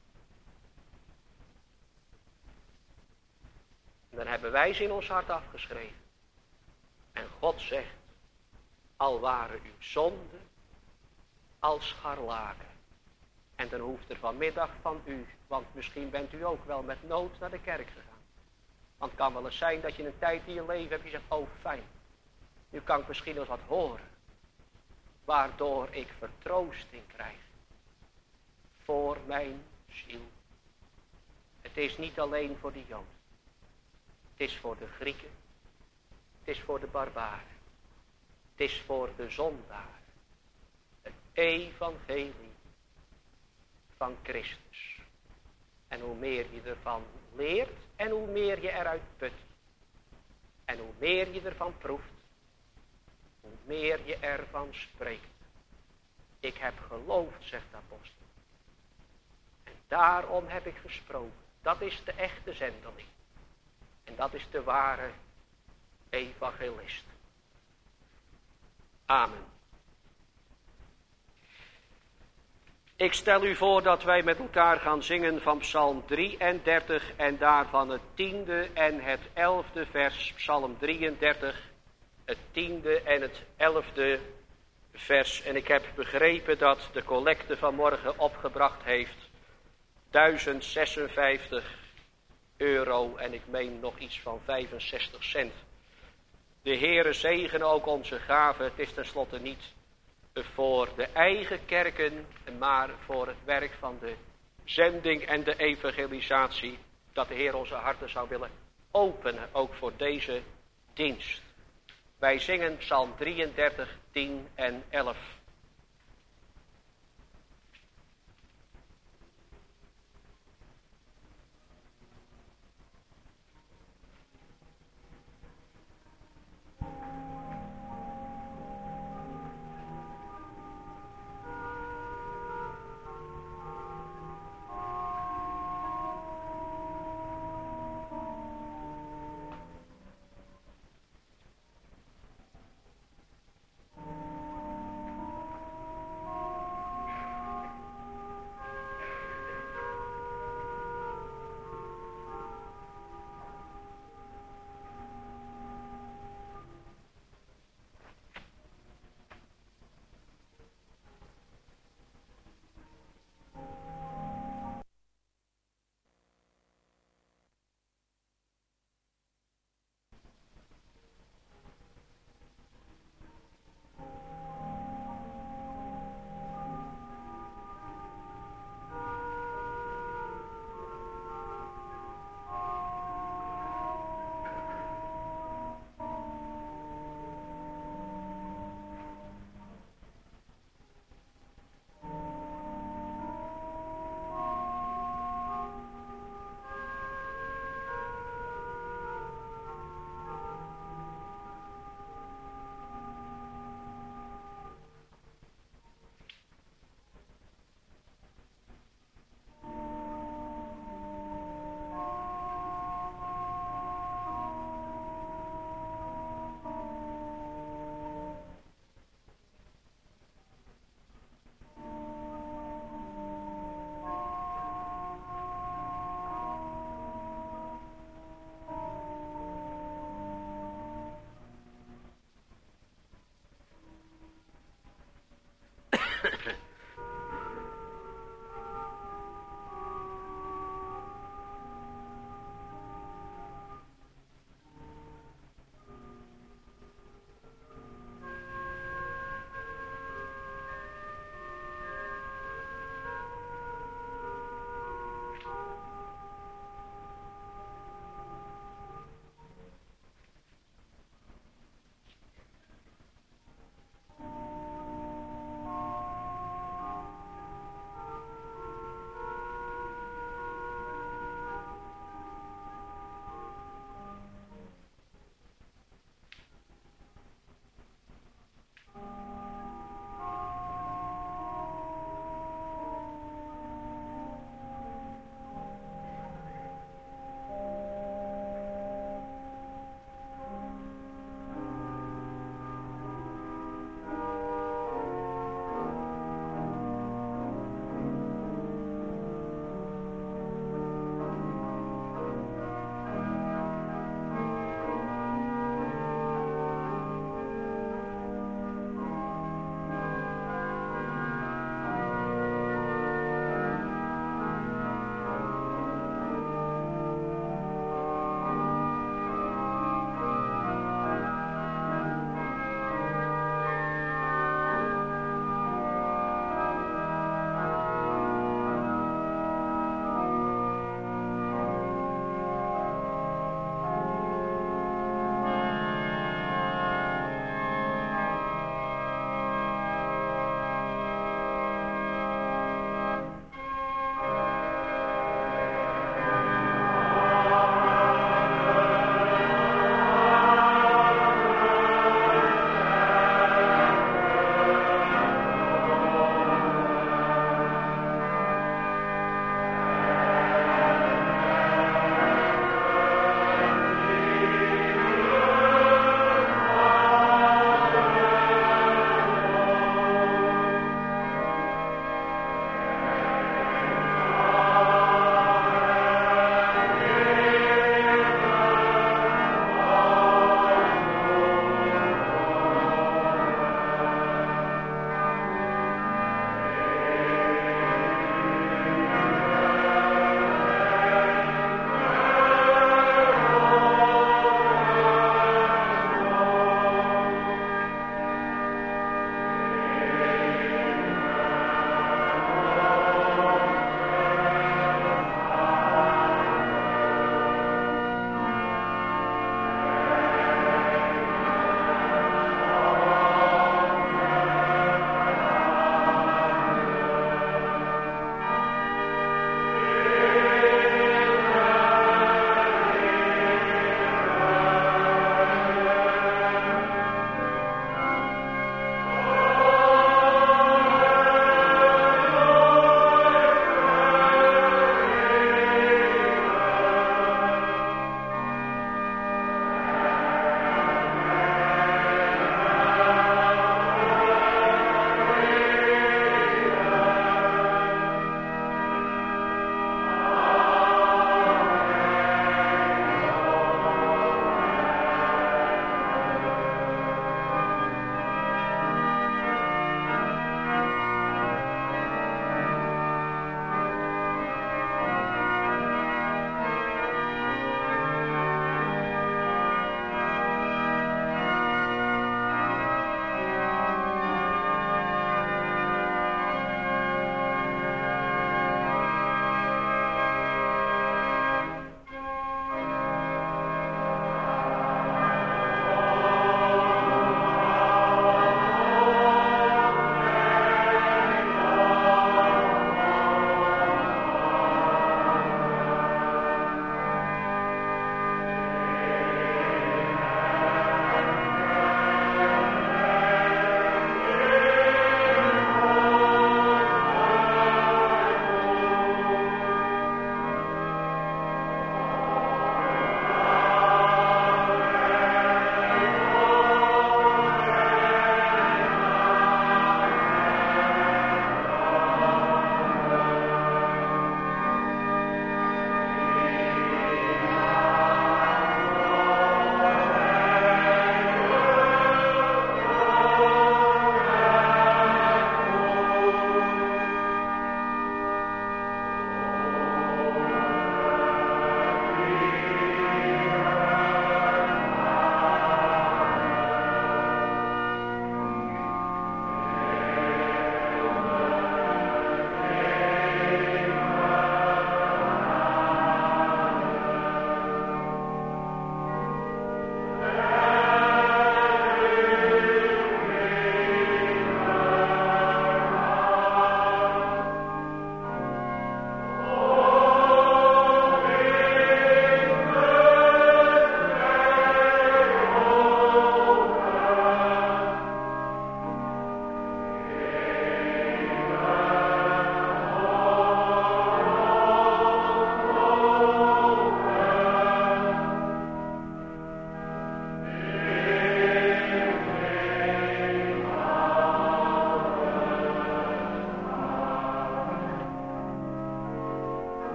[SPEAKER 3] Dan hebben wij ze in ons hart afgeschreven. En God zegt, al waren uw zonden als scharlaken. En dan hoeft er vanmiddag van u, want misschien bent u ook wel met nood naar de kerk gegaan. Want het kan wel eens zijn dat je een tijd in je leven hebt, je zegt, oh fijn. Nu kan ik misschien eens wat horen. Waardoor ik vertroosting krijg. Voor mijn ziel. Het is niet alleen voor de Joden. Het is voor de Grieken. Het is voor de barbaren. Het is voor de zondaar. Het evangelie van Christus. En hoe meer je ervan leert en hoe meer je eruit put. En hoe meer je ervan proeft. Hoe meer je ervan spreekt. Ik heb geloofd, zegt de apostel. En daarom heb ik gesproken. Dat is de echte zendeling. En dat is de ware evangelist. Amen. Ik stel u voor dat wij met elkaar gaan zingen van Psalm drieëndertig en daarvan het tiende en het elfde vers. Psalm drieëndertig, het tiende en het elfde vers. En ik heb begrepen dat de collecte van morgen opgebracht heeft duizend zesenvijftig euro en ik meen nog iets van vijfenzestig cent. De Heere zegene ook onze gaven. Het is tenslotte niet voor de eigen kerken, maar voor het werk van de zending en de evangelisatie. Dat de Heer onze harten zou willen openen, ook voor deze dienst. Wij zingen Psalm drieëndertig, tien en elf.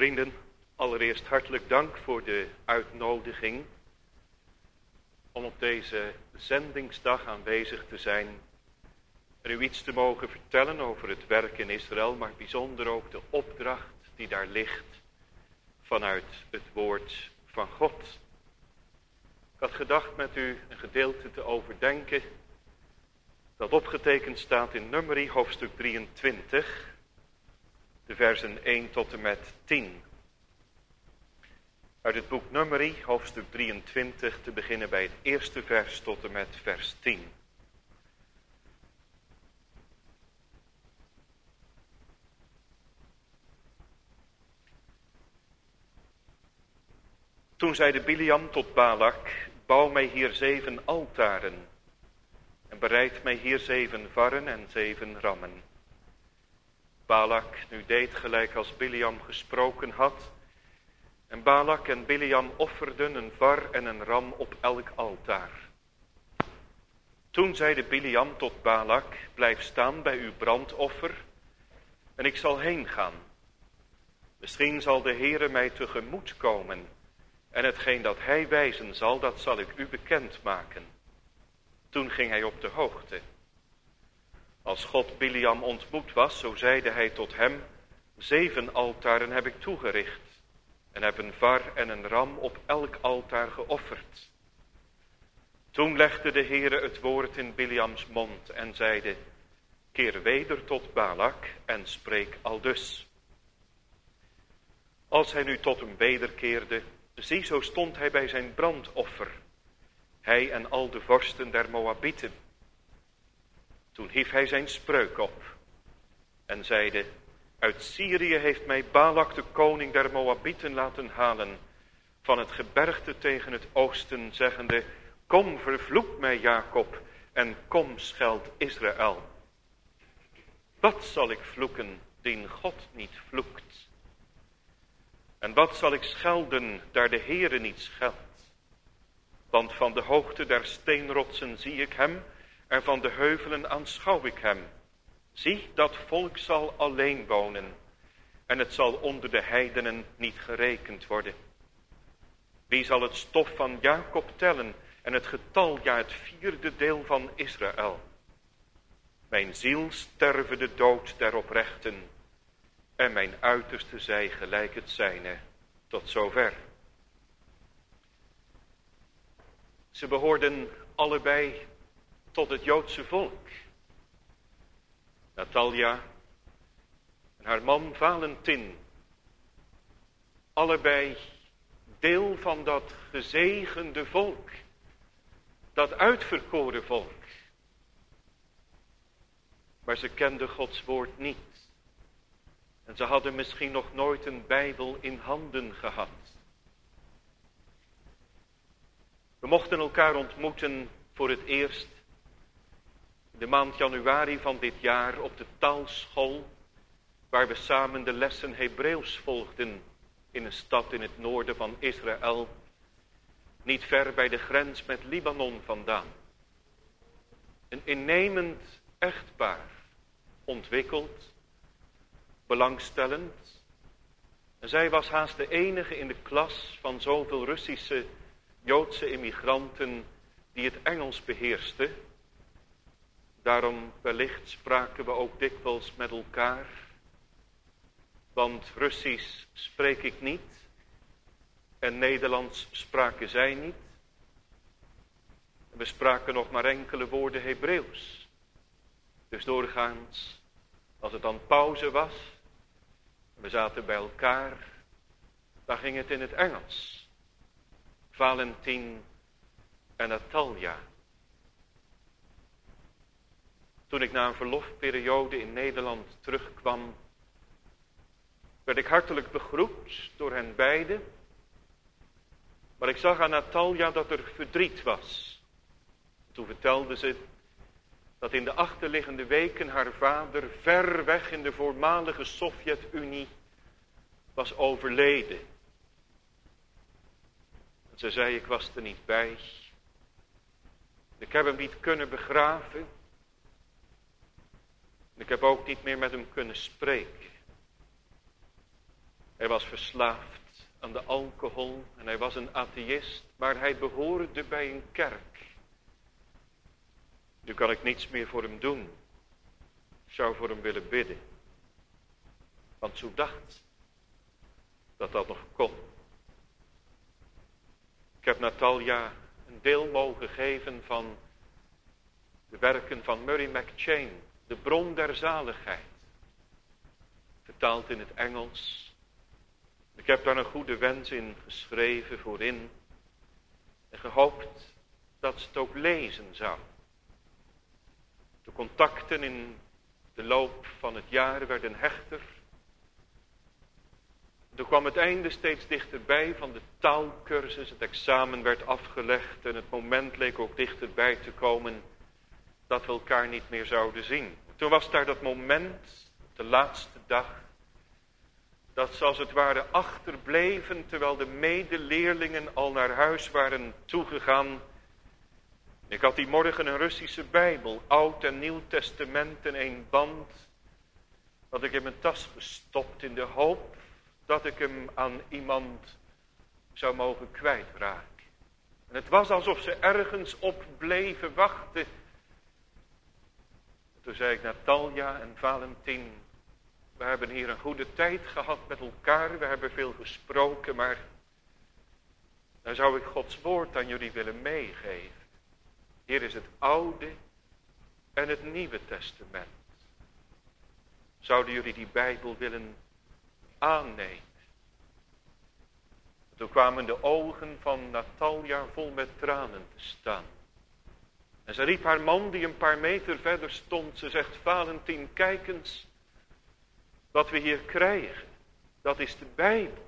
[SPEAKER 4] Vrienden, allereerst hartelijk dank voor de uitnodiging om op deze zendingsdag aanwezig te zijn en u iets te mogen vertellen over het werk in Israël, maar bijzonder ook de opdracht die daar ligt vanuit het woord van God. Ik had gedacht met u een gedeelte te overdenken dat opgetekend staat in Numeri hoofdstuk drieëntwintig, de versen één tot en met tien. Uit het boek Numeri hoofdstuk drieëntwintig te beginnen bij het eerste vers tot en met vers tien. Toen zeide Biliam tot Balak, bouw mij hier zeven altaren en bereid mij hier zeven varren en zeven rammen. Balak nu deed gelijk als Biliam gesproken had, en Balak en Biliam offerden een var en een ram op elk altaar. Toen zeide Biliam tot Balak, blijf staan bij uw brandoffer, en ik zal heen gaan. Misschien zal de Heere mij tegemoet komen, en hetgeen dat hij wijzen zal, dat zal ik u bekend maken. Toen ging hij op de hoogte. Als God Biliam ontmoet was, zo zeide hij tot hem, zeven altaren heb ik toegericht, en heb een var en een ram op elk altaar geofferd. Toen legde de Heere het woord in Biliams mond en zeide, keer weder tot Balak en spreek aldus. Als hij nu tot hem wederkeerde, zie, zo stond hij bij zijn brandoffer, hij en al de vorsten der Moabieten. Toen hief hij zijn spreuk op en zeide, uit Syrië heeft mij Balak de koning der Moabieten laten halen, van het gebergte tegen het oosten, zeggende, kom vervloek mij Jacob, en kom scheld Israël. Wat zal ik vloeken, dien God niet vloekt? En wat zal ik schelden, daar de Heere niet scheldt? Want van de hoogte der steenrotsen zie ik hem, en van de heuvelen aanschouw ik hem. Zie, dat volk zal alleen wonen, en het zal onder de heidenen niet gerekend worden. Wie zal het stof van Jacob tellen, en het getal, ja het vierde deel van Israël? Mijn ziel sterve de dood der oprechten, en mijn uiterste zij gelijk het zijne, tot zover. Ze behoorden allebei tot het Joodse volk. Natalia en haar man Valentin, allebei deel van dat gezegende volk, dat uitverkoren volk. Maar ze kenden Gods woord niet. En ze hadden misschien nog nooit een Bijbel in handen gehad. We mochten elkaar ontmoeten voor het eerst de maand januari van dit jaar op de taalschool, waar we samen de lessen Hebreeuws volgden in een stad in het noorden van Israël, niet ver bij de grens met Libanon vandaan. Een innemend echtpaar, ontwikkeld, belangstellend. En zij was haast de enige in de klas van zoveel Russische Joodse immigranten die het Engels beheerste. Daarom wellicht spraken we ook dikwijls met elkaar. Want Russisch spreek ik niet en Nederlands spraken zij niet. We spraken nog maar enkele woorden Hebreeuws. Dus doorgaans, als het dan pauze was, we zaten bij elkaar, dan ging het in het Engels. Valentin en Natalia. Toen ik na een verlofperiode in Nederland terugkwam, werd ik hartelijk begroet door hen beiden. Maar ik zag aan Natalia dat er verdriet was. Toen vertelde ze dat in de achterliggende weken haar vader ver weg in de voormalige Sovjet-Unie was overleden. En ze zei, ik was er niet bij. Ik heb hem niet kunnen begraven. Ik heb ook niet meer met hem kunnen spreken. Hij was verslaafd aan de alcohol en hij was een atheïst, maar hij behoorde bij een kerk. Nu kan ik niets meer voor hem doen. Ik zou voor hem willen bidden. Want zo dacht dat dat nog kon. Ik heb Natalia een deel mogen geven van de werken van Murray McCheyne, de bron der zaligheid. Vertaald in het Engels. Ik heb daar een goede wens in geschreven voorin. En gehoopt dat ze het ook lezen zou. De contacten in de loop van het jaar werden hechter. Toen kwam het einde steeds dichterbij van de taalkursus. Het examen werd afgelegd en het moment leek ook dichterbij te komen dat we elkaar niet meer zouden zien. Toen was daar dat moment, de laatste dag, dat ze als het ware achterbleven terwijl de medeleerlingen al naar huis waren toegegaan. Ik had die morgen een Russische Bijbel, Oud en Nieuw Testament in één band, had ik in mijn tas gestopt in de hoop dat ik hem aan iemand zou mogen kwijtraken. En het was alsof ze ergens op bleven wachten. Toen zei ik, Natalia en Valentin, we hebben hier een goede tijd gehad met elkaar, we hebben veel gesproken, maar dan zou ik Gods woord aan jullie willen meegeven. Hier is het Oude en het Nieuwe Testament. Zouden jullie die Bijbel willen aannemen? Toen kwamen de ogen van Natalia vol met tranen te staan. En ze riep haar man die een paar meter verder stond. Ze zegt, Valentin, kijk eens wat we hier krijgen. Dat is de Bijbel.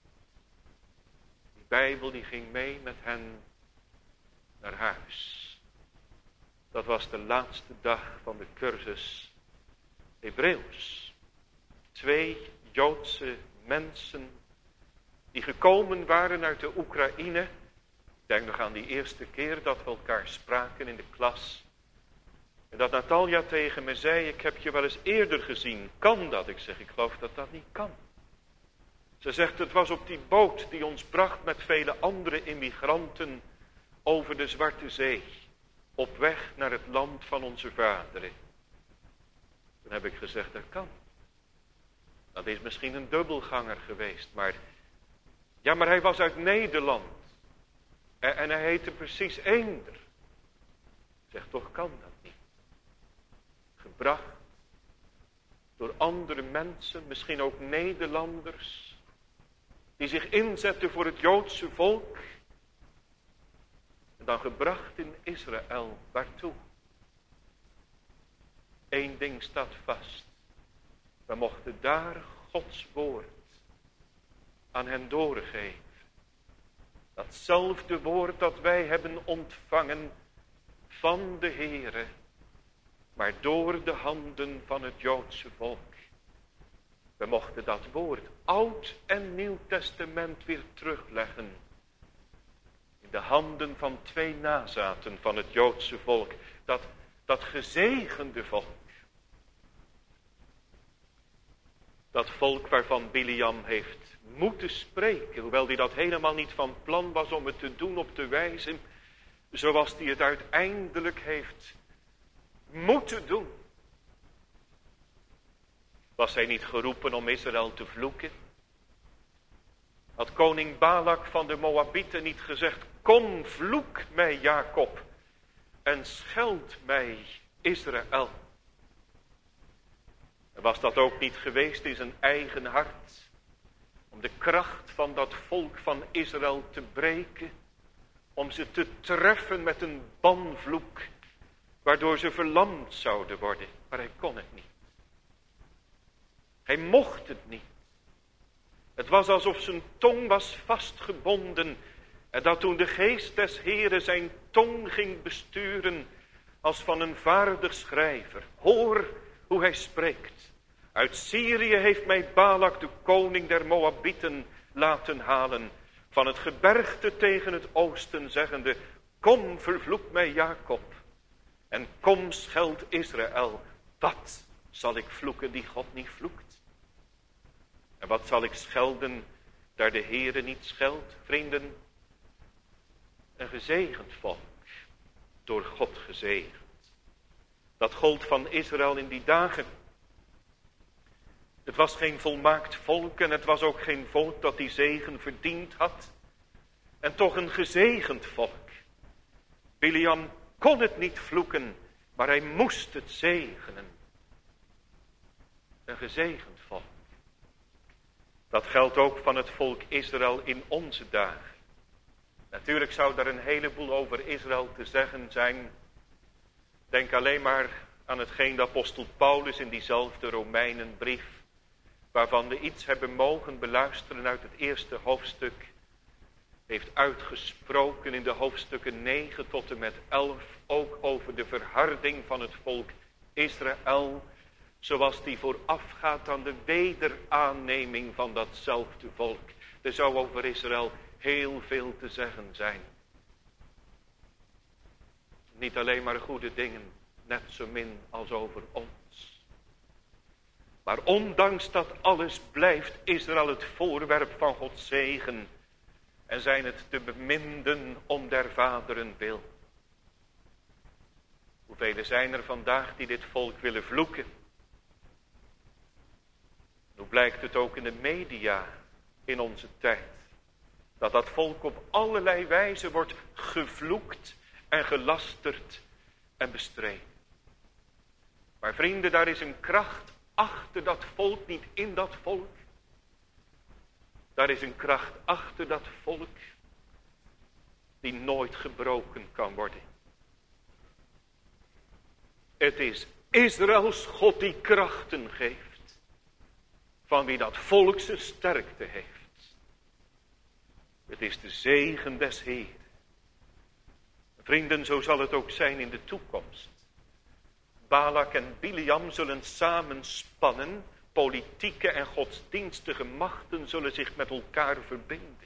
[SPEAKER 4] Die Bijbel die ging mee met hen naar huis. Dat was de laatste dag van de cursus Hebreeuws. Twee Joodse mensen die gekomen waren uit de Oekraïne. Ik denk nog aan die eerste keer dat we elkaar spraken in de klas. En dat Natalia tegen me zei, ik heb je wel eens eerder gezien. Kan dat? Ik zeg, ik geloof dat dat niet kan. Ze zegt, het was op die boot die ons bracht met vele andere immigranten over de Zwarte Zee. Op weg naar het land van onze vaderen. Toen heb ik gezegd, dat kan. Dat is misschien een dubbelganger geweest, maar... Ja, maar hij was uit Nederland. En, en hij heette precies Eender. Ik zeg, toch kan dat niet. Gebracht door andere mensen, misschien ook Nederlanders, die zich inzetten voor het Joodse volk. En dan gebracht in Israël, waartoe? Eén ding staat vast. We mochten daar Gods woord aan hen doorgeven. Datzelfde woord dat wij hebben ontvangen van de Heere, maar door de handen van het Joodse volk. We mochten dat woord, Oud en Nieuw Testament, weer terugleggen in de handen van twee nazaten van het Joodse volk. Dat, dat gezegende volk. Dat volk waarvan Biliam heeft moeten spreken, hoewel hij dat helemaal niet van plan was om het te doen op de wijze zoals hij het uiteindelijk heeft moeten doen. Was hij niet geroepen om Israël te vloeken? Had koning Balak van de Moabieten niet gezegd, kom vloek mij Jacob en scheld mij Israël? En was dat ook niet geweest in zijn eigen hart, om de kracht van dat volk van Israël te breken, om ze te treffen met een banvloek, waardoor ze verlamd zouden worden. Maar hij kon het niet. Hij mocht het niet. Het was alsof zijn tong was vastgebonden, en dat toen de geest des Heren zijn tong ging besturen, als van een vaardig schrijver. Hoor hoe hij spreekt. Uit Syrië heeft mij Balak, de koning der Moabieten, laten halen, van het gebergte tegen het oosten, zeggende, kom vervloek mij Jacob, en kom scheld Israël. Wat zal ik vloeken die God niet vloekt? En wat zal ik schelden, daar de Heere niet scheldt? Vrienden, een gezegend volk, door God gezegend. Dat gold van Israël in die dagen. Het was geen volmaakt volk en het was ook geen volk dat die zegen verdiend had. En toch een gezegend volk. Biliam kon het niet vloeken, maar hij moest het zegenen. Een gezegend volk. Dat geldt ook van het volk Israël in onze dagen. Natuurlijk zou daar een heleboel over Israël te zeggen zijn. Denk alleen maar aan hetgeen de apostel Paulus in diezelfde Romeinenbrief, waarvan we iets hebben mogen beluisteren uit het eerste hoofdstuk, heeft uitgesproken in de hoofdstukken negen tot en met elf, ook over de verharding van het volk Israël, zoals die voorafgaat aan de wederaanneming van datzelfde volk. Er zou over Israël heel veel te zeggen zijn. Niet alleen maar goede dingen, net zo min als over ons. Maar ondanks dat alles blijft Israël het voorwerp van Gods zegen. En zijn het de beminden om der vaderen wil. Hoeveel zijn er vandaag die dit volk willen vloeken? Hoe blijkt het ook in de media in onze tijd. Dat dat volk op allerlei wijze wordt gevloekt en gelasterd en bestreden. Maar vrienden, daar is een kracht achter dat volk, niet in dat volk. Daar is een kracht achter dat volk die nooit gebroken kan worden. Het is Israëls God die krachten geeft, van wie dat volk zijn sterkte heeft. Het is de zegen des Heeren. Vrienden, zo zal het ook zijn in de toekomst. Balak en Biliam zullen samenspannen. Politieke en godsdienstige machten zullen zich met elkaar verbinden.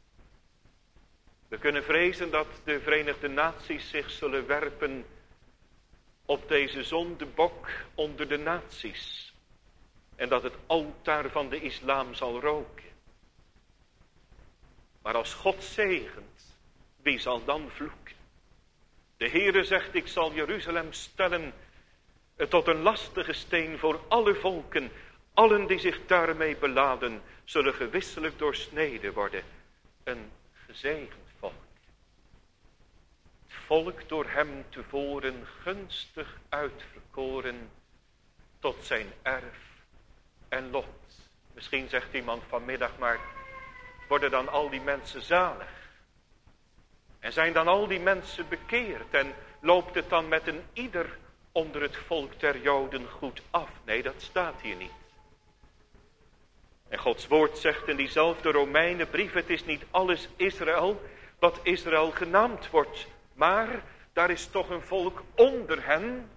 [SPEAKER 4] We kunnen vrezen dat de Verenigde Naties zich zullen werpen op deze zondebok onder de naties. En dat het altaar van de islam zal roken. Maar als God zegent, wie zal dan vloeken? De Heere zegt, ik zal Jeruzalem stellen tot een lastige steen voor alle volken. Allen die zich daarmee beladen, zullen gewisselijk doorsneden worden. Een gezegend volk. Het volk door hem tevoren gunstig uitverkoren tot zijn erf en lot. Misschien zegt iemand vanmiddag, maar worden dan al die mensen zalig? En zijn dan al die mensen bekeerd? En loopt het dan met een ieder onder het volk der Joden goed af? Nee, dat staat hier niet. En Gods woord zegt in diezelfde Romeinenbrief, het is niet alles Israël wat Israël genaamd wordt. Maar daar is toch een volk onder hen.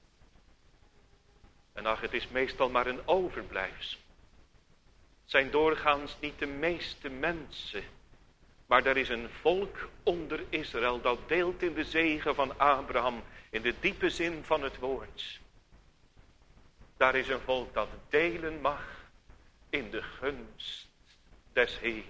[SPEAKER 4] En ach, het is meestal maar een overblijfsel. Het zijn doorgaans niet de meeste mensen. Maar er is een volk onder Israël dat deelt in de zegen van Abraham. In de diepe zin van het woord. Daar is een volk dat delen mag in de gunst des Heeren.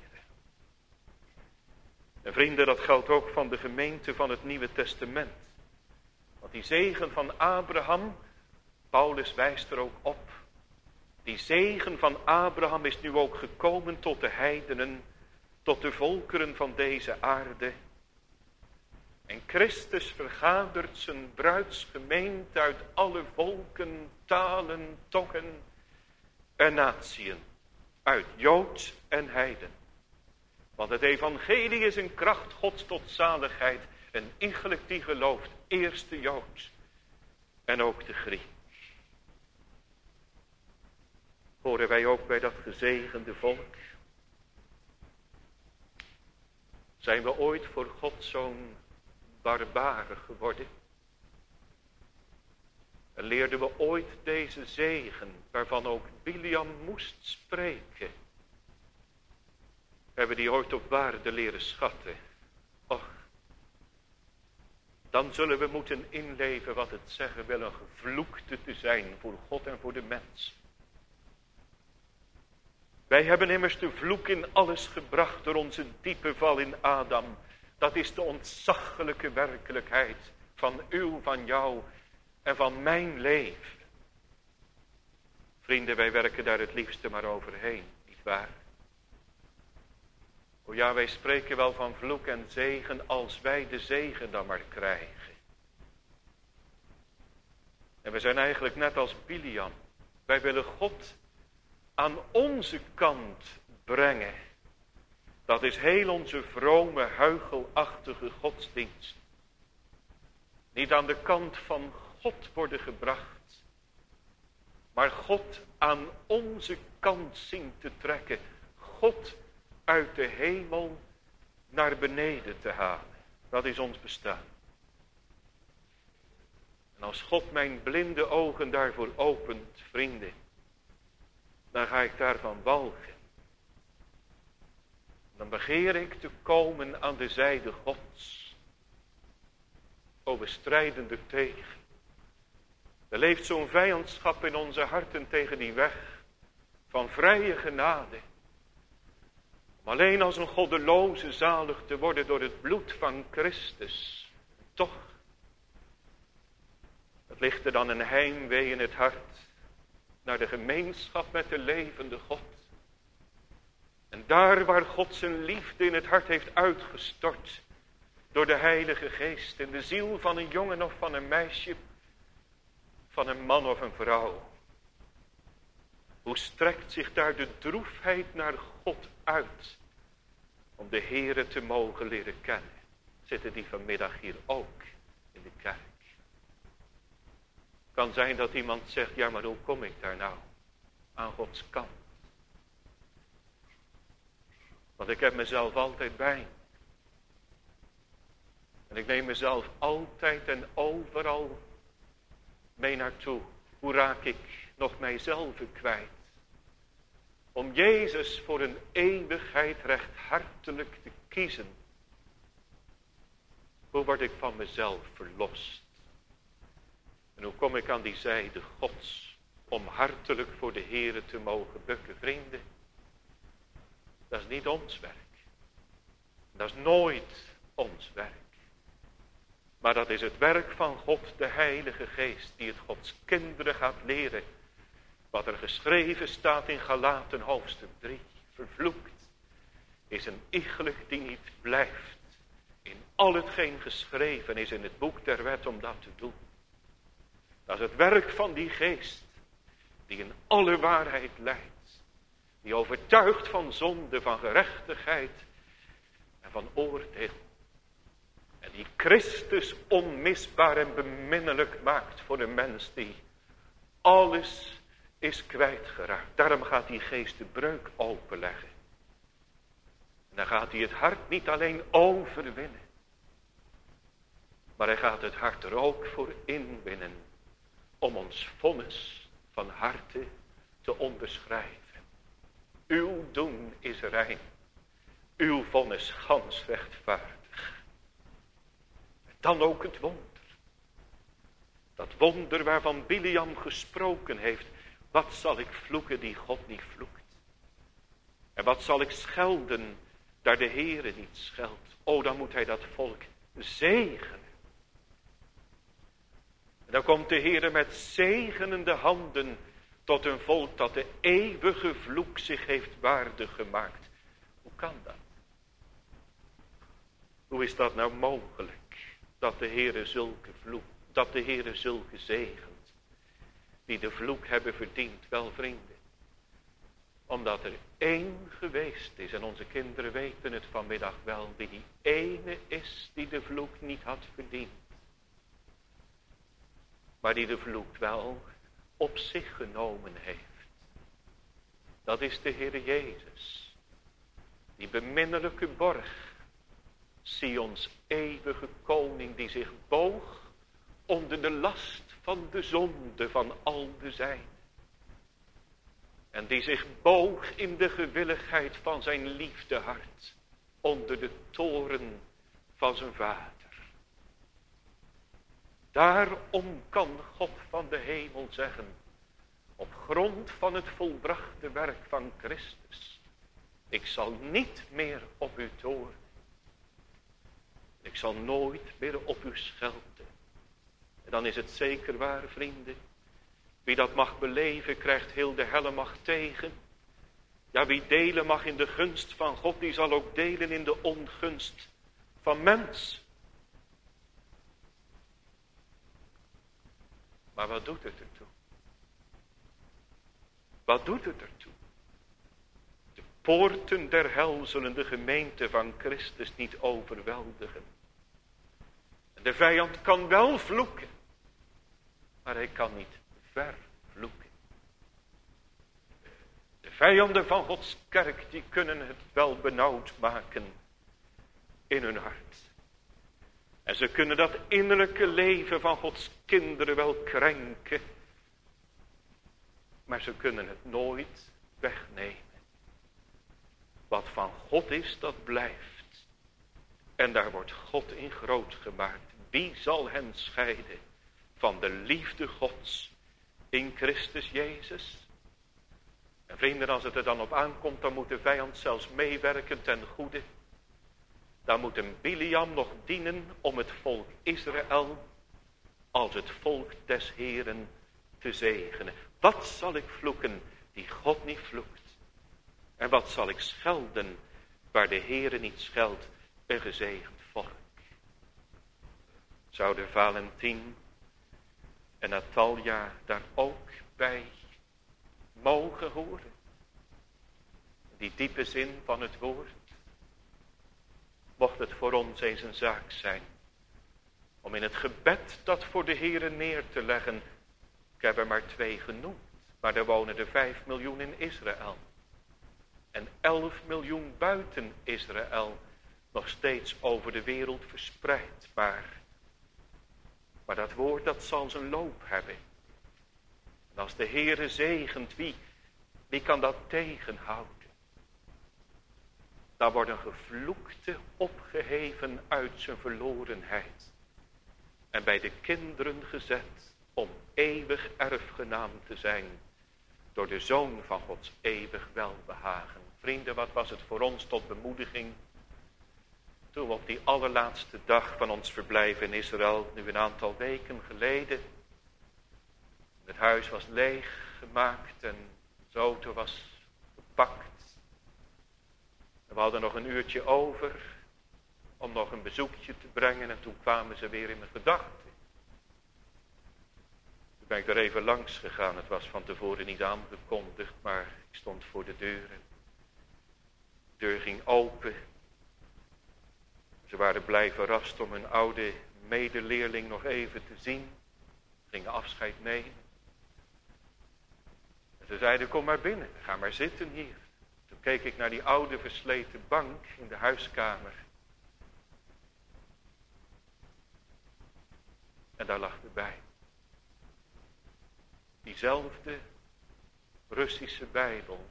[SPEAKER 4] En vrienden, dat geldt ook van de gemeente van het Nieuwe Testament. Want die zegen van Abraham, Paulus wijst er ook op. Die zegen van Abraham is nu ook gekomen tot de heidenen, tot de volkeren van deze aarde. En Christus vergadert zijn bruidsgemeente uit alle volken, talen, tongen en natieën. Uit Jood en heiden. Want het evangelie is een kracht Gods tot zaligheid. En iegelijk die gelooft, eerst de Jood en ook de Griek. Horen wij ook bij dat gezegende volk? Zijn we ooit voor God zo'n barbaren geworden? En leerden we ooit deze zegen, waarvan ook Biliam moest spreken? Hebben die ooit op waarde leren schatten? Och, dan zullen we moeten inleven wat het zeggen wil een gevloekte te zijn voor God en voor de mens. Wij hebben immers de vloek in alles gebracht door onze diepe val in Adam. Dat is de ontzaglijke werkelijkheid van uw, van jou en van mijn leven. Vrienden, wij werken daar het liefste maar overheen, nietwaar? O ja, wij spreken wel van vloek en zegen als wij de zegen dan maar krijgen. En we zijn eigenlijk net als Biliam. Wij willen God aan onze kant brengen. Dat is heel onze vrome, huichelachtige godsdienst. Niet aan de kant van God worden gebracht, maar God aan onze kant zien te trekken. God uit de hemel naar beneden te halen. Dat is ons bestaan. En als God mijn blinde ogen daarvoor opent, vrienden, dan ga ik daarvan walgen. Dan begeer ik te komen aan de zijde Gods. O, we strijden er tegen. Er leeft zo'n vijandschap in onze harten tegen die weg van vrije genade. Om alleen als een goddeloze zalig te worden door het bloed van Christus. Toch, het ligt er dan een heimwee in het hart naar de gemeenschap met de levende God. En daar waar God zijn liefde in het hart heeft uitgestort door de Heilige Geest in de ziel van een jongen of van een meisje, van een man of een vrouw. Hoe strekt zich daar de droefheid naar God uit om de Heere te mogen leren kennen. Zitten die vanmiddag hier ook in de kerk. Kan zijn dat iemand zegt, ja, maar hoe kom ik daar nou aan Gods kant? Want ik heb mezelf altijd bij. En ik neem mezelf altijd en overal mee naartoe. Hoe raak ik nog mijzelf kwijt? Om Jezus voor een eeuwigheid rechthartelijk te kiezen. Hoe word ik van mezelf verlost? En hoe kom ik aan die zijde Gods om hartelijk voor de Heere te mogen bukken, vrienden? Dat is niet ons werk. Dat is nooit ons werk. Maar dat is het werk van God, de Heilige Geest, die het Gods kinderen gaat leren. Wat er geschreven staat in Galaten hoofdstuk drie. Vervloekt is een iegelijk die niet blijft in al hetgeen geschreven is in het boek der wet om dat te doen. Dat is het werk van die Geest die in alle waarheid leidt. Die overtuigt van zonde, van gerechtigheid en van oordeel. En die Christus onmisbaar en beminnelijk maakt voor een mens die alles is kwijtgeraakt. Daarom gaat die Geest de breuk openleggen. En dan gaat hij het hart niet alleen overwinnen. Maar hij gaat het hart er ook voor inwinnen. Om ons vonnis van harte te onderschrijven. Uw doen is rein. Uw vonnis gans rechtvaardig. Dan ook het wonder. Dat wonder waarvan Biliam gesproken heeft. Wat zal ik vloeken die God niet vloekt? En wat zal ik schelden daar de Heere niet scheldt? O, dan moet hij dat volk zegenen. En dan komt de Heere met zegenende handen tot een volk dat de eeuwige vloek zich heeft waardig gemaakt. Hoe kan dat? Hoe is dat nou mogelijk? Dat de Heere zulke vloek, dat de Heere zulke zegent, die de vloek hebben verdiend, wel vrienden. Omdat er één geweest is, en onze kinderen weten het vanmiddag wel, die die ene is die de vloek niet had verdiend. Maar die de vloek wel op zich genomen heeft. Dat is de Heer Jezus. Die beminnelijke borg. Sions eeuwige koning die zich boog onder de last van de zonde van al de zijnen. En die zich boog in de gewilligheid van zijn liefdehart onder de toren van zijn vader. Daarom kan God van de hemel zeggen, op grond van het volbrachte werk van Christus. Ik zal niet meer op u toornen. Ik zal nooit meer op u schelden. En dan is het zeker waar, vrienden. Wie dat mag beleven, krijgt heel de helle macht tegen. Ja, wie delen mag in de gunst van God, die zal ook delen in de ongunst van mens. Maar wat doet het ertoe? Wat doet het ertoe? De poorten der hel zullen de gemeente van Christus niet overweldigen. En de vijand kan wel vloeken, maar hij kan niet vervloeken. De vijanden van Gods kerk, die kunnen het wel benauwd maken in hun hart. En ze kunnen dat innerlijke leven van Gods kinderen wel krenken. Maar ze kunnen het nooit wegnemen. Wat van God is, dat blijft. En daar wordt God in groot gemaakt. Wie zal hen scheiden van de liefde Gods in Christus Jezus? En vrienden, als het er dan op aankomt, dan moet de vijand zelfs meewerken ten goede. Dan moet een Biliam nog dienen om het volk Israël als het volk des Heeren te zegenen. Wat zal ik vloeken die God niet vloekt? En wat zal ik schelden waar de Heere niet scheldt? Een gezegend volk. Zouden Valentien en Natalia daar ook bij mogen horen? Die diepe zin van het woord. Mocht het voor ons eens een zaak zijn om in het gebed dat voor de Heere neer te leggen. Ik heb er maar twee genoemd, maar er wonen er vijf miljoen in Israël. En elf miljoen buiten Israël, nog steeds over de wereld verspreid. Maar, maar dat woord, dat zal zijn loop hebben. En als de Heere zegent, wie, wie kan dat tegenhouden? Daar wordt een gevloekte opgeheven uit zijn verlorenheid. En bij de kinderen gezet om eeuwig erfgenaam te zijn. Door de Zoon van Gods eeuwig welbehagen. Vrienden, wat was het voor ons tot bemoediging. Toen we op die allerlaatste dag van ons verblijf in Israël, nu een aantal weken geleden. Het huis was leeg gemaakt en de auto was gepakt. We hadden nog een uurtje over om nog een bezoekje te brengen en toen kwamen ze weer in mijn gedachten. Toen ben ik er even langs gegaan. Het was van tevoren niet aangekondigd, maar ik stond voor de deur. En de deur ging open. Ze waren blij verrast om hun oude medeleerling nog even te zien. Gingen afscheid nemen. En ze zeiden, kom maar binnen, ga maar zitten hier. Toen keek ik naar die oude versleten bank in de huiskamer. En daar lag erbij. Diezelfde Russische Bijbel.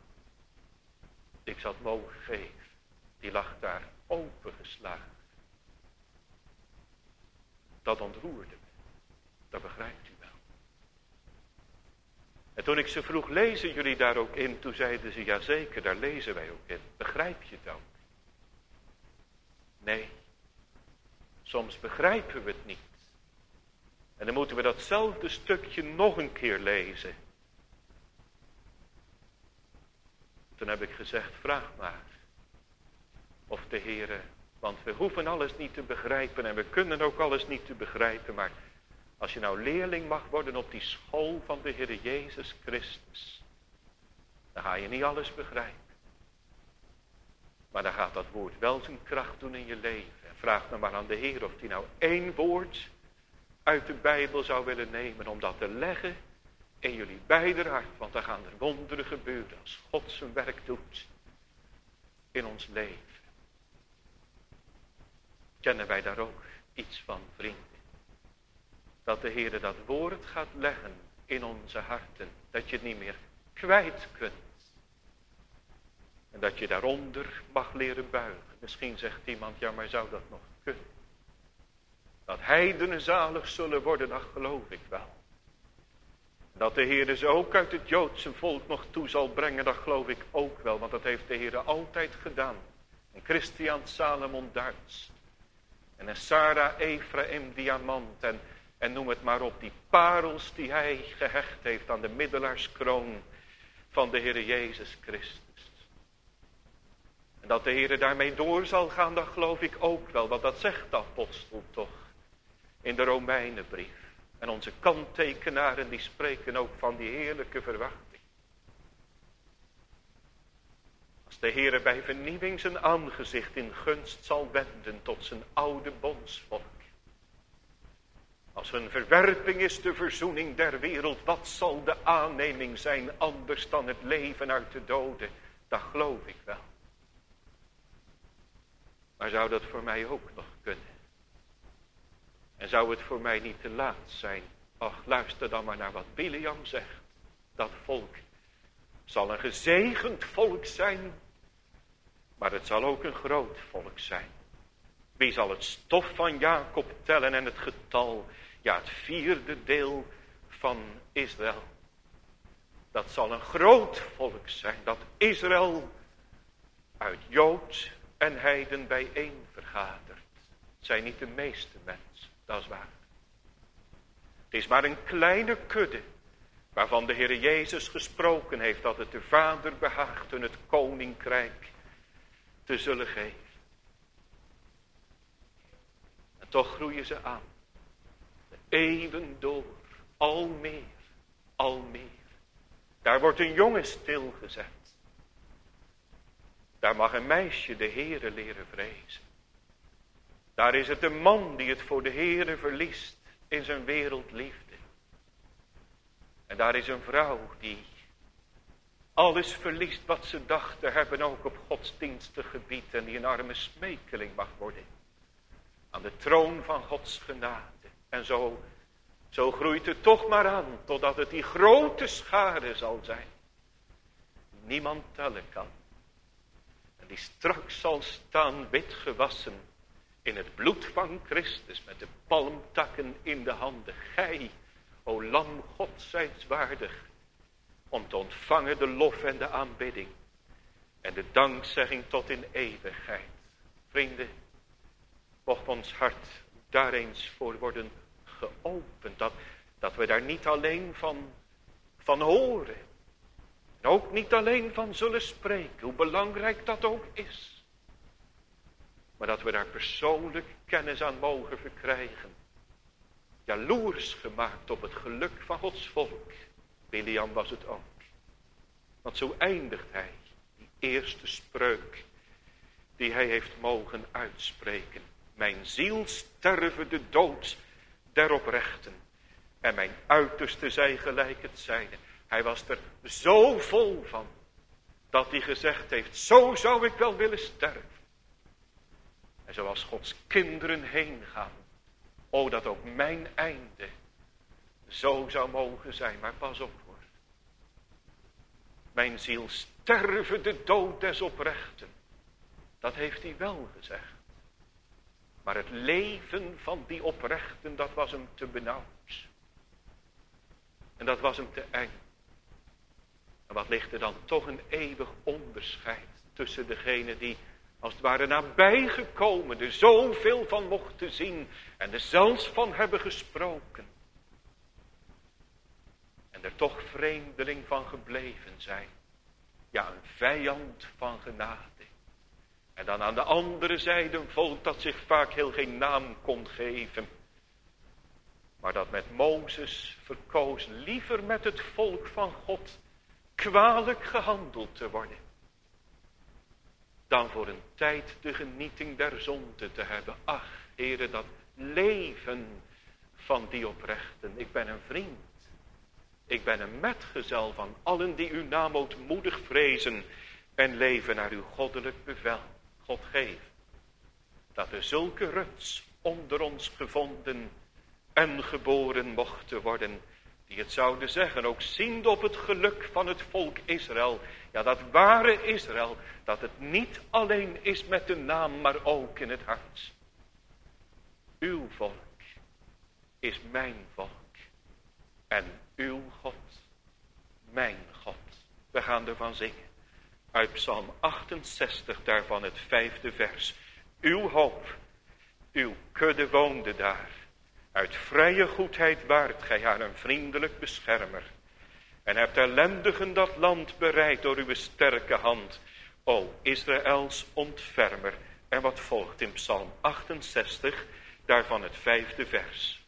[SPEAKER 4] Ik zat mogen geven. Die lag daar opengeslagen. Dat ontroerde me. Dat begrijpt u wel. En toen ik ze vroeg, lezen jullie daar ook in? Toen zeiden ze, ja zeker, daar lezen wij ook in. Begrijp je het ook? Nee. Soms begrijpen we het niet. En dan moeten we datzelfde stukje nog een keer lezen. Toen heb ik gezegd, vraag maar. Of de Heere, want we hoeven alles niet te begrijpen en we kunnen ook alles niet te begrijpen. Maar als je nou leerling mag worden op die school van de Heere Jezus Christus. Dan ga je niet alles begrijpen. Maar dan gaat dat woord wel zijn kracht doen in je leven. En vraag nou maar aan de Heer of hij nou één woord uit de Bijbel zou willen nemen om dat te leggen in jullie beider hart. Want dan gaan er wonderen gebeuren als God zijn werk doet in ons leven. Kennen wij daar ook iets van, vrienden? Dat de Heer dat woord gaat leggen in onze harten. Dat je het niet meer kwijt kunt. En dat je daaronder mag leren buigen. Misschien zegt iemand, ja maar zou dat nog kunnen? Dat heidenen zalig zullen worden, dat geloof ik wel. Dat de Heer ze ook uit het Joodse volk nog toe zal brengen, dat geloof ik ook wel. Want dat heeft de Heer altijd gedaan. Een Christian Salomon Duits. En een Sarah Ephraim Diamant. En, en noem het maar op. Die parels die hij gehecht heeft aan de middelaarskroon van de Heer Jezus Christus. En dat de Heer daarmee door zal gaan, dat geloof ik ook wel. Want dat zegt de apostel toch in de Romeinenbrief. En onze kanttekenaren die spreken ook van die heerlijke verwachting. Als de Heere bij vernieuwing zijn aangezicht in gunst zal wenden tot zijn oude bondsvolk. Als hun verwerping is de verzoening der wereld, wat zal de aanneming zijn anders dan het leven uit de doden? Dat geloof ik wel. Maar zou dat voor mij ook nog kunnen? En zou het voor mij niet te laat zijn? Ach, luister dan maar naar wat Bileam zegt. Dat volk zal een gezegend volk zijn, maar het zal ook een groot volk zijn. Wie zal het stof van Jacob tellen en het getal? Ja, het vierde deel van Israël. Dat zal een groot volk zijn, dat Israël uit Jood en heiden bijeen vergadert. Het zijn niet de meeste mensen, dat is waar. Het is maar een kleine kudde, waarvan de Heer Jezus gesproken heeft dat het de Vader behaagt hun het koninkrijk te zullen geven. En toch groeien ze aan. De eeuwen door, al meer, al meer. Daar wordt een jongen stilgezet. Daar mag een meisje de Heere leren vrezen. Daar is het een man die het voor de Heere verliest in zijn wereldliefde. En daar is een vrouw die alles verliest wat ze dacht te hebben, ook op godsdienstig gebied, en die een arme smekeling mag worden aan de troon van Gods genade. En zo, zo groeit het toch maar aan, totdat het die grote schare zal zijn. Niemand tellen kan. En die straks zal staan wit gewassen in het bloed van Christus, met de palmtakken in de handen. Gij, o lam God, zijt waardig om te ontvangen de lof en de aanbidding en de dankzegging tot in eeuwigheid. Vrienden, mocht ons hart daar eens voor worden geopend, dat, dat we daar niet alleen van, van horen en ook niet alleen van zullen spreken, hoe belangrijk dat ook is, maar dat we daar persoonlijk kennis aan mogen verkrijgen. Jaloers gemaakt op het geluk van Gods volk. Bileam was het ook. Want zo eindigt hij, die eerste spreuk die hij heeft mogen uitspreken. Mijn ziel sterve de dood der oprechten, en mijn uiterste zij gelijk het zijne. Hij was er zo vol van, dat hij gezegd heeft, zo zou ik wel willen sterven. En zoals Gods kinderen heen gaan, o dat ook mijn einde zo zou mogen zijn. Maar pas op hoor. Mijn ziel sterve de dood des oprechten. Dat heeft hij wel gezegd. Maar het leven van die oprechten, dat was hem te benauwd. En dat was hem te eng. En wat ligt er dan toch een eeuwig onderscheid tussen degene die als het ware nabijgekomen, er zoveel van mochten zien en er zelfs van hebben gesproken. En er toch vreemdeling van gebleven zijn. Ja, een vijand van genade. En dan aan de andere zijde een volk dat zich vaak heel geen naam kon geven. Maar dat met Mozes verkoos liever met het volk van God kwalijk gehandeld te worden, dan voor een tijd de genieting der zonde te hebben. Ach, Heere, dat leven van die oprechten. Ik ben een vriend. Ik ben een metgezel van allen die uw naam ootmoedig vrezen en leven naar uw goddelijk bevel. God geef dat er zulke ruts onder ons gevonden en geboren mochten worden, die het zouden zeggen, ook ziende op het geluk van het volk Israël. Ja, dat ware Israël, dat het niet alleen is met de naam, maar ook in het hart. Uw volk is mijn volk. En uw God, mijn God. We gaan ervan zingen. Uit Psalm achtenzestig, daarvan het vijfde vers. Uw hoop, uw kudde woonde daar. Uit vrije goedheid waart gij haar een vriendelijk beschermer. En hebt ellendigen dat land bereid door uw sterke hand. O Israëls ontfermer. En wat volgt in Psalm achtenzestig, daarvan het vijfde vers.